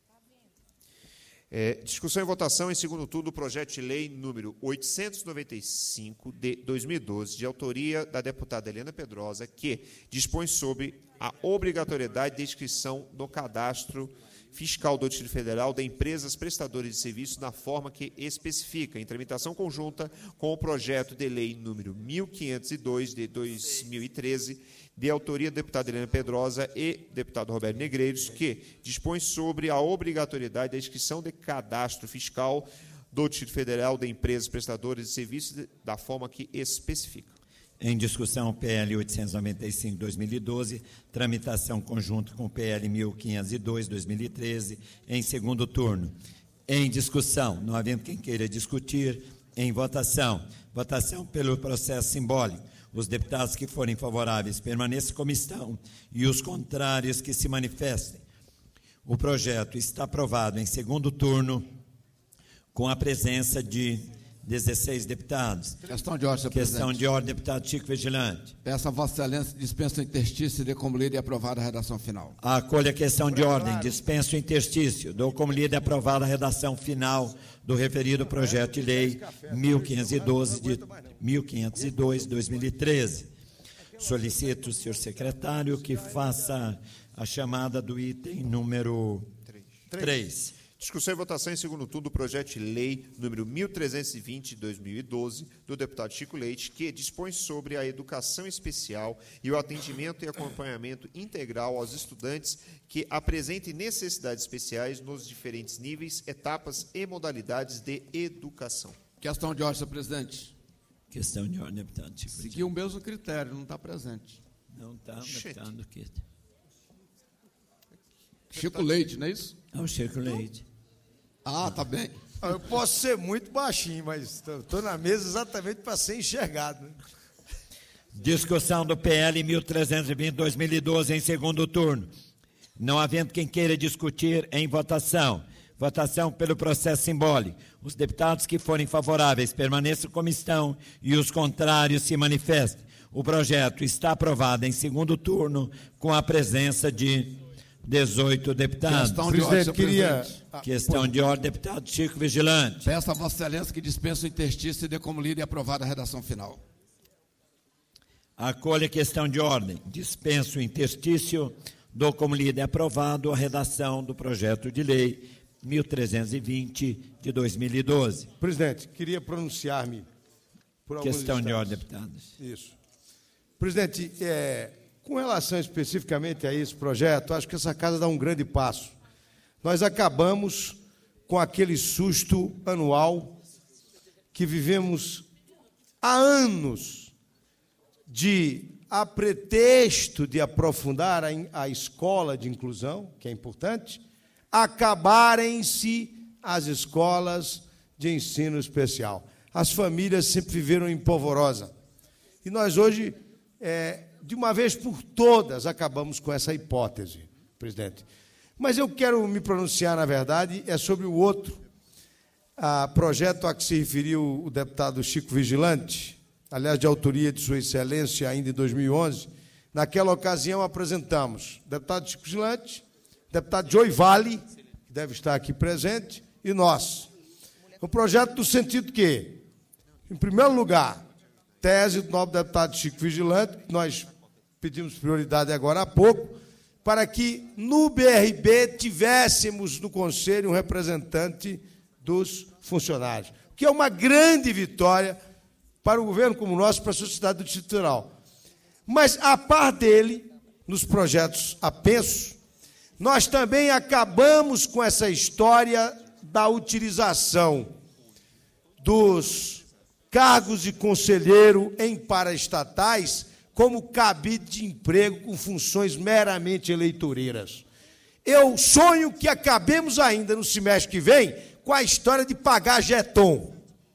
É, discussão e votação em segundo turno do projeto de lei número oitocentos e noventa e cinco, de dois mil e doze, de autoria da deputada Helena Pedrosa, que dispõe sobre a obrigatoriedade de inscrição no cadastro fiscal do Distrito Federal de empresas prestadoras de serviços na forma que especifica, em tramitação conjunta com o projeto de lei número mil quinhentos e dois, de dois mil e treze, de autoria da deputada Helena Pedrosa e deputado Roberto Negreiros, que dispõe sobre a obrigatoriedade da inscrição de cadastro fiscal do Distrito Federal de empresas prestadoras de serviços da forma que especifica. Em discussão, P L oitocentos e noventa e cinco, dois mil e doze, tramitação conjunta com P L mil quinhentos e dois, dois mil e treze, em segundo turno. Em discussão, não havendo quem queira discutir, em votação. Votação pelo processo simbólico. Os deputados que forem favoráveis permaneçam como estão e os contrários que se manifestem. O projeto está aprovado em segundo turno com a presença de dezesseis deputados. Questão de ordem, senhor Questão presidente. de ordem, deputado Chico Vigilante. Peço a Vossa Excelência que dispense o interstício e dê como lida e aprovada a redação final. Acolho a questão de ordem, dispenso o interstício. Dou como lida e aprovada a redação final do referido projeto de lei mil quinhentos e doze, de mil quinhentos e dois, dois mil e treze. Solicito, senhor secretário, que faça a chamada do item número três. Discussão e votação em segundo turno do projeto de lei número mil trezentos e vinte, de dois mil e doze, do deputado Chico Leite, que dispõe sobre a educação especial e o atendimento e acompanhamento integral aos estudantes que apresentem necessidades especiais nos diferentes níveis, etapas e modalidades de educação. Questão de ordem, senhor presidente. Questão de ordem, deputado Chico. Seguiu o mesmo critério, não está presente. Não está, deputado aqui. Chico Leite, não é isso? É o Chico Leite. Ah, tá bem. Eu posso ser muito baixinho, mas estou na mesa exatamente para ser enxergado. Né? Discussão do P L mil trezentos e vinte, dois mil e doze, em segundo turno. Não havendo quem queira discutir, em votação. Votação pelo processo simbólico. Os deputados que forem favoráveis permaneçam como estão e os contrários se manifestem. O projeto está aprovado em segundo turno com a presença de dezoito deputados. Questão de ordem, queria... Questão de ordem, deputado Chico Vigilante. Peço a Vossa Excelência que dispense o interstício e dê como lida e aprovada a redação final. Acolha a questão de ordem. Dispenso o interstício. Dou como lida e aprovado a redação do projeto de lei mil trezentos e vinte de dois mil e doze. Presidente, queria pronunciar-me por alguns Questão de instantes. ordem, deputados. Isso. Presidente, é, com relação especificamente a esse projeto, acho que essa casa dá um grande passo. Nós acabamos com aquele susto anual que vivemos há anos de, a pretexto de aprofundar a, a escola de inclusão, que é importante, acabarem-se as escolas de ensino especial. As famílias sempre viveram em polvorosa. E nós hoje, é, de uma vez por todas, acabamos com essa hipótese, presidente. Mas eu quero me pronunciar, na verdade, é sobre o outro a projeto a que se referiu o deputado Chico Vigilante, aliás, de autoria de Sua Excelência, ainda em dois mil e onze. Naquela ocasião, apresentamos o deputado Chico Vigilante, o deputado Joey Vale, que deve estar aqui presente, e nós. Um projeto no sentido que, em primeiro lugar, tese do nobre deputado Chico Vigilante, que nós pedimos prioridade agora há pouco, para que no B R B tivéssemos no Conselho um representante dos funcionários, que é uma grande vitória para o governo como o nosso, para a sociedade do Distrito Federal. Mas, a par dele, nos projetos apensos, nós também acabamos com essa história da utilização dos cargos de conselheiro em paraestatais como cabide de emprego com funções meramente eleitoreiras. Eu sonho que acabemos ainda no semestre que vem com a história de pagar jeton.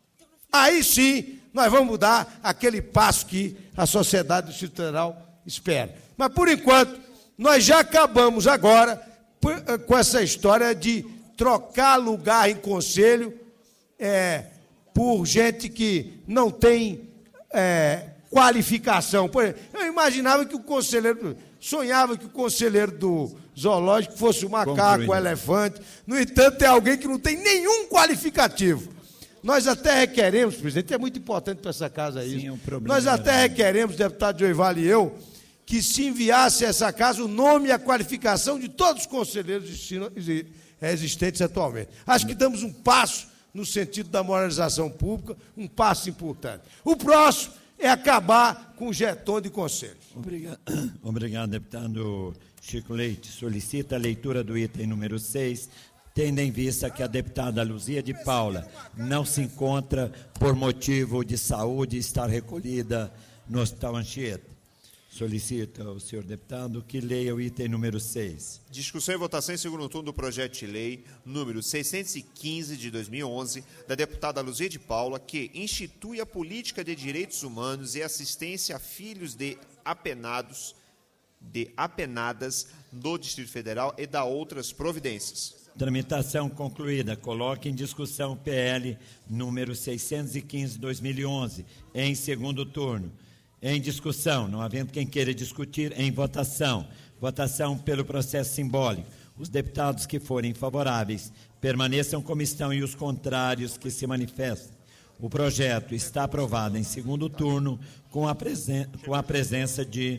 Aí sim, nós vamos mudar aquele passo que a sociedade do Distrito Federal espera. Mas, por enquanto, nós já acabamos agora com essa história de trocar lugar em conselho é, por gente que não tem é, qualificação. Por exemplo, eu imaginava que o conselheiro, sonhava que o conselheiro do zoológico fosse o macaco, o elefante. No entanto, é alguém que não tem nenhum qualificativo. Nós até requeremos, presidente, é muito importante para essa casa isso. Sim, é um problema. Nós até requeremos, deputado Joey Vale e eu, que se enviasse a essa casa o nome e a qualificação de todos os conselheiros existentes atualmente. Acho que damos um passo no sentido da moralização pública, um passo importante. O próximo é acabar com o jeton de conselhos. Obrigado, Obrigado deputado Chico Leite. Solicita a leitura do item número seis, tendo em vista que a deputada Luzia de Paula não se encontra por motivo de saúde e estar recolhida no Hospital Anchieta. Solicita ao senhor deputado que leia o item número seis. Discussão e votação em segundo turno do projeto de lei número seiscentos e quinze de dois mil e onze, da deputada Luzia de Paula, que institui a política de direitos humanos e assistência a filhos de apenados, de apenadas no Distrito Federal e da outras providências. Tramitação concluída. Coloque em discussão P L número seiscentos e quinze de dois mil e onze, em segundo turno. Em discussão, não havendo quem queira discutir, em votação. Votação pelo processo simbólico. Os deputados que forem favoráveis permaneçam como estão e os contrários que se manifestem. O projeto está aprovado em segundo turno com a, presen com a presença de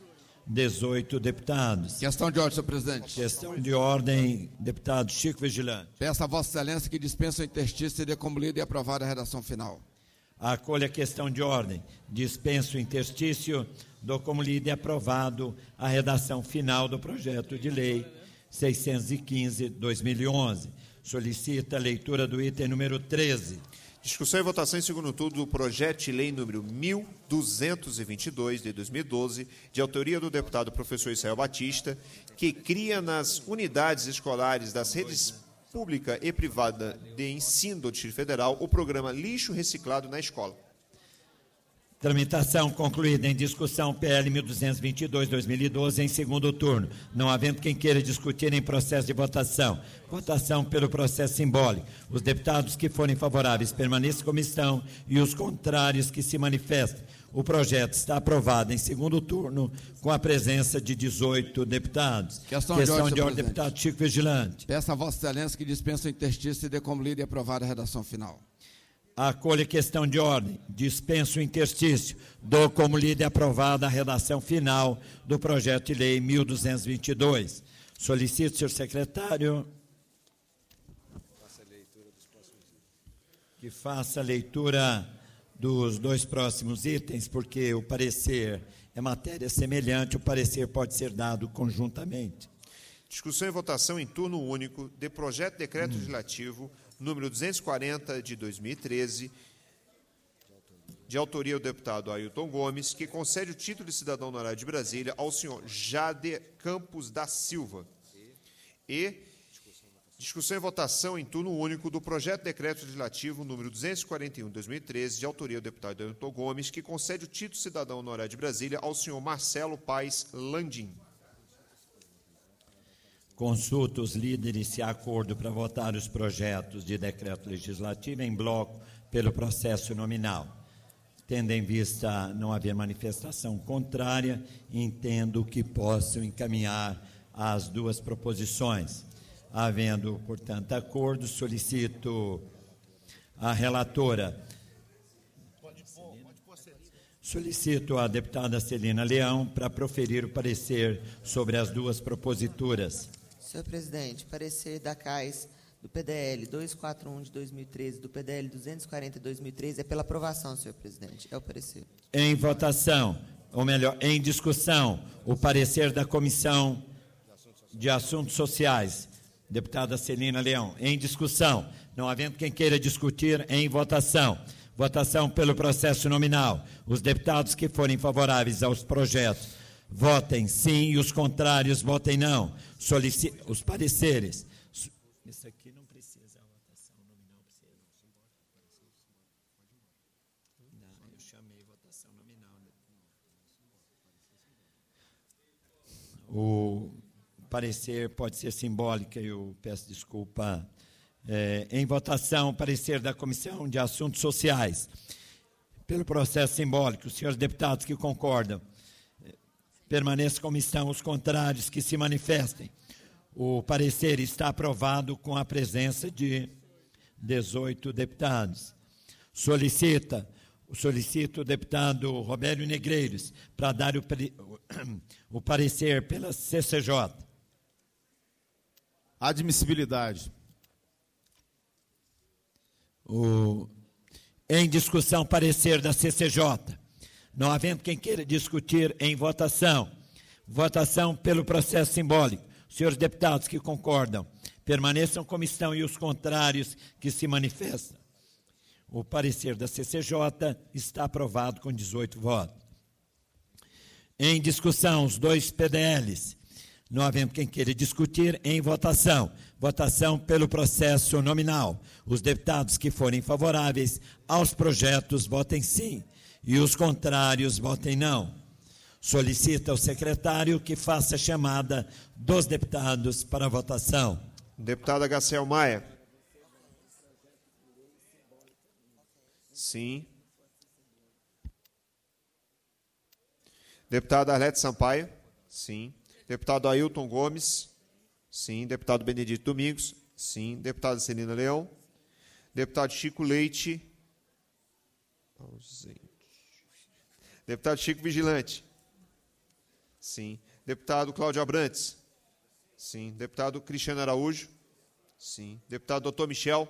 dezoito deputados. Questão de ordem, senhor presidente. Questão de ordem, deputado Chico Vigilante. Peço a Vossa Excelência que dispense o interstício e dê como lida e aprovada a redação final. Acolha a questão de ordem. Dispenso o interstício. Dou como lida e aprovado a redação final do projeto de lei seiscentos e quinze de dois mil e onze. Solicita a leitura do item número treze. Discussão e votação em segundo turno do projeto de lei número mil duzentos e vinte e dois, de dois mil e doze, de autoria do deputado professor Israel Batista, que cria nas unidades escolares das redes pública e privada de ensino do Distrito Federal o programa Lixo Reciclado na Escola. Tramitação concluída. Em discussão, P L mil duzentos e vinte e dois, dois mil e doze, em segundo turno. Não havendo quem queira discutir em processo de votação. Votação pelo processo simbólico. Os deputados que forem favoráveis permaneçam em comissão e os contrários que se manifestem. O projeto está aprovado em segundo turno com a presença de dezoito deputados. Questão, Questão de ordem, de ordem, deputado Chico Vigilante. Peço a Vossa Excelência que dispense o interstício e dê como lida e aprovada a redação final. Acolho a questão de ordem. Dispenso o interstício. Dou como lida e aprovada a redação final do projeto de lei mil duzentos e vinte e dois. Solicito, senhor secretário, que faça a leitura dos dois próximos itens, porque o parecer é matéria semelhante, o parecer pode ser dado conjuntamente. Discussão e votação em turno único de projeto de decreto hum. legislativo número duzentos e quarenta, de dois mil e treze, de autoria do deputado Ailton Gomes, que concede o título de cidadão honorário de Brasília ao senhor Jade Campos da Silva. E discussão e votação em turno único do projeto de decreto legislativo número duzentos e quarenta e um, de dois mil e treze, de autoria do deputado Ailton Gomes, que concede o título de cidadão honorário de Brasília ao senhor Marcelo Paes Landim. Consulto os líderes se há acordo para votar os projetos de decreto legislativo em bloco pelo processo nominal. Tendo em vista não haver manifestação contrária, entendo que possam encaminhar as duas proposições. Havendo, portanto, acordo, solicito a relatora. Solicito a deputada Celina Leão para proferir o parecer sobre as duas proposituras. Senhor presidente, parecer da C A I S do P D L duzentos e quarenta e um de dois mil e treze, do P D L duzentos e quarenta de dois mil e treze, é pela aprovação, senhor presidente. É o parecer. Em votação, ou melhor, em discussão, o parecer da Comissão de Assuntos Sociais. Deputada Celina Leão. Em discussão, não havendo quem queira discutir, em votação. Votação pelo processo nominal. Os deputados que forem favoráveis aos projetos votem sim e os contrários votem não. Solici... Os pareceres. Isso aqui não precisa, a votação nominal precisa. Não, eu chamei votação nominal. O parecer pode ser simbólico, eu peço desculpa. É, em votação, parecer da Comissão de Assuntos Sociais. Pelo processo simbólico, os senhores deputados que concordam, permaneçam como estão, os contrários que se manifestem. O parecer está aprovado com a presença de dezoito deputados. Solicita, solicito o deputado Robério Negreiros para dar o, o parecer pela C C J. Admissibilidade. O, em discussão, parecer da C C J. Não havendo quem queira discutir, em votação. Votação pelo processo simbólico. Os senhores deputados que concordam, permaneçam como estão e os contrários que se manifestam. O parecer da C C J está aprovado com dezoito votos. Em discussão, os dois P D Ls. Não havendo quem queira discutir, em votação. Votação pelo processo nominal. Os deputados que forem favoráveis aos projetos votem sim e os contrários votem não. Solicita ao secretário que faça a chamada dos deputados para a votação. Deputada Gaciel Maia. Sim. Deputada Arlete Sampaio. Sim. Deputado Ailton Gomes. Sim. Deputado Benedito Domingos. Sim. Deputada Celina Leão. Deputado Chico Leite. Ausente. Deputado Chico Vigilante. Sim. Deputado Cláudio Abrantes. Sim. Deputado Cristiano Araújo. Sim. Deputado doutor Michel.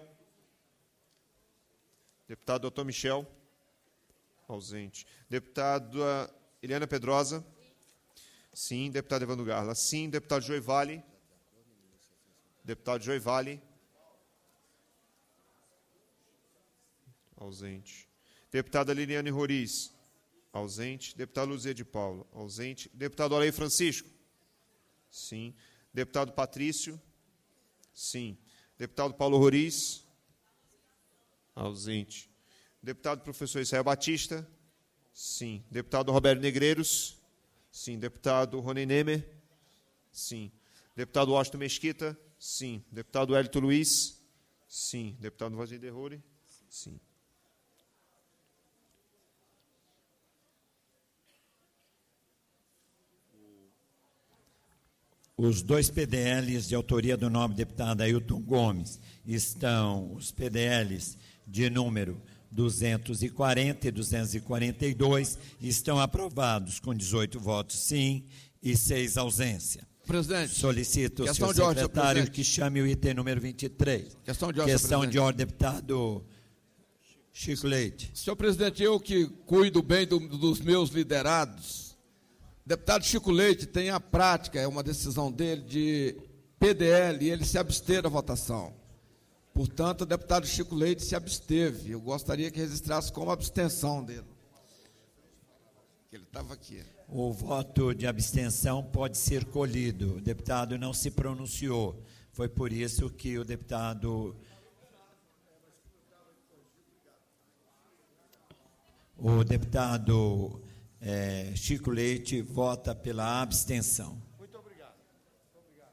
Deputado doutor Michel. Ausente. Deputada Eliana Pedrosa. Sim. Deputado Evandro Garla. Sim. Deputado Joy Vale. Deputado Joy Vale. Ausente. Deputada Liliane Roriz. Ausente. Deputado Luzia de Paulo. Ausente. Deputado Olei Francisco. Sim. Deputado Patrício. Sim. Deputado Paulo Roriz. Ausente. Deputado professor Israel Batista. Sim. Deputado Roberto Negreiros? Sim. Deputado Rony Nemer? Sim. Deputado Washington Mesquita? Sim. Deputado Hélito Luiz? Sim. Deputado Vazir Derrore? Sim. Os dois P D Ls de autoria do nobre deputado Ailton Gomes estão, os P D Ls de número duzentos e quarenta e duzentos e quarenta e dois, estão aprovados com dezoito votos sim e seis ausência. Presidente, solicito o questão senhor de ordem, secretário senhor que chame o item número vinte e três. Questão de ordem, Questão senhor de ordem, deputado Chico Leite. Senhor presidente, eu que cuido bem do, dos meus liderados, deputado Chico Leite tem a prática, é uma decisão dele, de P D L, e ele se abster da votação. Portanto, o deputado Chico Leite se absteve. Eu gostaria que registrasse como abstenção dele. Ele estava aqui. O voto de abstenção pode ser colhido. O deputado não se pronunciou. Foi por isso que o deputado... O deputado é, Chico Leite vota pela abstenção. Muito obrigado. Muito obrigado.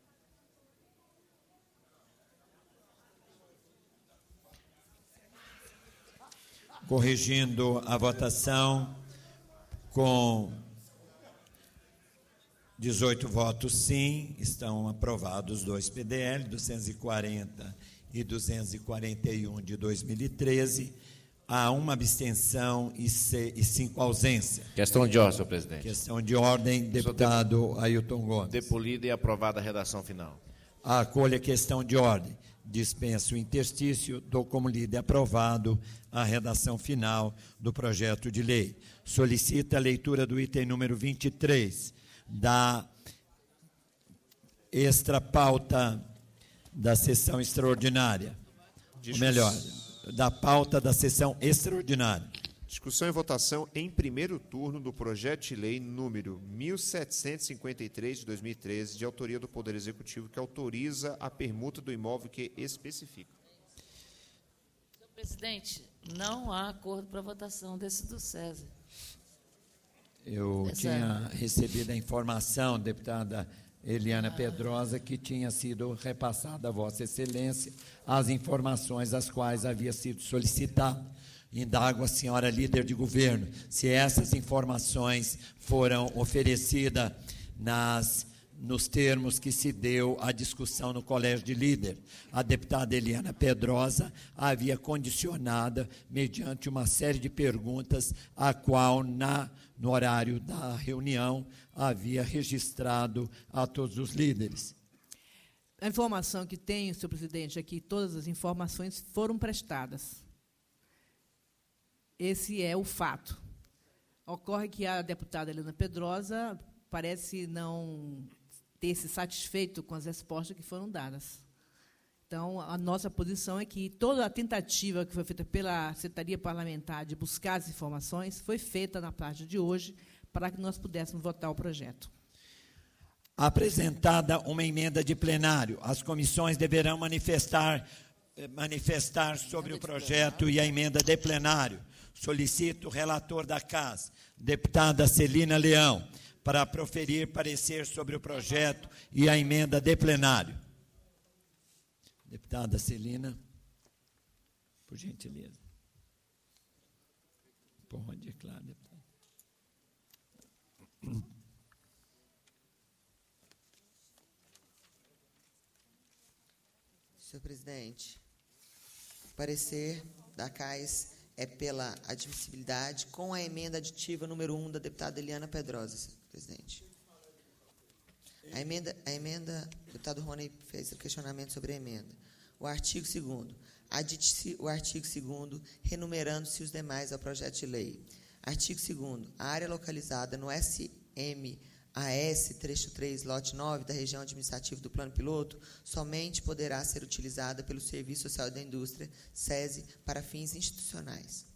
Corrigindo a votação, com dezoito votos sim, estão aprovados dois P D L, duzentos e quarenta e duzentos e quarenta e um de dois mil e treze. Há uma abstenção e, se, e cinco ausências. Questão de ordem, senhor presidente. Questão de ordem, deputado Ailton Gomes. Depolida e aprovada a redação final. Acolha a questão de ordem. Dispenso o interstício, dou como lido e aprovado a redação final do projeto de lei. Solicita a leitura do item número vinte e três da extra pauta da sessão extraordinária. Ou melhor, da pauta da sessão extraordinária. Discussão e votação em primeiro turno do projeto de lei número mil setecentos e cinquenta e três de dois mil e treze, de autoria do Poder Executivo, que autoriza a permuta do imóvel que especifica. Senhor presidente, não há acordo para votação desse do César. Eu Essa... tinha recebido a informação, deputada Eliana Pedrosa, que tinha sido repassada a Vossa Excelência as informações às quais havia sido solicitado. Indago a senhora líder de governo se essas informações foram oferecidas nas, nos termos que se deu a discussão no Colégio de Líder. A deputada Eliana Pedrosa havia condicionada mediante uma série de perguntas, a qual, na, no horário da reunião, havia registrado a todos os líderes. A informação que tenho, senhor presidente, é que todas as informações foram prestadas. Esse é o fato. Ocorre que a deputada Eliana Pedrosa parece não ter se satisfeito com as respostas que foram dadas. Então, a nossa posição é que toda a tentativa que foi feita pela Secretaria Parlamentar de buscar as informações foi feita na parte de hoje para que nós pudéssemos votar o projeto. Apresentada uma emenda de plenário, as comissões deverão manifestar, manifestar sobre o projeto e a emenda de plenário. Solicito o relator da Casa, deputada Celina Leão, para proferir parecer sobre o projeto e a emenda de plenário. Deputada Celina, por gentileza. Pode, é claro, deputada. Senhor presidente, o parecer da C A S é pela admissibilidade com a emenda aditiva número um da deputada Eliana Pedrosa, senhor presidente. A emenda, a emenda, o deputado Rony fez o questionamento sobre a emenda. O artigo segundo, adite-se o artigo segundo, renumerando-se os demais ao projeto de lei. Artigo segundo, a área localizada no S M A S, trecho três, lote nove, da região administrativa do Plano Piloto, somente poderá ser utilizada pelo Serviço Social da Indústria, SESI, para fins institucionais.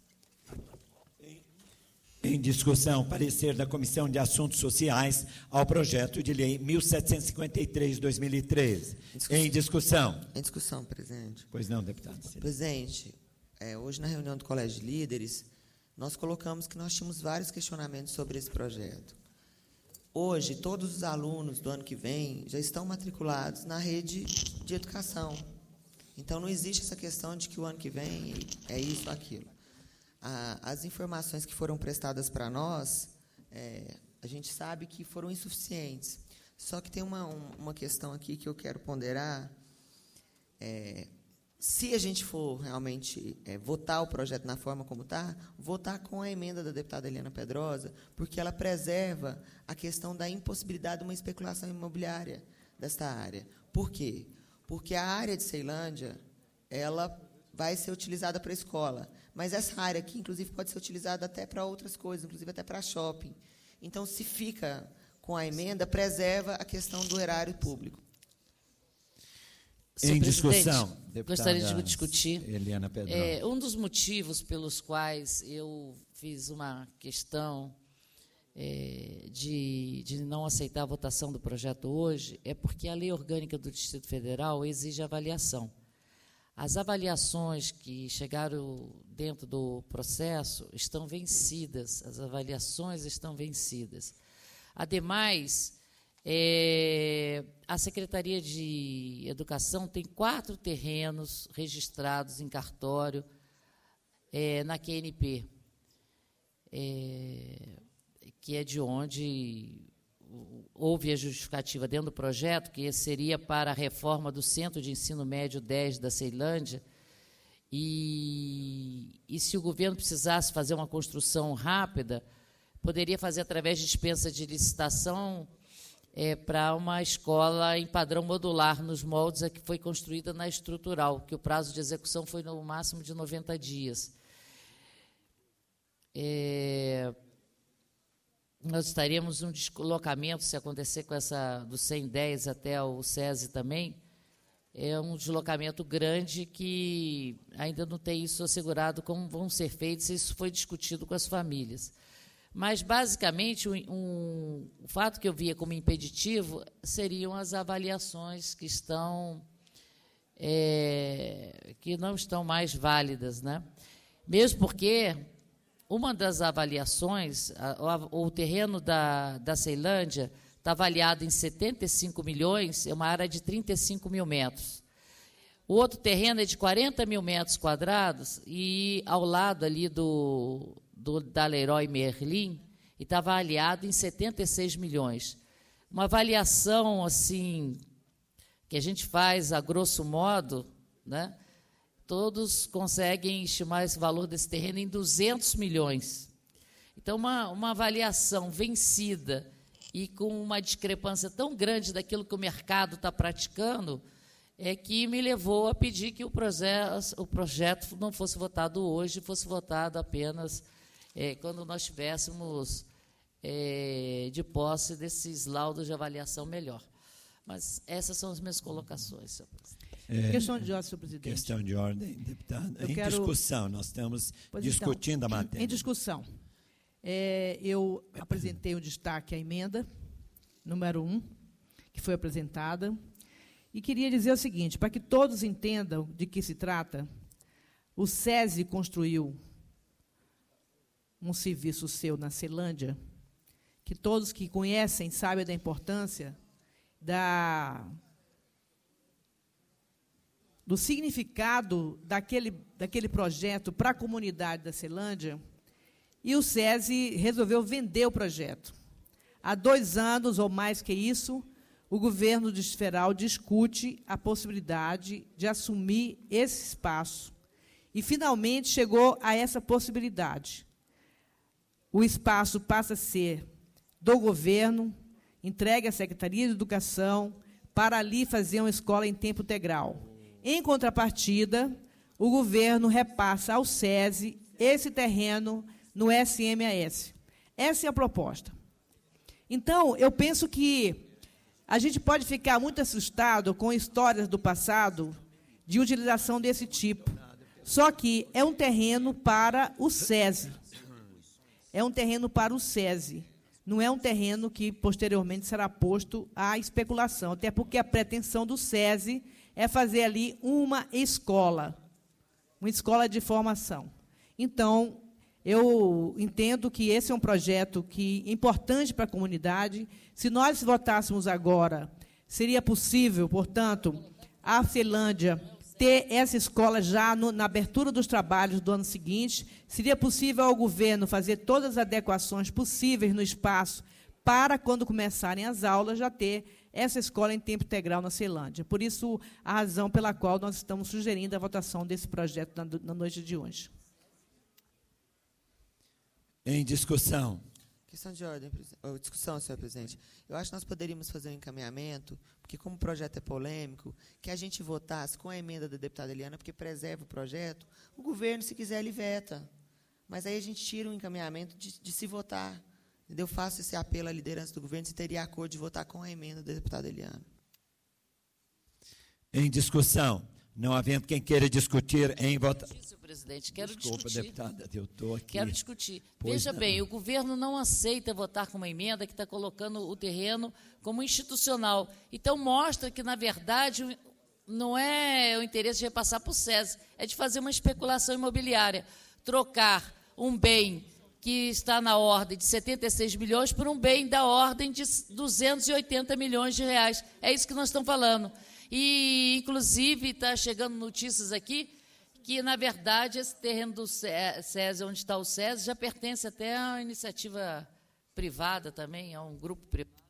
Em discussão, parecer da Comissão de Assuntos Sociais ao projeto de lei mil setecentos e cinquenta e três de dois mil e treze. Discussão. Em discussão. Em discussão, presidente. Pois não, deputado. Presidente, é, hoje na reunião do Colégio de Líderes, nós colocamos que nós tínhamos vários questionamentos sobre esse projeto. Hoje, todos os alunos do ano que vem já estão matriculados na rede de educação. Então, não existe essa questão de que o ano que vem é isso ou aquilo. Ah, as informações que foram prestadas para nós, é, a gente sabe que foram insuficientes. Só que tem uma, uma questão aqui que eu quero ponderar. É, se a gente for realmente é, votar o projeto na forma como está, votar com a emenda da deputada Eliana Pedrosa, porque ela preserva a questão da impossibilidade de uma especulação imobiliária desta área. Por quê? Porque a área de Ceilândia, ela vai ser utilizada para a escola, mas essa área aqui, inclusive, pode ser utilizada até para outras coisas, inclusive até para shopping. Então, se fica com a emenda, preserva a questão do erário público. Em discussão, gostaria de discutir. Eliana Pedrosa. É, um dos motivos pelos quais eu fiz uma questão é, de, de não aceitar a votação do projeto hoje é porque a lei orgânica do Distrito Federal exige avaliação. As avaliações que chegaram dentro do processo estão vencidas, as avaliações estão vencidas. Ademais, é, a Secretaria de Educação tem quatro terrenos registrados em cartório é, na Q N P, é, que é de onde houve a justificativa dentro do projeto, que seria para a reforma do Centro de Ensino Médio dez da Ceilândia, e, e se o governo precisasse fazer uma construção rápida, poderia fazer através de dispensa de licitação é, para uma escola em padrão modular, nos moldes a que foi construída na estrutural, que o prazo de execução foi no máximo de noventa dias. É, nós estaríamos um deslocamento, se acontecer com essa do cem e dez até o SESI também, é um deslocamento grande que ainda não tem isso assegurado como vão ser feitos, isso foi discutido com as famílias. Mas, basicamente, um, um, o fato que eu via como impeditivo seriam as avaliações que estão é, que não estão mais válidas, né? Mesmo porque uma das avaliações, a, a, o terreno da, da Ceilândia está avaliado em setenta e cinco milhões, é uma área de trinta e cinco mil metros. O outro terreno é de quarenta mil metros quadrados e, ao lado ali do, do, da Leroy Merlin, está avaliado em setenta e seis milhões. Uma avaliação, assim, que a gente faz a grosso modo, né? Todos conseguem estimar esse valor desse terreno em duzentos milhões. Então, uma, uma avaliação vencida e com uma discrepância tão grande daquilo que o mercado está praticando, é que me levou a pedir que o projeto, o projeto não fosse votado hoje, fosse votado apenas é, quando nós tivéssemos é, de posse desses laudos de avaliação melhor. Mas essas são as minhas colocações, senhor presidente. É, questão de ordem, senhor presidente. Questão de ordem, deputado. Eu em quero... discussão, nós estamos pois discutindo então, a matéria. Em discussão. É, eu apresentei um destaque à emenda, número um, que foi apresentada, e queria dizer o seguinte, para que todos entendam de que se trata, o SESI construiu um serviço seu na Ceilândia, que todos que conhecem sabem da importância da... do significado daquele, daquele projeto para a comunidade da Ceilândia, e o SESI resolveu vender o projeto. Há dois anos, ou mais que isso, o governo do Distrito Federal discute a possibilidade de assumir esse espaço. E, finalmente, chegou a essa possibilidade. O espaço passa a ser do governo, entregue à Secretaria de Educação, para ali fazer uma escola em tempo integral. Em contrapartida, o governo repassa ao SESI esse terreno no S M A S. Essa é a proposta. Então, eu penso que a gente pode ficar muito assustado com histórias do passado de utilização desse tipo. Só que é um terreno para o SESI. É um terreno para o SESI. Não é um terreno que, posteriormente, será posto à especulação, até porque a pretensão do SESI é fazer ali uma escola, uma escola de formação. Então, Eu entendo que esse é um projeto que é importante para a comunidade. Se nós votássemos agora, seria possível, portanto, a Ceilândia ter essa escola já no, na abertura dos trabalhos do ano seguinte. Seria possível ao governo fazer todas as adequações possíveis no espaço para, quando começarem as aulas, já ter essa escola em tempo integral na Ceilândia. Por isso, a razão pela qual nós estamos sugerindo a votação desse projeto na, na noite de hoje. Em discussão. Questão de ordem, oh, discussão, senhor presidente. Eu acho que nós poderíamos fazer um encaminhamento, porque como o projeto é polêmico, que a gente votasse com a emenda da deputada Eliana, porque preserva o projeto, o governo, se quiser, ele veta. Mas aí a gente tira o encaminhamento de, de se votar. Eu faço esse apelo à liderança do governo, se teria acordo de votar com a emenda da deputada Eliana. Em discussão. Não havendo quem queira discutir em votação. Senhor presidente, quero Desculpa, discutir. deputada, eu estou aqui. Quero discutir. Pois Veja não. bem, o governo não aceita votar com uma emenda que está colocando o terreno como institucional. Então, mostra que, na verdade, não é o interesse de repassar para o SESI, é de fazer uma especulação imobiliária. Trocar um bem que está na ordem de setenta e seis milhões por um bem da ordem de duzentos e oitenta milhões de reais. É isso que nós estamos falando. E, inclusive, está chegando notícias aqui que, na verdade, esse terreno do SESI, onde está o SESI, já pertence até a uma iniciativa privada também, a um grupo privado.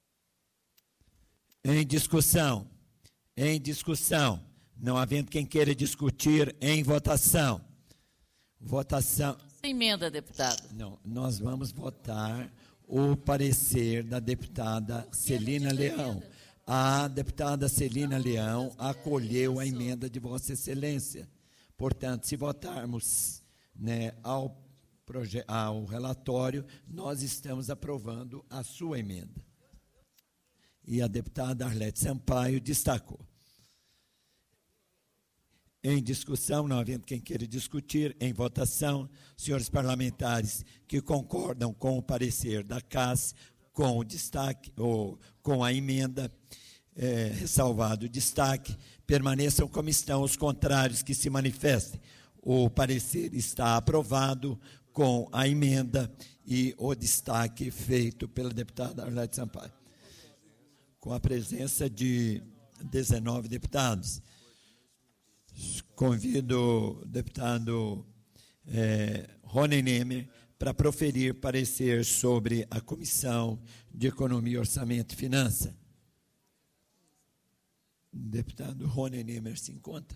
Em discussão. Em discussão. Não havendo quem queira discutir, em votação. Votação. Emenda, deputado. Não, nós vamos votar o parecer da deputada Celina Leão. A deputada Celina Leão acolheu a emenda de Vossa Excelência. Portanto, se votarmos, né, ao, proje- ao relatório, nós estamos aprovando a sua emenda. E a deputada Arlete Sampaio destacou. Em discussão, não havendo quem queira discutir, em votação, senhores parlamentares que concordam com o parecer da C A S, com o destaque, ou com a emenda, é, ressalvado o destaque, permaneçam como estão, os contrários que se manifestem. O parecer está aprovado com a emenda e o destaque feito pela deputada Arlete Sampaio. Com a presença de dezenove deputados. Convido o deputado é, Rony Nemer para proferir parecer sobre a Comissão de Economia, Orçamento e Finanças. O deputado Rony Nemer se encontra.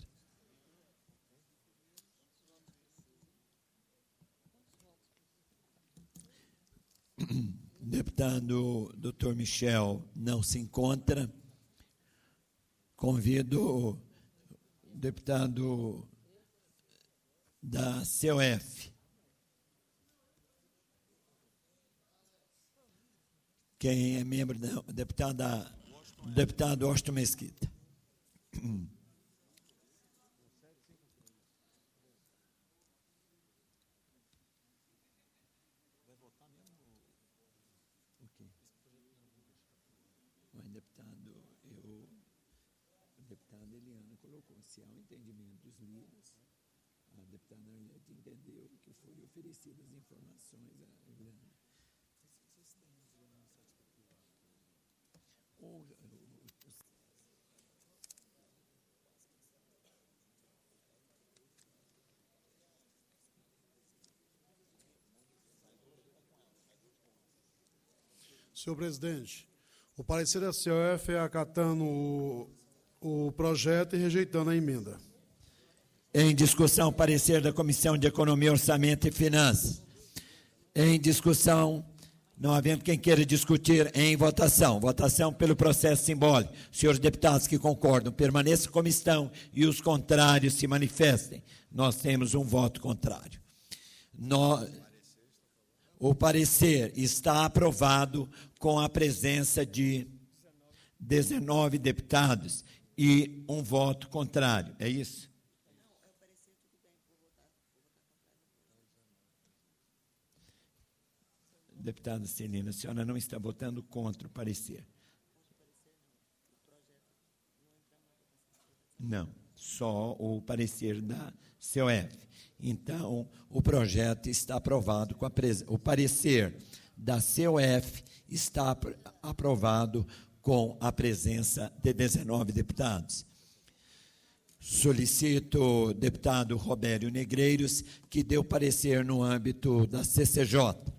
O deputado doutor Michel não se encontra. Convido o deputado da C O F. Quem é membro da deputada, deputado Austin Mesquita. Se há um entendimento dos líderes, a deputada Arlete entendeu que foram oferecidas informações à Irlanda. Senhor presidente, o parecer da C O F é acatando o, o projeto e rejeitando a emenda. Em discussão, parecer da Comissão de Economia, Orçamento e Finanças. Em discussão, não havendo quem queira discutir, em votação. Votação pelo processo simbólico. Senhores deputados que concordam, permaneçam como estão e os contrários se manifestem. Nós temos um voto contrário. Nós, o parecer está aprovado com a presença de dezenove deputados e um voto contrário. É isso? Deputada Celina, a senhora não está votando contra o parecer? Não. só o parecer da C O F. Então, o projeto está aprovado com a pres... o parecer da C O F está aprovado com a presença de dezenove deputados. Solicito o deputado Robério Negreiros, que deu parecer no âmbito da C C J.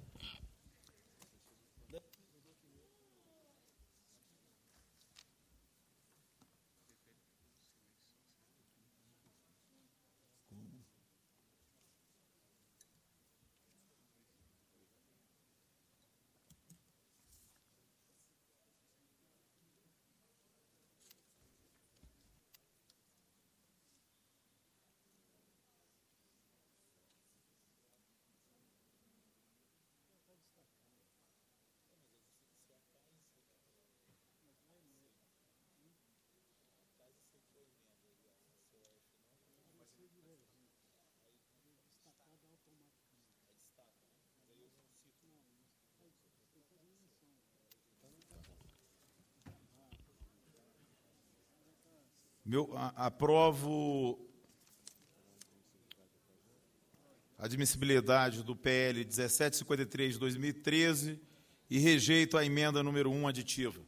Meu, a, aprovo a admissibilidade do P L dezessete cinquenta e três de dois mil e treze e rejeito a emenda número um aditiva.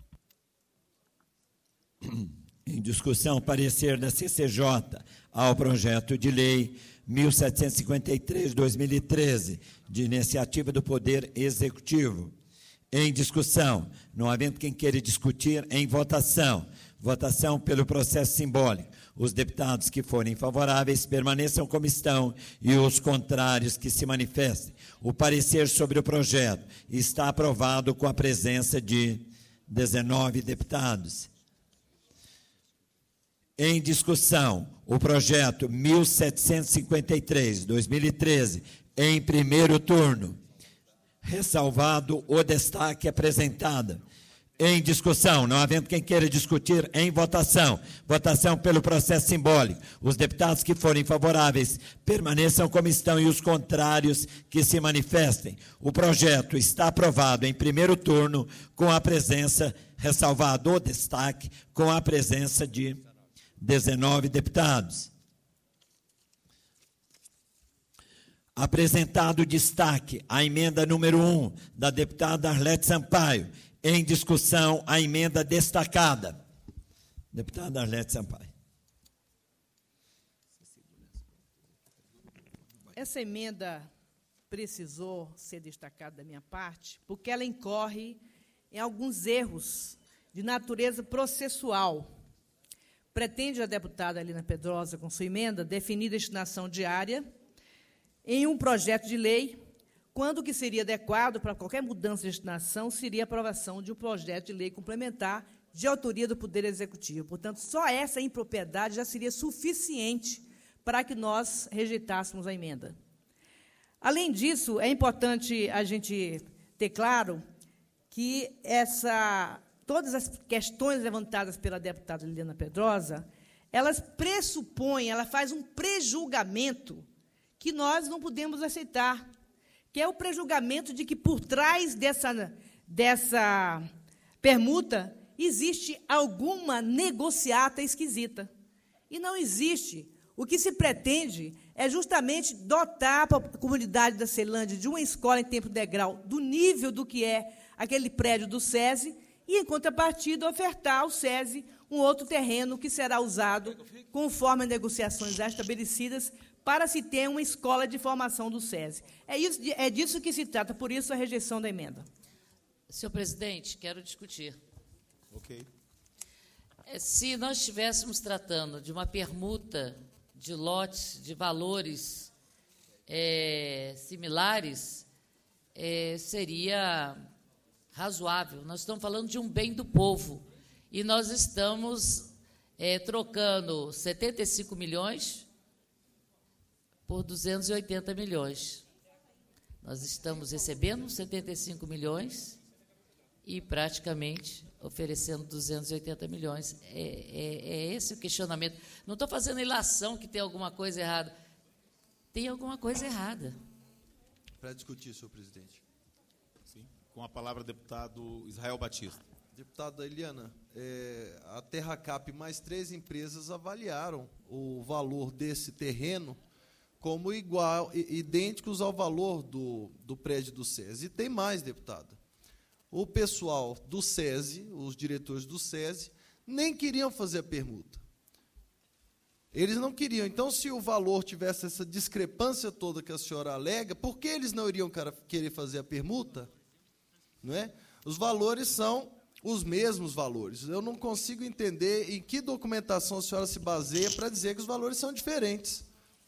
Em discussão, parecer da C C J ao projeto de lei mil setecentos e cinquenta e três de dois mil e treze, de iniciativa do Poder Executivo. Em discussão, não havendo quem queira discutir, em votação. Votação pelo processo simbólico. Os deputados que forem favoráveis permaneçam como estão e os contrários que se manifestem. O parecer sobre o projeto está aprovado com a presença de dezenove deputados. Em discussão, o projeto mil setecentos e cinquenta e três de dois mil e treze, em primeiro turno. Ressalvado o destaque apresentado. Em discussão, não havendo quem queira discutir, em votação. Votação pelo processo simbólico. Os deputados que forem favoráveis permaneçam como estão e os contrários que se manifestem. O projeto está aprovado em primeiro turno com a presença, ressalvado o destaque, com a presença de dezenove deputados. Apresentado o destaque, a emenda número um, da deputada Arlete Sampaio. Em discussão, a emenda destacada. Deputada Arlete Sampaio. Essa emenda precisou ser destacada da minha parte, porque ela incorre em alguns erros de natureza processual. Pretende a deputada Alina Pedrosa, com sua emenda, definir destinação diária em um projeto de lei, quando o que seria adequado para qualquer mudança de destinação seria a aprovação de um projeto de lei complementar de autoria do Poder Executivo. Portanto, só essa impropriedade já seria suficiente para que nós rejeitássemos a emenda. Além disso, é importante a gente ter claro que essa, todas as questões levantadas pela deputada Liliana Pedrosa, elas pressupõem, ela faz um prejulgamento que nós não podemos aceitar, que é o prejulgamento de que, por trás dessa, dessa permuta, existe alguma negociata esquisita. E não existe. O que se pretende é justamente dotar a comunidade da Ceilândia de uma escola em tempo integral do nível do que é aquele prédio do SESI e, em contrapartida, ofertar ao SESI um outro terreno que será usado conforme as negociações já estabelecidas para se ter uma escola de formação do SESI. É, isso, é disso que se trata, por isso a rejeição da emenda. Senhor presidente, quero discutir. Ok. Se nós estivéssemos tratando de uma permuta de lotes de valores é, similares, é, seria razoável. Nós estamos falando de um bem do povo e nós estamos é, trocando setenta e cinco milhões por duzentos e oitenta milhões. Nós estamos recebendo setenta e cinco milhões e praticamente oferecendo duzentos e oitenta milhões. É, é, é esse o questionamento. Não estou fazendo ilação que tem alguma coisa errada. Tem alguma coisa errada. Para discutir, senhor presidente. Sim. Com a palavra, deputado Israel Batista. Deputada Eliana, é, a Terracap mais três empresas avaliaram o valor desse terreno como igual, idênticos ao valor do, do prédio do SESI. E tem mais, deputada. O pessoal do SESI, os diretores do SESI, nem queriam fazer a permuta. Eles não queriam. Então, se o valor tivesse essa discrepância toda que a senhora alega, por que eles não iriam querer fazer a permuta? Não é? Os valores são os mesmos valores. Eu não consigo entender em que documentação a senhora se baseia para dizer que os valores são diferentes.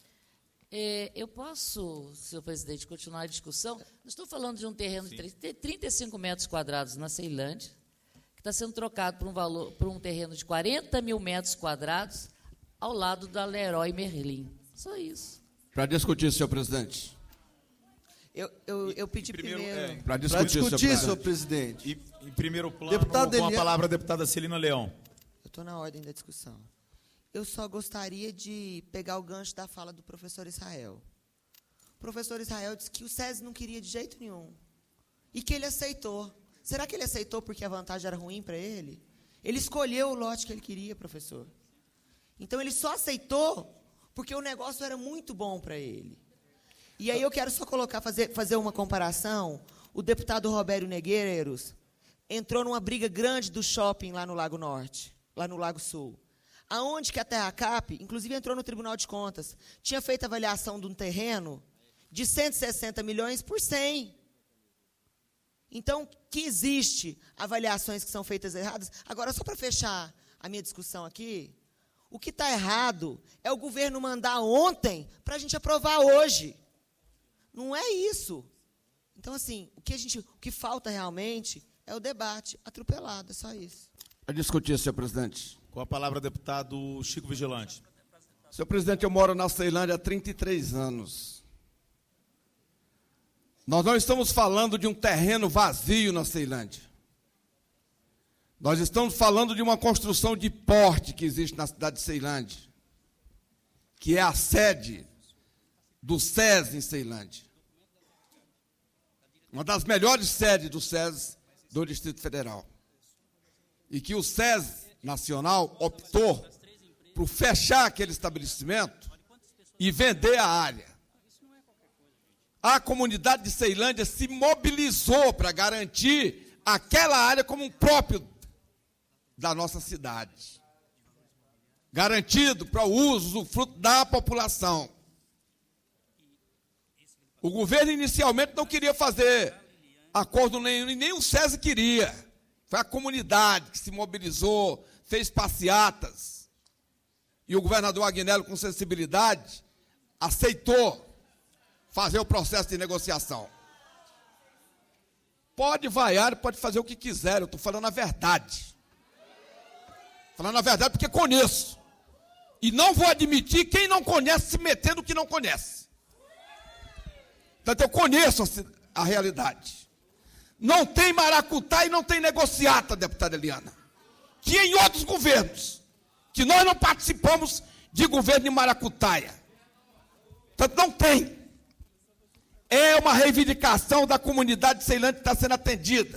É, eu posso, senhor presidente, continuar a discussão? Nós estamos falando de um terreno Sim. de trinta e cinco metros quadrados na Ceilândia, que está sendo trocado por um, valor, por um terreno de quarenta mil metros quadrados ao lado da Leroy Merlin. Só isso. Para discutir, senhor presidente. Eu, eu, eu pedi primeiro... primeiro... É, Para discutir, discutir senhor presidente. E, em primeiro plano, Deputado com a Eliane... palavra a deputada Celina Leão. Eu estou na ordem da discussão. Eu só gostaria de pegar o gancho da fala do professor Israel. O professor Israel disse que o SESI não queria de jeito nenhum. E que ele aceitou. Será que ele aceitou porque a vantagem era ruim para ele? Ele escolheu o lote que ele queria, professor. Então, ele só aceitou porque o negócio era muito bom para ele. E aí eu quero só colocar, fazer, fazer uma comparação. O deputado Robério Negreiros entrou numa briga grande do shopping lá no Lago Norte, lá no Lago Sul. Aonde que a Terracap, inclusive entrou no Tribunal de Contas, tinha feito avaliação de um terreno de cento e sessenta milhões por cem. Então, que existe avaliações que são feitas erradas. Agora, só para fechar a minha discussão aqui, o que está errado é o governo mandar ontem para a gente aprovar hoje. Não é isso. Então, assim, o que, a gente, o que falta realmente é o debate atropelado, é só isso. A discutir, senhor presidente. Com a palavra, deputado Chico Vigilante. Senhor presidente, eu moro na Ceilândia há trinta e três anos. Nós não estamos falando de um terreno vazio na Ceilândia. Nós estamos falando de uma construção de porte que existe na cidade de Ceilândia, que é a sede do SESI em Ceilândia. Uma das melhores sedes do SESI do Distrito Federal. E que o SESI Nacional optou por fechar aquele estabelecimento e vender a área. A comunidade de Ceilândia se mobilizou para garantir aquela área como um próprio da nossa cidade. Garantido para o uso, o fruto da população. O governo inicialmente não queria fazer acordo nenhum, e nem o SESI queria. Foi a comunidade que se mobilizou, fez passeatas. E o governador Agnello, com sensibilidade, aceitou fazer o processo de negociação. Pode vaiar, pode fazer o que quiser, eu estou falando a verdade. Falando a verdade porque conheço. E não vou admitir quem não conhece se meter no que não conhece. Portanto, eu conheço a, a realidade. Não tem maracutá e não tem negociata, deputada Eliana. Que em outros governos, que nós não participamos de governo de maracutaia. Portanto, não tem. É uma reivindicação da comunidade de Ceilândia que está sendo atendida.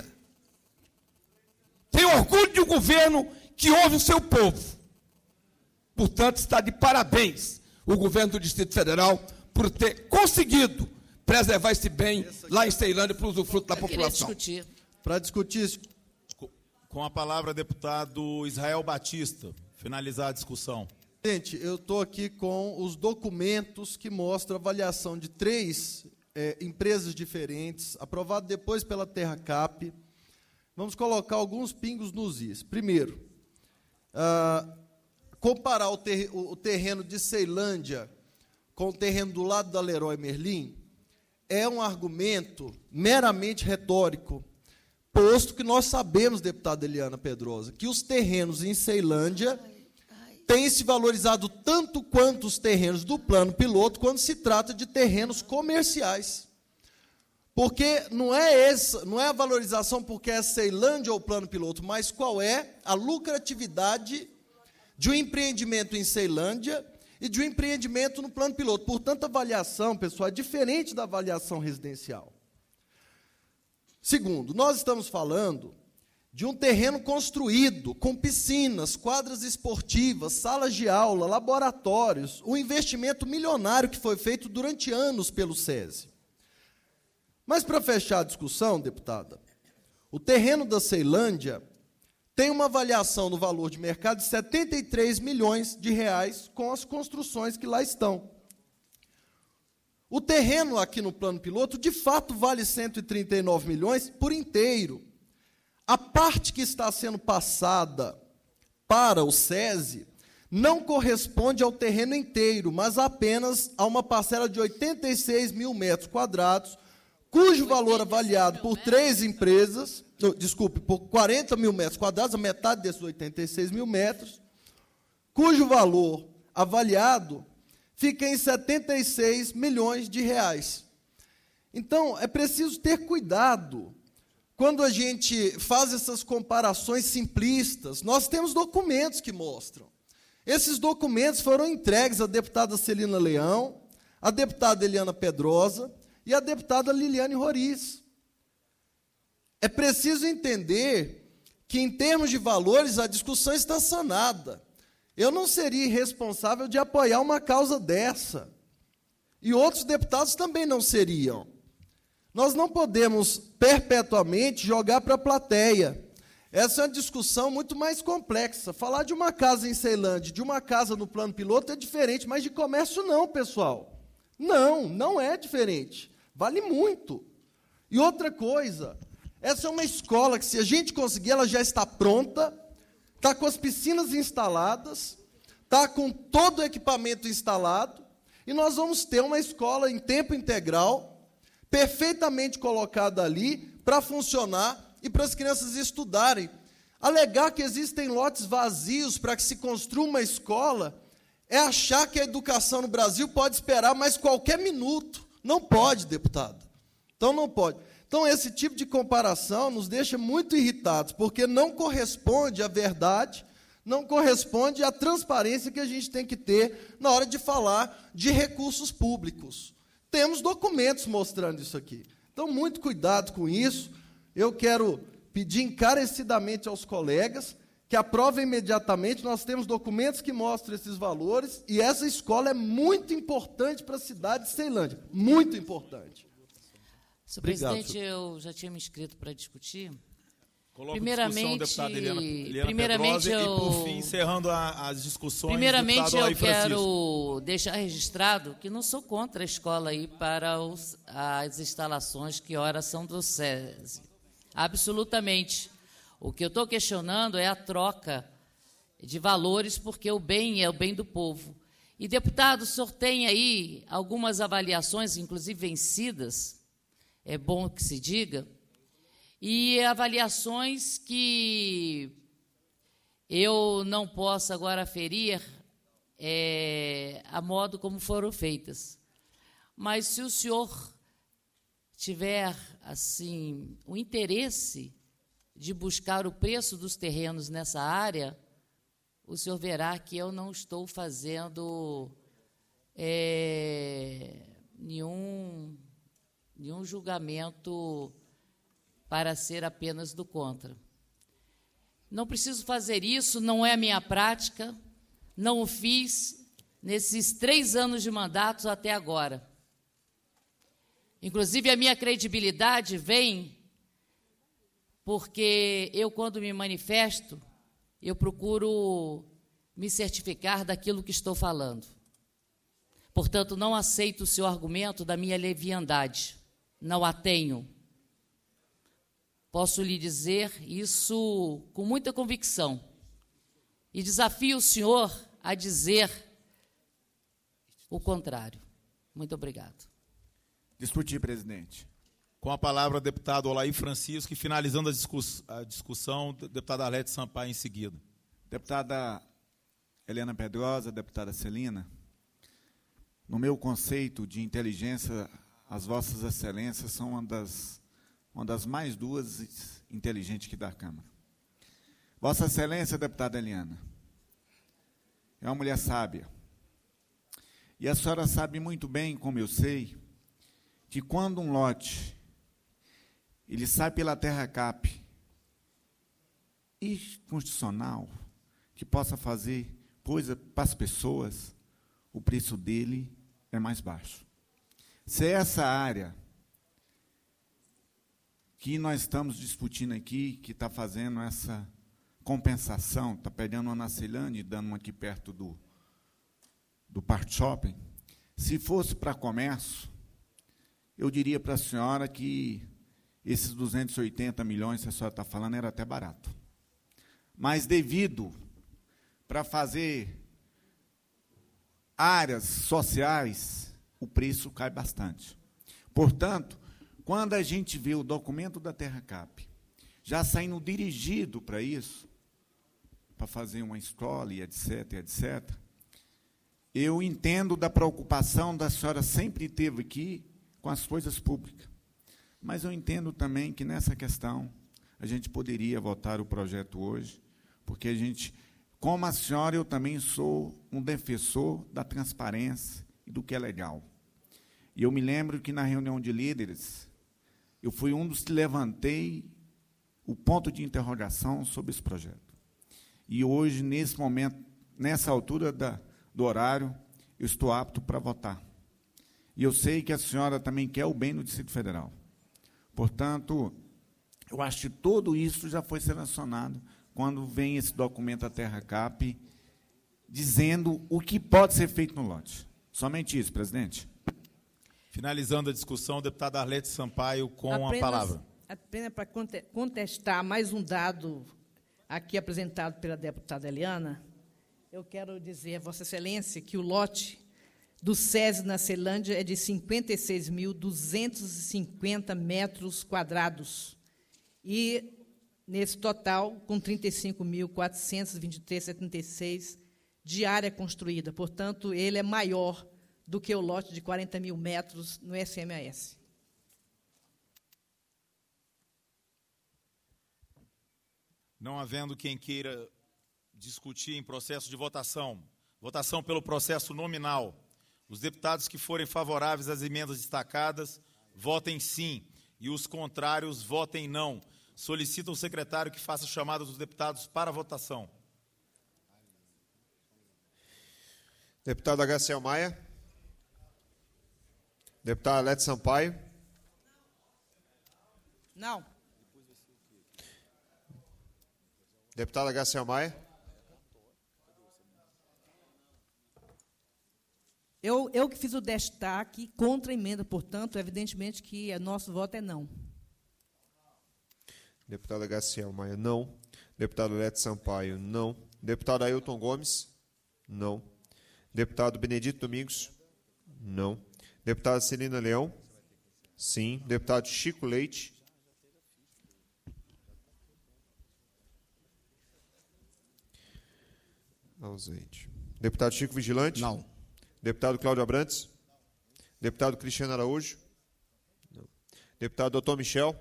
Tenho orgulho de um governo que ouve o seu povo. Portanto, está de parabéns o governo do Distrito Federal por ter conseguido preservar esse bem lá em Ceilândia para o usufruto da população. Discutir. Para discutir. Com a palavra, deputado Israel Batista. Finalizar a discussão. Gente, eu estou aqui com os documentos que mostram a avaliação de três é, empresas diferentes, aprovado depois pela Terracap. Vamos colocar alguns pingos nos is. Primeiro, ah, comparar o, ter, o terreno de Ceilândia com o terreno do lado da Leroy Merlin é um argumento meramente retórico, posto que nós sabemos, deputada Eliana Pedrosa, que os terrenos em Ceilândia têm se valorizado tanto quanto os terrenos do plano piloto, quando se trata de terrenos comerciais. Porque não é, essa, não é a valorização porque é Ceilândia ou plano piloto, mas qual é a lucratividade de um empreendimento em Ceilândia e de um empreendimento no plano piloto. Portanto, a avaliação, pessoal, é diferente da avaliação residencial. Segundo, nós estamos falando de um terreno construído com piscinas, quadras esportivas, salas de aula, laboratórios, um investimento milionário que foi feito durante anos pelo SESI. Mas, para fechar a discussão, deputada, o terreno da Ceilândia tem uma avaliação no valor de mercado de setenta e três milhões de reais com as construções que lá estão. O terreno aqui no plano piloto, de fato, vale cento e trinta e nove milhões por inteiro. A parte que está sendo passada para o SESI não corresponde ao terreno inteiro, mas apenas a uma parcela de oitenta e seis mil metros quadrados, cujo valor avaliado por três empresas, desculpe, por quarenta mil metros quadrados, a metade desses oitenta e seis mil metros, cujo valor avaliado fica em setenta e seis milhões de reais. Então, é preciso ter cuidado quando a gente faz essas comparações simplistas. Nós temos documentos que mostram. Esses documentos foram entregues à deputada Celina Leão, à deputada Eliana Pedrosa e à deputada Liliane Roriz. É preciso entender que, em termos de valores, a discussão está sanada. Eu não seria irresponsável de apoiar uma causa dessa. E outros deputados também não seriam. Nós não podemos perpetuamente jogar para a plateia. Essa é uma discussão muito mais complexa. Falar de uma casa em Ceilândia, de uma casa no plano piloto é diferente, mas de comércio não, pessoal. Não, não é diferente. Vale muito. E outra coisa, essa é uma escola que, se a gente conseguir, ela já está pronta, está com as piscinas instaladas, está com todo o equipamento instalado, e nós vamos ter uma escola em tempo integral, perfeitamente colocada ali, para funcionar e para as crianças estudarem. Alegar que existem lotes vazios para que se construa uma escola é achar que a educação no Brasil pode esperar mais qualquer minuto. Não pode, deputado. Então, não pode. Então, esse tipo de comparação nos deixa muito irritados, porque não corresponde à verdade, não corresponde à transparência que a gente tem que ter na hora de falar de recursos públicos. Temos documentos mostrando isso aqui. Então, muito cuidado com isso. Eu quero pedir encarecidamente aos colegas que aprovem imediatamente. Nós temos documentos que mostram esses valores, e essa escola é muito importante para a cidade de Ceilândia. Muito importante. Senhor Obrigado, presidente, senhor. eu já tinha me inscrito para discutir. Coloco primeiramente, discussão, deputada Eliana, Eliana primeiramente Pedrosa, eu, e, por fim, encerrando a, as discussões, primeiramente deputado eu Alain Francisco. quero deixar registrado que não sou contra a escola aí para os, as instalações que ora são do SESI. Absolutamente. O que eu estou questionando é a troca de valores, porque o bem é o bem do povo. E, deputado, o senhor tem aí algumas avaliações, inclusive vencidas, é bom que se diga, e avaliações que eu não posso agora aferir é, a modo como foram feitas. Mas, se o senhor tiver, assim, o interesse de buscar o preço dos terrenos nessa área, o senhor verá que eu não estou fazendo é, nenhum, nenhum julgamento para ser apenas do contra. Não preciso fazer isso, não é a minha prática, não o fiz nesses três anos de mandato até agora. Inclusive, a minha credibilidade vem porque eu, quando me manifesto, eu procuro me certificar daquilo que estou falando. Portanto, não aceito o seu argumento da minha leviandade. Não a tenho. Posso lhe dizer isso com muita convicção. E desafio o senhor a dizer o contrário. Muito obrigado. Discutir, presidente. Com a palavra, deputado Olaí Francisco, e finalizando a, discuss a discussão, deputada Arlete Sampaio em seguida. Deputada Eliana Pedrosa, deputada Celina, no meu conceito de inteligência, as vossas excelências são uma das, uma das mais duas inteligentes que da Câmara. Vossa Excelência, deputada Eliana, é uma mulher sábia. E a senhora sabe muito bem, como eu sei, que quando um lote ele sai pela terra cap inconstitucional, que possa fazer coisa para as pessoas, o preço dele é mais baixo. Se é essa área que nós estamos discutindo aqui, que está fazendo essa compensação, está pegando uma na Ceilândia e dando uma aqui perto do, do Parque Shopping, se fosse para comércio, eu diria para a senhora que esses duzentos e oitenta milhões que a senhora está falando era até barato. Mas devido para fazer áreas sociais, o preço cai bastante. Portanto, quando a gente vê o documento da TerraCap já saindo dirigido para isso, para fazer uma escola e etc, etc, eu entendo da preocupação da senhora sempre teve aqui com as coisas públicas. Mas eu entendo também que nessa questão a gente poderia votar o projeto hoje, porque a gente, como a senhora, eu também sou um defensor da transparência e do que é legal. E eu me lembro que na reunião de líderes, eu fui um dos que levantei o ponto de interrogação sobre esse projeto. E hoje, nesse momento, nessa altura da, do horário, eu estou apto para votar. E eu sei que a senhora também quer o bem no Distrito Federal. Portanto, eu acho que tudo isso já foi selecionado quando vem esse documento da TerraCap dizendo o que pode ser feito no lote. Somente isso, presidente. Finalizando a discussão, o deputado Arlete Sampaio com apenas, a palavra. Apenas para contestar mais um dado aqui apresentado pela deputada Eliana, eu quero dizer a Vossa Excelência que o lote do SESI na Ceilândia é de cinquenta e seis mil duzentos e cinquenta metros quadrados. E, nesse total, com trinta e cinco mil quatrocentos e vinte e três vírgula setenta e seis de área construída. Portanto, ele é maior do que o lote de quarenta mil metros no S M A S. Não havendo quem queira discutir em processo de votação, votação pelo processo nominal, os deputados que forem favoráveis às emendas destacadas, votem sim, e os contrários, votem não. Solicito ao secretário que faça a chamada dos deputados para a votação. Deputado Agaciel Maia. Deputado Arlete Sampaio. Não. Deputado Agaciel Maia. Eu, eu que fiz o destaque contra a emenda, portanto, evidentemente que o nosso voto é não. Deputado Agaciel Maia, não. Deputado Arlete Sampaio, não. Deputado Ailton Gomes, não. Deputado Benedito Domingos, não. Deputada Celina Leão, sim. Deputado Chico Leite. Ausente. Deputado Chico Vigilante? Não. Deputado Cláudio Abrantes? Deputado Cristiano Araújo? Não. Deputado doutor Michel?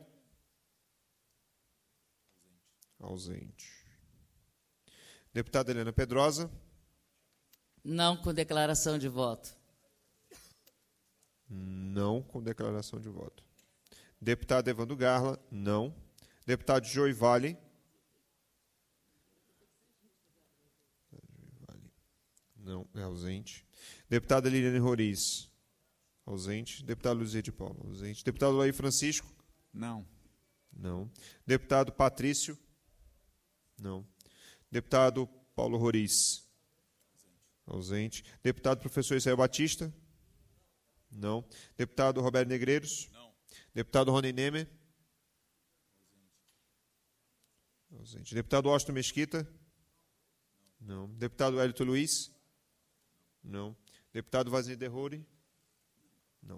Ausente. Deputada Helena Pedrosa? Não com declaração de voto. Não com declaração de voto. Deputado Evandro Garla? Não. Deputado Joey Vale? Não, é ausente. Deputada Liliane Roriz? Ausente. Deputado Luzia de Paula? Ausente. Deputado Laí Francisco? Não. Não. Deputado Patrício? Não. Deputado Paulo Roriz? Ausente. Deputado Professor Israel Batista? Não. Deputado Roberto Negreiros? Não. Deputado Rony Nemer? Ausente. Deputado Austin Mesquita? Não. Deputado Hélito Luiz? Não. Deputado Vazir Derruri? Não.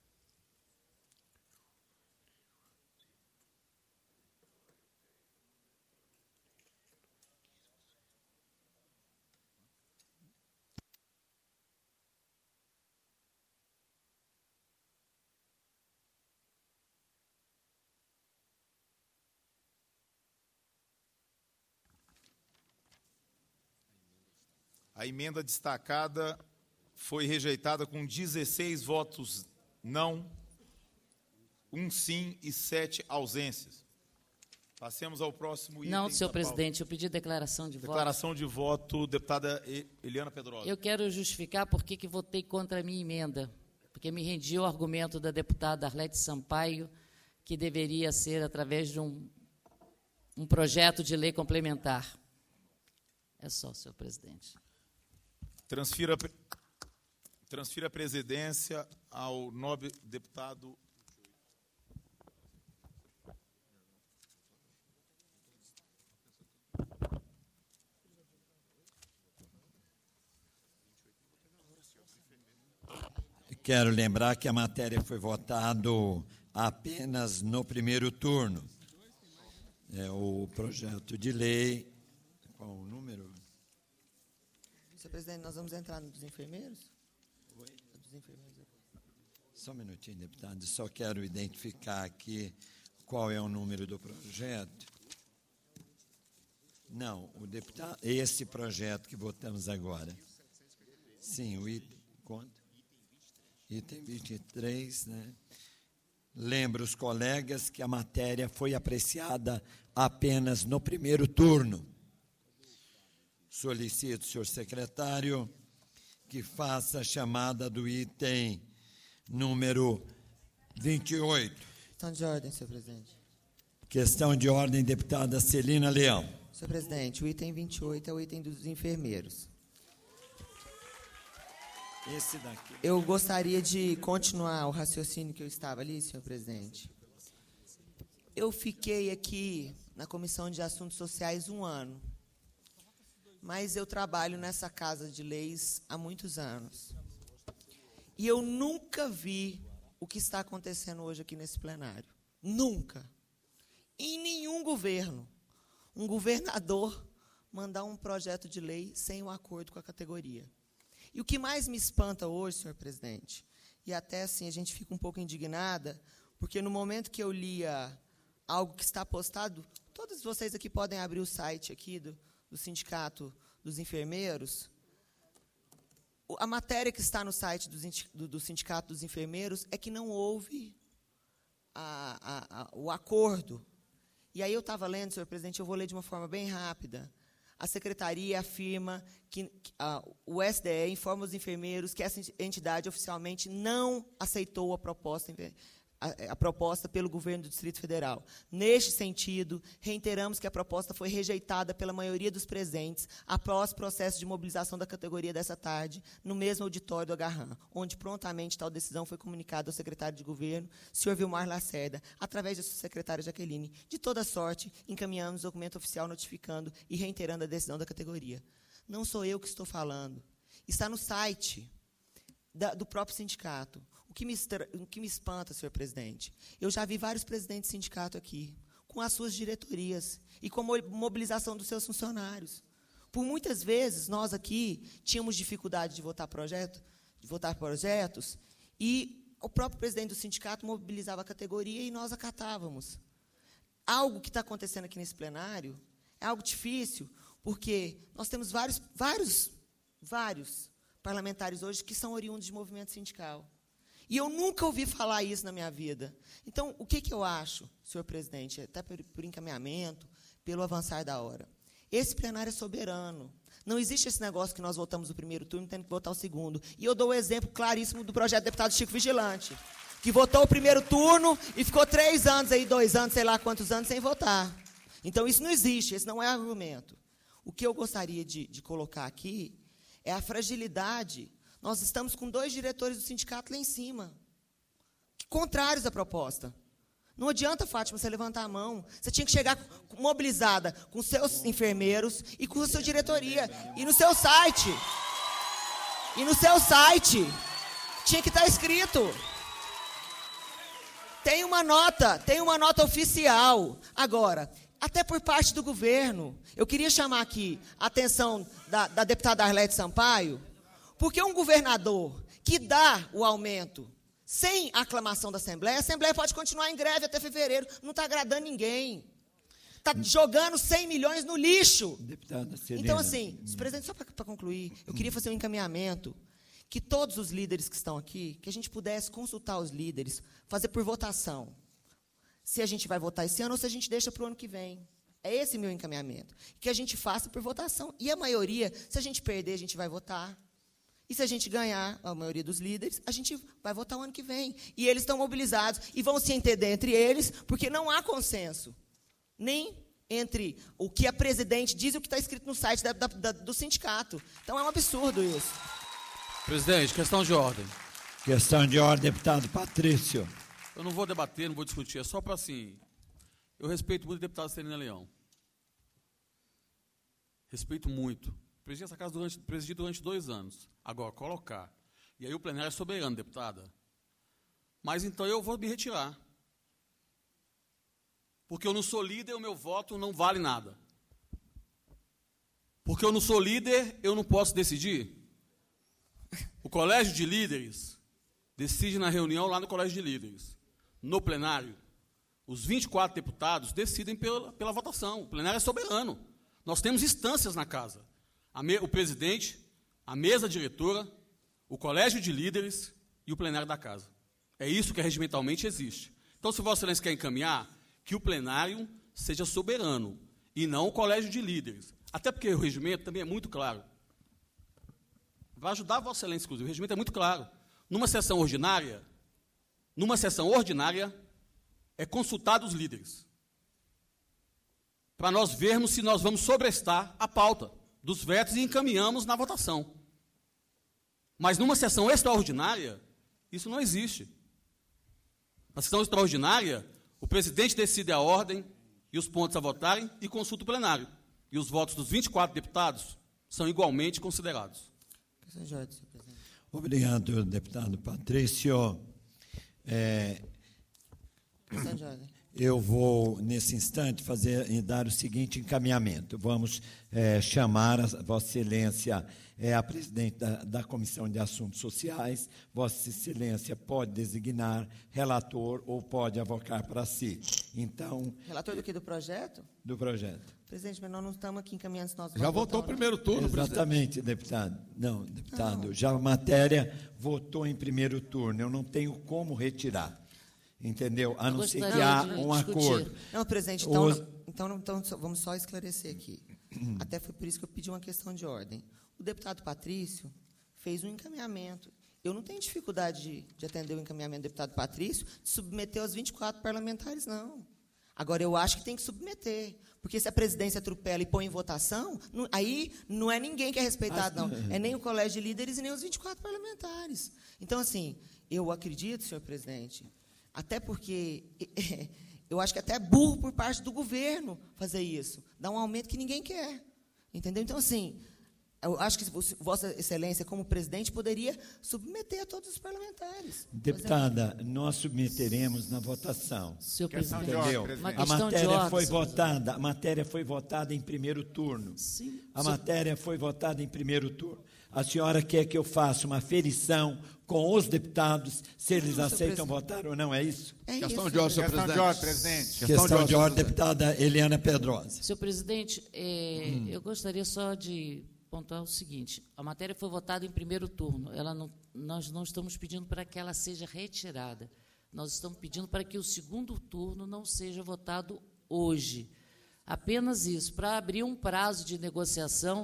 A emenda destacada foi rejeitada com dezesseis votos não, um sim e sete ausências. Passemos ao próximo item. Não, senhor da presidente, pauta. eu pedi declaração de voto. Declaração de voto, deputada Eliana Pedrosa. Eu quero justificar por que que votei contra a minha emenda, porque me rendi ao argumento da deputada Arlete Sampaio, que deveria ser através de um, um projeto de lei complementar. É só, senhor presidente. Transfira, transfira a presidência ao nobre deputado... Quero lembrar que a matéria foi votada apenas no primeiro turno. É o projeto de lei. Qual o número? Senhor presidente, nós vamos entrar no dos enfermeiros? Oi? Dos enfermeiros. Só um minutinho, deputado. Só quero identificar aqui qual é o número do projeto. Não, o deputado, esse projeto que votamos agora. Sim, o item. Quanto? Item vinte e três, né? Lembro os colegas que a matéria foi apreciada apenas no primeiro turno. Solicito, senhor secretário, que faça a chamada do item número vinte e oito. Questão de ordem, senhor presidente. Questão de ordem, deputada Celina Leão. Senhor presidente, o item vinte e oito é o item dos enfermeiros. Esse daqui. Eu gostaria de continuar o raciocínio que eu estava ali, senhor presidente. Eu fiquei aqui na Comissão de Assuntos Sociais um ano, mas eu trabalho nessa Casa de Leis há muitos anos. E eu nunca vi o que está acontecendo hoje aqui nesse plenário. Nunca. Em nenhum governo, um governador mandar um projeto de lei sem um acordo com a categoria. E o que mais me espanta hoje, senhor presidente, e até assim a gente fica um pouco indignada, porque no momento que eu lia algo que está postado, todos vocês aqui podem abrir o site aqui do, do Sindicato dos Enfermeiros, a matéria que está no site do, do Sindicato dos Enfermeiros é que não houve a, a, a, o acordo. E aí eu estava lendo, senhor presidente, eu vou ler de uma forma bem rápida. A secretaria afirma que, que a, o S D E informa os enfermeiros que essa entidade oficialmente não aceitou a proposta, a, a proposta pelo governo do Distrito Federal. Neste sentido, reiteramos que a proposta foi rejeitada pela maioria dos presentes após o processo de mobilização da categoria dessa tarde, no mesmo auditório do Agarram, onde prontamente tal decisão foi comunicada ao secretário de governo, senhor Vilmar Lacerda, através da sua secretária Jaqueline. De toda sorte, encaminhamos o documento oficial notificando e reiterando a decisão da categoria. Não sou eu que estou falando. Está no site da, do próprio sindicato. O que, me, o que me espanta, senhor presidente, eu já vi vários presidentes de sindicato aqui, com as suas diretorias e com a mobilização dos seus funcionários. Por muitas vezes, nós aqui tínhamos dificuldade de votar, projeto, de votar projetos, e o próprio presidente do sindicato mobilizava a categoria e nós acatávamos. Algo que está acontecendo aqui nesse plenário é algo difícil, porque nós temos vários, vários, vários parlamentares hoje que são oriundos de movimento sindical. E eu nunca ouvi falar isso na minha vida. Então, o que, que eu acho, senhor presidente, até por, por encaminhamento, pelo avançar da hora? Esse plenário é soberano. Não existe esse negócio que nós votamos o primeiro turno, tendo que votar o segundo. E eu dou o exemplo claríssimo do projeto do deputado Chico Vigilante, que votou o primeiro turno e ficou três anos, aí, dois anos, sei lá quantos anos, sem votar. Então, isso não existe, esse não é argumento. O que eu gostaria de, de colocar aqui é a fragilidade. Nós estamos com dois diretores do sindicato lá em cima, contrários à proposta. Não adianta, Fátima, você levantar a mão. Você tinha que chegar mobilizada com seus enfermeiros e com a sua diretoria. E no seu site. E no seu site tinha que estar escrito. Tem uma nota, tem uma nota oficial. Agora, até por parte do governo, eu queria chamar aqui a atenção da, da deputada Arlete Sampaio, porque um governador que dá o aumento sem aclamação da Assembleia, a Assembleia pode continuar em greve até fevereiro, não está agradando ninguém. Está jogando cem milhões no lixo. Deputada Celina. Então, assim, presidente, só para concluir, eu queria fazer um encaminhamento, que todos os líderes que estão aqui, que a gente pudesse consultar os líderes, fazer por votação. se a gente vai votar esse ano ou se a gente deixa para o ano que vem. É esse meu encaminhamento. Que a gente faça por votação. E a maioria, se a gente perder, a gente vai votar. E se a gente ganhar, a maioria dos líderes, a gente vai votar o ano que vem. E eles estão mobilizados e vão se entender entre eles, porque não há consenso. Nem entre o que a presidente diz e o que está escrito no site da, da, da, do sindicato. Então é um absurdo isso. Presidente, questão de ordem. Questão de ordem, deputado Patrício. Eu não vou debater, não vou discutir, é só para assim... Eu respeito muito a deputada Celina Leão. Respeito muito. Presidi essa casa durante, presidi durante dois anos. Agora, colocar. E aí o plenário é soberano, deputada. Mas então eu vou me retirar. Porque eu não sou líder, o meu voto não vale nada. Porque eu não sou líder, eu não posso decidir. O colégio de líderes decide na reunião lá no colégio de líderes. No plenário, os vinte e quatro deputados decidem pela, pela votação. O plenário é soberano. Nós temos instâncias na casa. A me, o presidente, a mesa diretora, o colégio de líderes e o plenário da casa. É isso que regimentalmente existe. Então, se Vossa Excelência quer encaminhar, que o plenário seja soberano e não o colégio de líderes. Até porque o regimento também é muito claro. Vai ajudar Vossa Excelência, inclusive. O regimento é muito claro. Numa sessão ordinária, numa sessão ordinária, é consultado os líderes. Para nós vermos se nós vamos sobrestar a pauta dos vetos e encaminhamos na votação. Mas numa sessão extraordinária, isso não existe. Na sessão extraordinária, o presidente decide a ordem e os pontos a votarem e consulta o plenário. E os votos dos vinte e quatro deputados são igualmente considerados. Obrigado, deputado Patrício. É, eu vou, nesse instante, fazer e dar o seguinte encaminhamento. Vamos é, chamar a Vossa Excelência, é a presidente da, da Comissão de Assuntos Sociais. Vossa Excelência pode designar relator ou pode avocar para si. Então, relator do que? Do projeto? Do projeto. Presidente, mas nós não estamos aqui encaminhando esse nosso... Já votou o primeiro turno, exatamente, deputado. Não, deputado, não. Já a matéria votou em primeiro turno. Eu não tenho como retirar. Entendeu? A não ser que há um acordo. Não, presidente, então, Os... então, então vamos só esclarecer aqui. Até foi por isso que eu pedi uma questão de ordem. O deputado Patrício fez um encaminhamento. Eu não tenho dificuldade de, de atender o encaminhamento do deputado Patrício, de submeter aos vinte e quatro parlamentares, não. Agora, eu acho que tem que submeter. Porque se a presidência atropela e põe em votação, não, aí não é ninguém que é respeitado, não. É nem o colégio de líderes e nem os vinte e quatro parlamentares. Então, assim, eu acredito, senhor presidente, até porque eu acho que até é burro por parte do governo fazer isso. Dar um aumento que ninguém quer. Entendeu? Então, assim, eu acho que Vossa Excelência, como presidente, poderia submeter a todos os parlamentares. Deputada, nós submeteremos na votação. Senhor presidente, entendeu? A matéria foi votada, a matéria foi votada em primeiro turno. Sim. A matéria foi votada em primeiro turno. A senhora quer que eu faça uma ferição com os deputados, se eles não, aceitam votar ou não, é isso? É Questão isso, de ordem, senhor presidente. presidente. De ordem, presidente. Questão, Questão de ordem, deputada Eliana Pedrosa. Senhor presidente, é, hum. eu gostaria só de pontuar o seguinte: a matéria foi votada em primeiro turno. Ela não, nós não estamos pedindo para que ela seja retirada. Nós estamos pedindo para que o segundo turno não seja votado hoje. Apenas isso, para abrir um prazo de negociação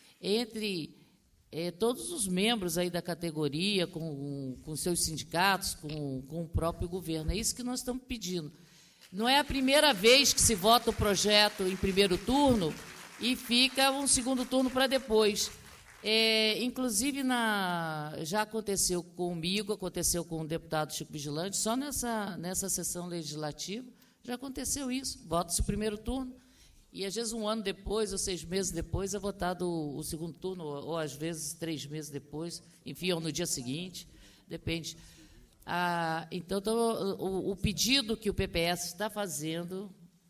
entre é, todos os membros aí da categoria, com, com seus sindicatos, com, com o próprio governo. É isso que nós estamos pedindo. Não é a primeira vez que se vota o projeto em primeiro turno e fica um segundo turno para depois. É, inclusive, na, já aconteceu comigo, aconteceu com o deputado Chico Vigilante, só nessa, nessa sessão legislativa já aconteceu isso. Vota-se o primeiro turno e, às vezes, um ano depois ou seis meses depois é votado o, o segundo turno, ou, ou, às vezes, três meses depois, enfim, ou no dia seguinte, depende. Ah, então, tô, o, o pedido que o P P S está fazendo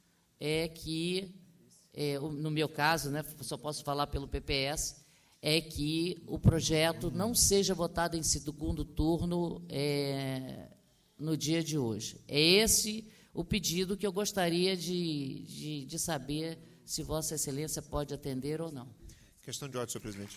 é que, é, no meu caso, né, só posso falar pelo P P S, é que o projeto não seja votado em segundo turno é, no dia de hoje. É esse o pedido que eu gostaria de, de, de saber se Vossa Excelência pode atender ou não. Questão de ordem, senhor presidente.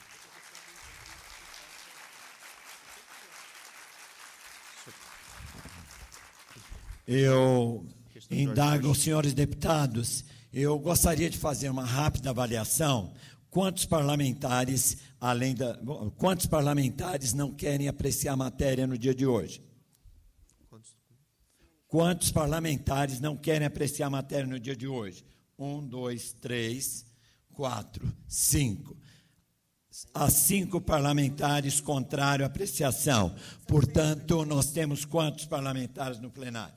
Eu, Indago aos senhores deputados, eu gostaria de fazer uma rápida avaliação. Quantos parlamentares, além da, quantos parlamentares não querem apreciar a matéria no dia de hoje? Quantos parlamentares não querem apreciar a matéria no dia de hoje? Um, dois, três, quatro, cinco. Há cinco parlamentares contrários à apreciação. Portanto, nós temos quantos parlamentares no plenário?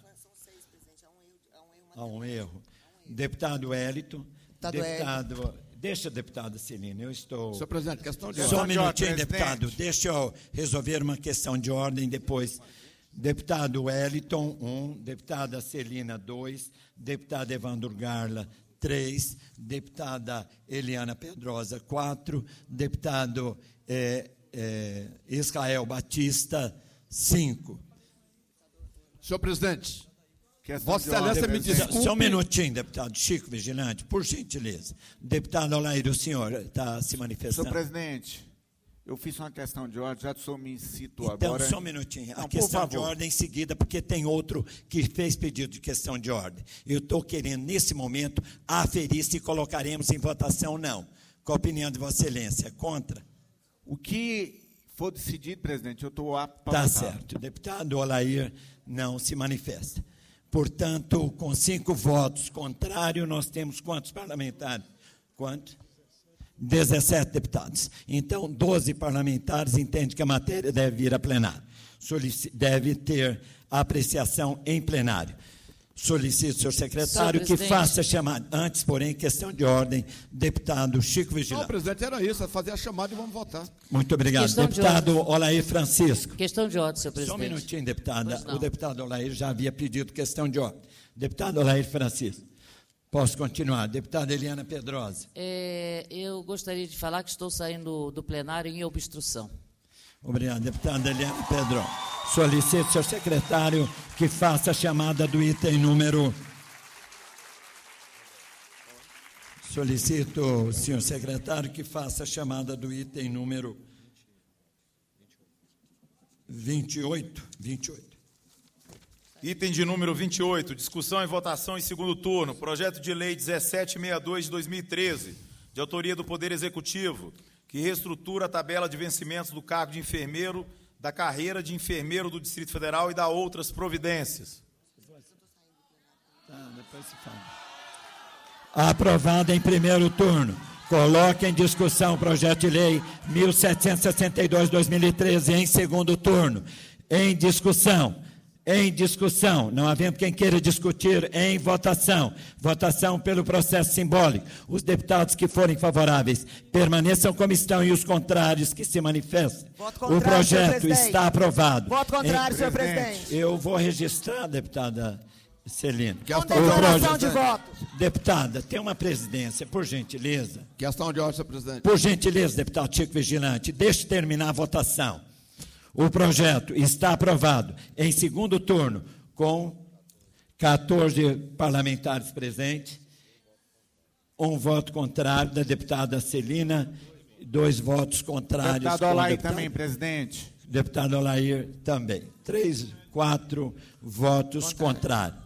Há um erro. Deputado Wellington. Deputado Deputado... Deixa, deputado Celina, eu estou... Senhor presidente, questão de Só um ordem. minutinho, Presidente. deputado. Deixa eu resolver uma questão de ordem depois. Deputado Wellington, um. Deputada Celina, dois. Deputado Evandro Garla, três. Deputada Eliana Pedrosa, quatro. Deputado eh, eh, Israel Batista, cinco. Senhor presidente, Vossa Vossa Excelência me desculpe. Só um minutinho, deputado Chico Vigilante, por gentileza. Deputado Olair, o senhor está se manifestando. Senhor presidente, eu fiz uma questão de ordem, já que o senhor me citou Então, agora. só um minutinho. Não, a por questão favor. de ordem em seguida, porque tem outro que fez pedido de questão de ordem. Eu estou querendo, nesse momento, aferir se colocaremos em votação ou não. Qual a opinião de Vossa Excelência? Contra? O que for decidido, presidente, eu estou apto para Tá votar. certo. O deputado Olair não se manifesta. Portanto, com cinco votos contrários, nós temos quantos parlamentares? Quantos? dezessete deputados. Então, doze parlamentares entendem que a matéria deve vir a plenário. Solici- deve ter a apreciação em plenário. Solicito, senhor secretário, Senhor que presidente. faça a chamada. Antes, porém, questão de ordem, deputado Chico Não, Vigilante. presidente, era isso, é fazer a chamada e vamos votar. Muito obrigado. Questão de Deputado ordem. Olair Francisco. Questão de ordem, senhor Só um presidente. minutinho, deputada. Pois não. O deputado Olair já havia pedido questão de ordem. Deputado Olair Francisco. Posso continuar. Deputada Eliana Pedrosa. É, eu gostaria de falar que estou saindo do plenário em obstrução. Obrigado, deputada Eliana Pedrosa. Solicito, senhor secretário, que faça a chamada do item número... Solicito, senhor secretário, que faça a chamada do item número vinte e oito. vinte e oito. Item de número vinte e oito, discussão e votação em segundo turno, projeto de lei dezessete sessenta e dois de dois mil e treze, de autoria do Poder Executivo, que reestrutura a tabela de vencimentos do cargo de enfermeiro, da carreira de enfermeiro do Distrito Federal e da outras providências. Tá, depois se fala. Aprovada em primeiro turno. Coloque em discussão o projeto de lei mil setecentos e sessenta e dois de dois mil e treze em segundo turno. Em discussão. Em discussão. Não havendo quem queira discutir, em votação. Votação pelo processo simbólico. Os deputados que forem favoráveis permaneçam como estão e os contrários que se manifestem. Voto O contrário, senhor projeto presidente. está aprovado. Voto contrário, Em- senhor presidente. Eu vou registrar, deputada Celina. Questão O de ordem, projeto- de votos. Deputada, tem uma presidência, por gentileza. Questão de ordem, senhor presidente. Por gentileza, deputado Chico Vigilante, deixe terminar a votação. O projeto está aprovado em segundo turno, com quatorze parlamentares presentes, um voto contrário da deputada Celina, dois votos contrários. Deputado com o Olair deputado- também, presidente. Deputado Olair também. Três, quatro votos contrários.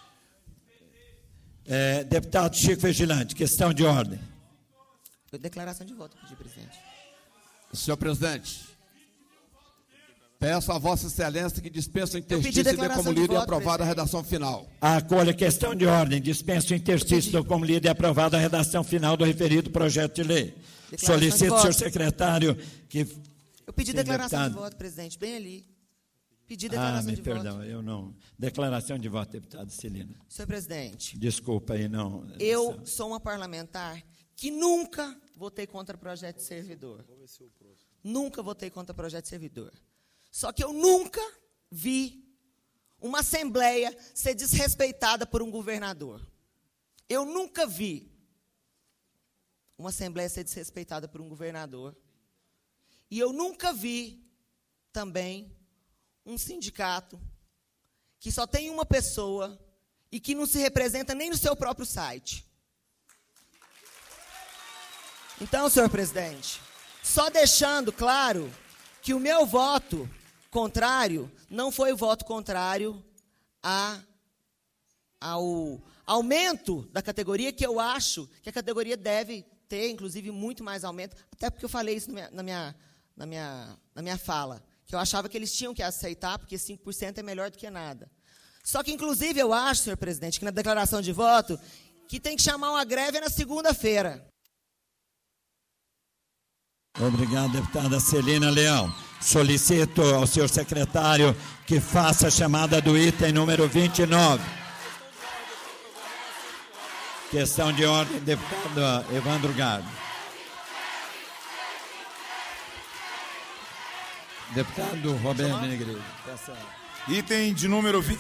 É, deputado Chico Vigilante, questão de ordem. Declaração de voto, pedi, presidente. Senhor presidente, peço a Vossa Excelência que dispense o pedi interstício e dê declaração como de lida e voto, aprovada a redação final. Acolha questão de ordem. Dispenso o interstício do como lida e aprovada a redação final do referido projeto de lei. Declaração de Solicito, voto. senhor secretário, que... Eu pedi Sim, declaração deputado. de voto, presidente, bem ali. Pedi Ah, declaração me de perdão, voto. eu não... Declaração de voto, deputado Celina. Senhor presidente, Desculpa aí, não... eu sou uma parlamentar que nunca votei contra projeto de servidor. Nunca votei contra projeto de servidor. Só que eu nunca vi uma assembleia ser desrespeitada por um governador. Eu nunca vi uma assembleia ser desrespeitada por um governador. E eu nunca vi também um sindicato que só tem uma pessoa e que não se representa nem no seu próprio site. Então, senhor presidente, só deixando claro que o meu voto contrário não foi o voto contrário à ao aumento da categoria, que eu acho que a categoria deve ter, inclusive, muito mais aumento, até porque eu falei isso na minha, na minha, na minha, na minha fala, que eu achava que eles tinham que aceitar, porque cinco por cento é melhor do que nada. Só que, inclusive, eu acho, senhor presidente, que na declaração de voto, que tem que chamar uma greve na segunda-feira. Obrigado, deputada Celina Leão. Solicito ao senhor secretário que faça a chamada do item número vinte e nove. Questão de ordem, deputado Evandro Garbo. Deputado Roberto Negreiros. Item de número vinte.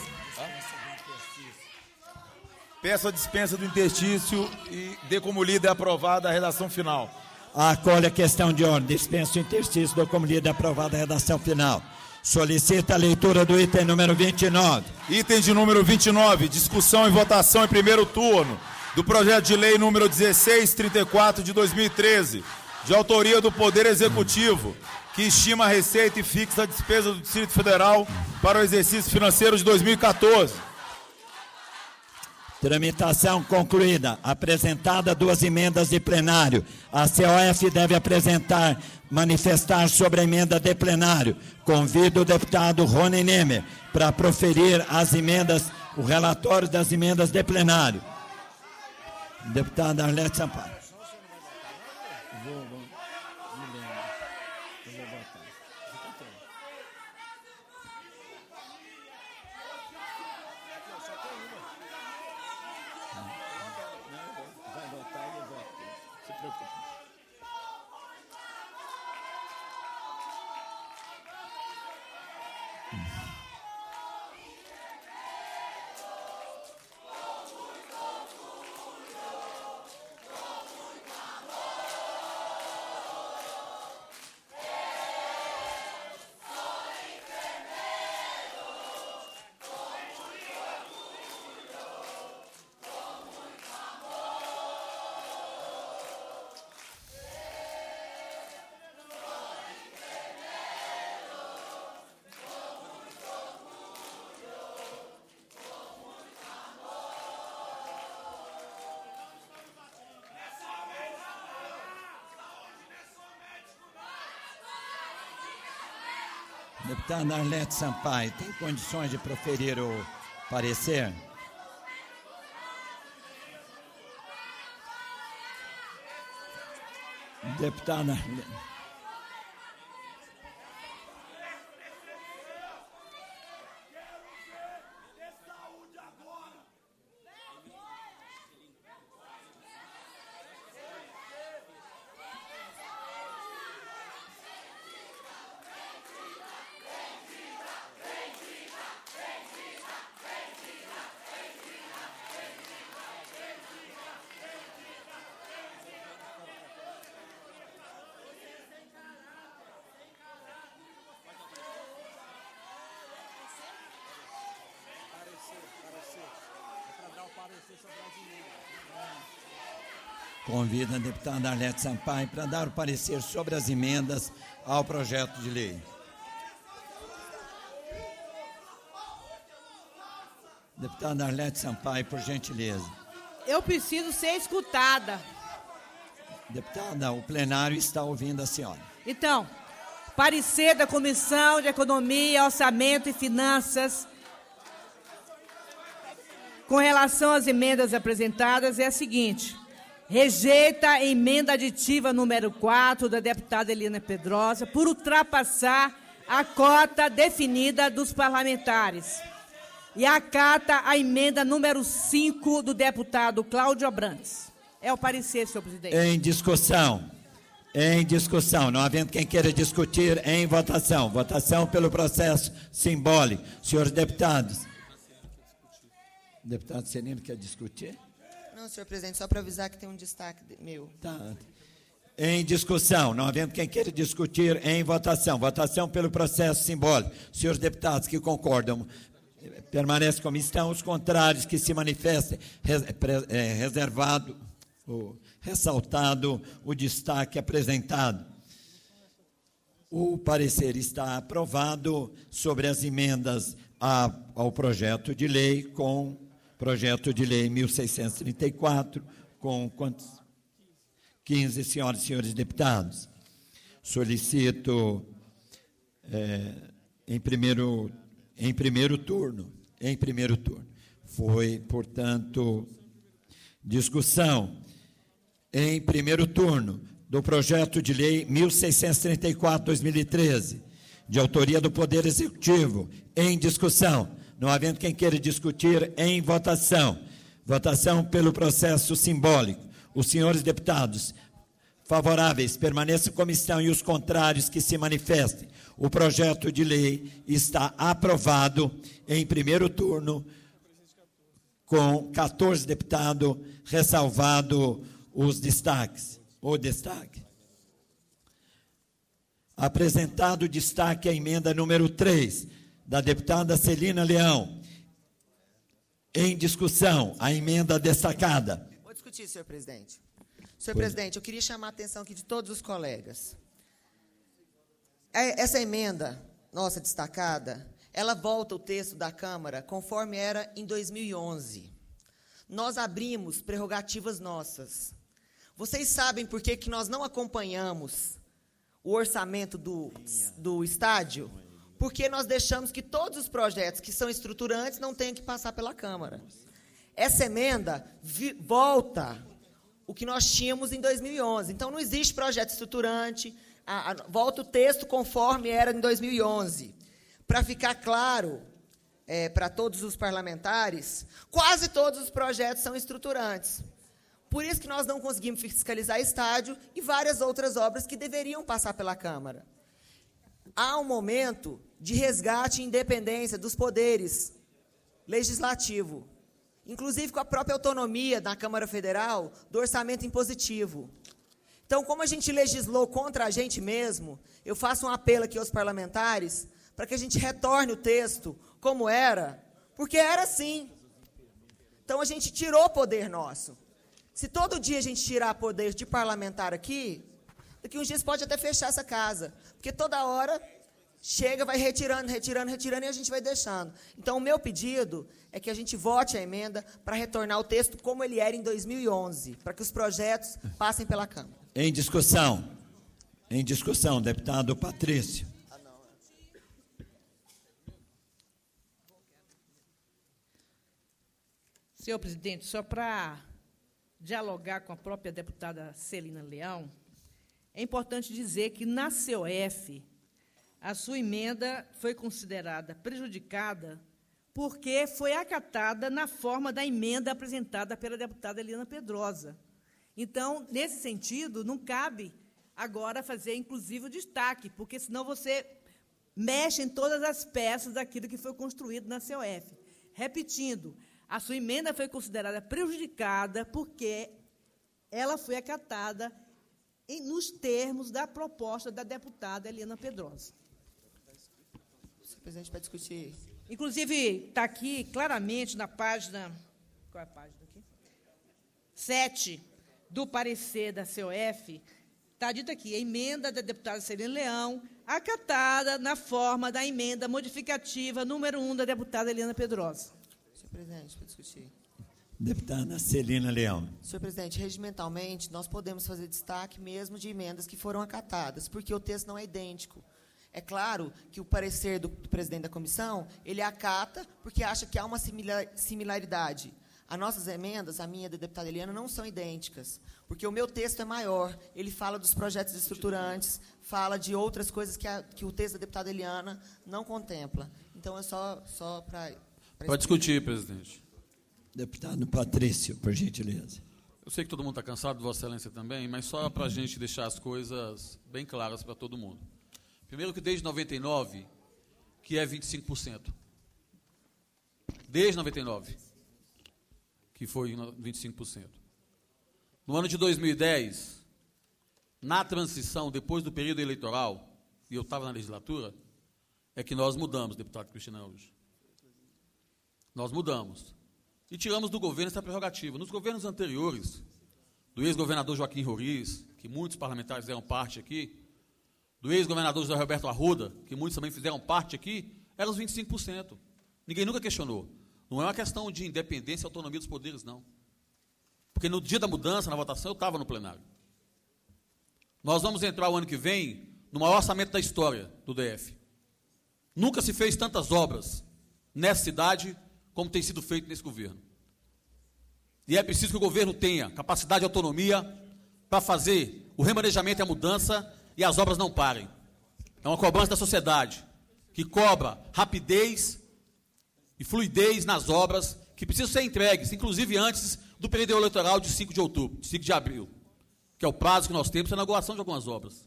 Peço a dispensa do interstício e dê como lida e aprovada a redação final. Acolhe a questão de ordem. Dispensa o interstício, dou como lida e aprovada a redação final. Solicita a leitura do item número vinte e nove. Item de número vinte e nove. Discussão e votação em primeiro turno do projeto de lei número dezesseis trinta e quatro de dois mil e treze, de autoria do Poder Executivo, que estima a receita e fixa a despesa do Distrito Federal para o exercício financeiro de dois mil e quatorze. Tramitação concluída. Apresentada duas emendas de plenário. A C O F deve apresentar, manifestar sobre a emenda de plenário. Convido o deputado Rony Nemer para proferir as emendas, o relatório das emendas de plenário. Deputada Arlete Sampaio. Vou, vou, me lembro. Eu vou botar. Vai votar e eu voto. Se preocupe. Deputada Arlete Sampaio, tem condições de proferir o parecer? Deputada Arlete. Convido a deputada Arlete Sampaio para dar o parecer sobre as emendas ao projeto de lei. Deputada Arlete Sampaio, por gentileza. Eu preciso ser escutada. Deputada, o plenário está ouvindo a senhora. Então, parecer da Comissão de Economia, Orçamento e Finanças com relação às emendas apresentadas é a seguinte: rejeita a emenda aditiva número quatro da deputada Helena Pedrosa por ultrapassar a cota definida dos parlamentares. E acata a emenda número cinco do deputado Cláudio Abrantes. É o parecer, senhor presidente. Em discussão. Em discussão. Não havendo quem queira discutir, em votação. Votação pelo processo simbólico. Senhores deputados. Deputado Celino quer discutir? Não, senhor presidente, só para avisar que tem um destaque de, meu. Tá. Em discussão, não havendo quem queira discutir, em votação. Votação pelo processo simbólico. Senhores deputados que concordam, permanecem como estão. Os contrários que se manifestem, é, reservado, ou ressaltado o destaque apresentado. O parecer está aprovado sobre as emendas a, ao projeto de lei com Projeto de Lei mil seiscentos e trinta e quatro, com quantos? quinze senhoras e senhores deputados. Solicito, é, em, primeiro, em primeiro turno, em primeiro turno, foi, portanto, discussão em primeiro turno do projeto de lei mil seiscentos e trinta e quatro, dois mil e treze, de autoria do Poder Executivo, em discussão, não havendo quem queira discutir, em votação. Votação pelo processo simbólico. Os senhores deputados favoráveis permaneçam como estão e os contrários que se manifestem. O projeto de lei está aprovado em primeiro turno com quatorze deputados, ressalvado os destaques. O destaque. Apresentado o destaque à emenda número três, da deputada Celina Leão. Em discussão, a emenda destacada. Vou discutir, senhor presidente. Senhor presidente, eu queria chamar a atenção aqui de todos os colegas. Essa emenda, nossa destacada, ela volta o texto da Câmara conforme era em dois mil e onze. Nós abrimos prerrogativas nossas. Vocês sabem por que que nós não acompanhamos o orçamento do, do estádio? Porque nós deixamos que todos os projetos que são estruturantes não tenham que passar pela Câmara. Essa emenda vi, volta o que nós tínhamos em dois mil e onze. Então, não existe projeto estruturante, a, a, volta o texto conforme era em dois mil e onze. Para ficar claro, é, para todos os parlamentares, quase todos os projetos são estruturantes. Por isso que nós não conseguimos fiscalizar estádio e várias outras obras que deveriam passar pela Câmara. Há um momento de resgate e independência dos poderes legislativo, inclusive com a própria autonomia da Câmara Federal do orçamento impositivo. Então, como a gente legislou contra a gente mesmo, eu faço um apelo aqui aos parlamentares para que a gente retorne o texto como era, porque era assim. Então, a gente tirou poder nosso. Se todo dia a gente tirar poder de parlamentar aqui, daqui uns dias pode até fechar essa casa, porque toda hora chega, vai retirando, retirando, retirando e a gente vai deixando. Então, o meu pedido é que a gente vote a emenda para retornar o texto como ele era em dois mil e onze, para que os projetos passem pela Câmara. Em discussão. Em discussão, deputado Patrício. Senhor presidente, só para dialogar com a própria deputada Celina Leão, é importante dizer que, na C O F, a sua emenda foi considerada prejudicada porque foi acatada na forma da emenda apresentada pela deputada Eliana Pedrosa. Então, nesse sentido, não cabe agora fazer, inclusive, o destaque, porque senão você mexe em todas as peças daquilo que foi construído na C O F. Repetindo, a sua emenda foi considerada prejudicada porque ela foi acatada em, nos termos da proposta da deputada Eliana Pedrosa. Senhor presidente, para discutir. Inclusive, está aqui claramente na página. Qual é a página aqui? sete do parecer da C O F, está dito aqui, a emenda da deputada Celina Leão, acatada na forma da emenda modificativa número um da deputada Eliana Pedrosa. Senhor presidente, para discutir. Deputada Celina Leão. Senhor presidente, regimentalmente, nós podemos fazer destaque mesmo de emendas que foram acatadas, porque o texto não é idêntico. É claro que o parecer do, do presidente da comissão, ele acata porque acha que há uma similar, similaridade. As nossas emendas, a minha e da deputada Eliana, não são idênticas, porque o meu texto é maior, ele fala dos projetos estruturantes, fala de outras coisas que, a, que o texto da deputada Eliana não contempla. Então, é só, só para... Pode discutir, presidente. Deputado Patrício, por gentileza. Eu sei que todo mundo está cansado, Vossa Excelência também, mas só para a gente deixar as coisas bem claras para todo mundo. Primeiro que desde noventa e nove, que é vinte e cinco por cento. Desde noventa e nove, que foi vinte e cinco por cento. No ano de dois mil e dez, na transição, depois do período eleitoral, e eu estava na legislatura, é que nós mudamos, deputado Cristina Alves. Nós mudamos. E tiramos do governo essa prerrogativa. Nos governos anteriores, do ex-governador Joaquim Roriz, que muitos parlamentares fizeram parte aqui, do ex-governador José Roberto Arruda, que muitos também fizeram parte aqui, eram os vinte e cinco por cento. Ninguém nunca questionou. Não é uma questão de independência e autonomia dos poderes, não. Porque no dia da mudança, na votação, eu estava no plenário. Nós vamos entrar o ano que vem no maior orçamento da história do D F. Nunca se fez tantas obras nessa cidade como tem sido feito nesse governo. E é preciso que o governo tenha capacidade e autonomia para fazer o remanejamento e a mudança e as obras não parem. É uma cobrança da sociedade que cobra rapidez e fluidez nas obras que precisam ser entregues, inclusive antes do período eleitoral de cinco de outubro, de cinco de abril, que é o prazo que nós temos para a inauguração de algumas obras.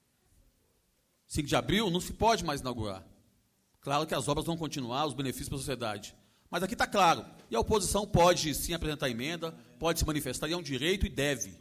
cinco de abril não se pode mais inaugurar. Claro que as obras vão continuar, os benefícios para a sociedade. Mas aqui está claro, e a oposição pode sim apresentar emenda, pode se manifestar, e é um direito e deve.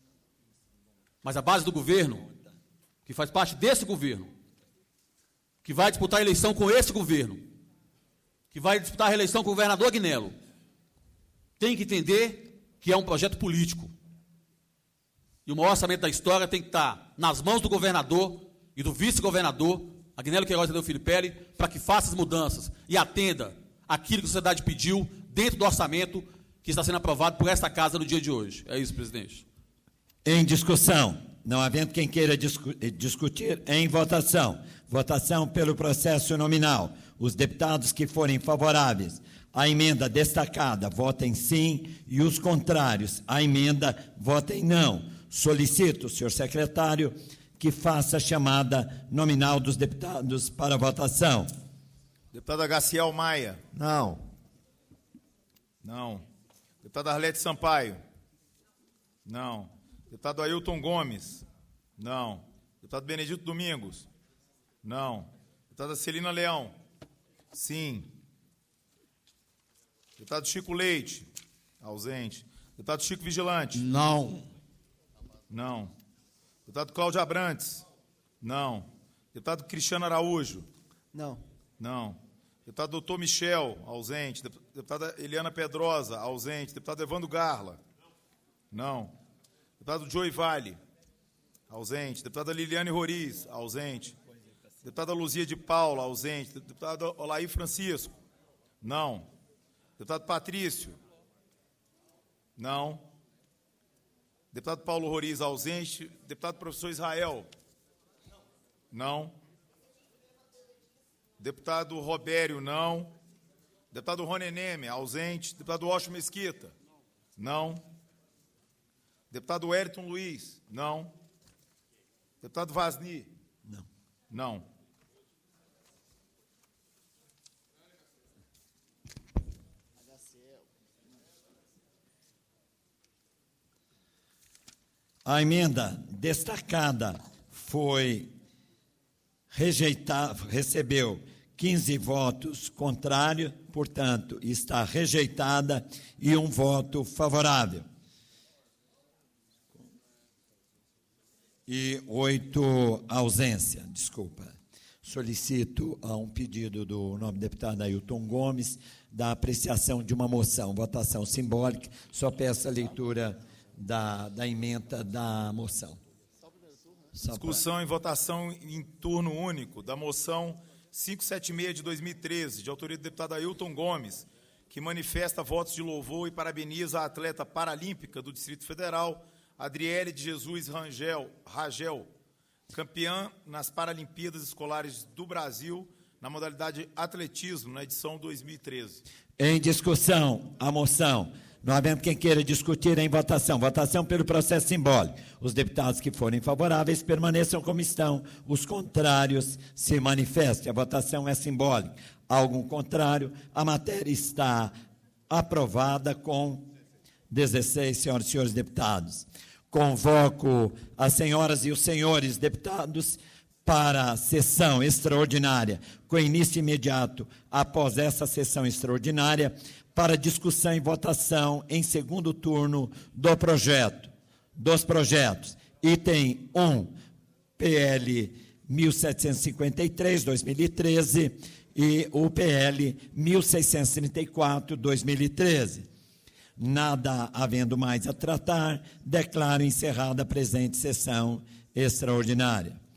Mas a base do governo, que faz parte desse governo, que vai disputar a eleição com esse governo, que vai disputar a reeleição com o governador Agnello, tem que entender que é um projeto político. E o maior orçamento da história tem que estar nas mãos do governador e do vice-governador, Agnello Queiroz e Tadeu Filipelli, para que faça as mudanças e atenda aquilo que a sociedade pediu dentro do orçamento que está sendo aprovado por esta casa no dia de hoje. É isso, presidente. Em discussão. Não havendo quem queira discu discutir, em votação. Votação pelo processo nominal. Os deputados que forem favoráveis à emenda destacada, votem sim, e os contrários à emenda, votem não. Solicito, senhor secretário, que faça a chamada nominal dos deputados para votação. Deputada Gaciel Maia. Não. Não. Deputada Arlete Sampaio. Não. Deputado Ailton Gomes. Não. Deputado Benedito Domingos. Não. Deputada Celina Leão. Sim. Deputado Chico Leite. Ausente. Deputado Chico Vigilante. Não. Não. Deputado Cláudio Abrantes. Não. Deputado Cristiano Araújo. Não. Não. Deputado doutor Michel, ausente. Deputada Eliana Pedrosa, ausente. Deputado Evandro Garla. Não. Deputado Joey Vale, ausente. Deputada Liliane Roriz, ausente. Deputada Luzia de Paula, ausente. Deputado Olaí Francisco. Não. Deputado Patrício. Não. Deputado Paulo Roriz, ausente. Deputado professor Israel. Não. Deputado Robério, não. Deputado Rony Neme, ausente. Deputado Washington Mesquita, não. Deputado Wellington Luiz, não. Deputado Vasni, não. Não. A emenda destacada foi rejeitada, recebeu quinze votos contrários, portanto, está rejeitada, e um voto favorável. E oito ausência, desculpa. Solicito a um pedido do nobre deputado Ailton Gomes, da apreciação de uma moção, votação simbólica, só peço a leitura da, da ementa da moção. Discussão e votação em turno único da moção quinhentos e setenta e seis de dois mil e treze, de autoria do deputado Ailton Gomes, que manifesta votos de louvor e parabeniza a atleta paralímpica do Distrito Federal, Adriele de Jesus Rangel, Ragel, campeã nas Paralimpíadas Escolares do Brasil, na modalidade atletismo, na edição dois mil e treze. Em discussão, a moção. Não havendo quem queira discutir, em votação. Votação pelo processo simbólico. Os deputados que forem favoráveis permaneçam como estão. Os contrários se manifestem. A votação é simbólica. Algum contrário? A matéria está aprovada com dezesseis, senhoras e senhores deputados. Convoco as senhoras e os senhores deputados para a sessão extraordinária, com início imediato após essa sessão extraordinária, para discussão e votação em segundo turno do projeto, dos projetos. Item um, P L mil setecentos e cinquenta e três, dois mil e treze, e o P L mil seiscentos e trinta e quatro, dois mil e treze. Nada havendo mais a tratar, declaro encerrada a presente sessão extraordinária.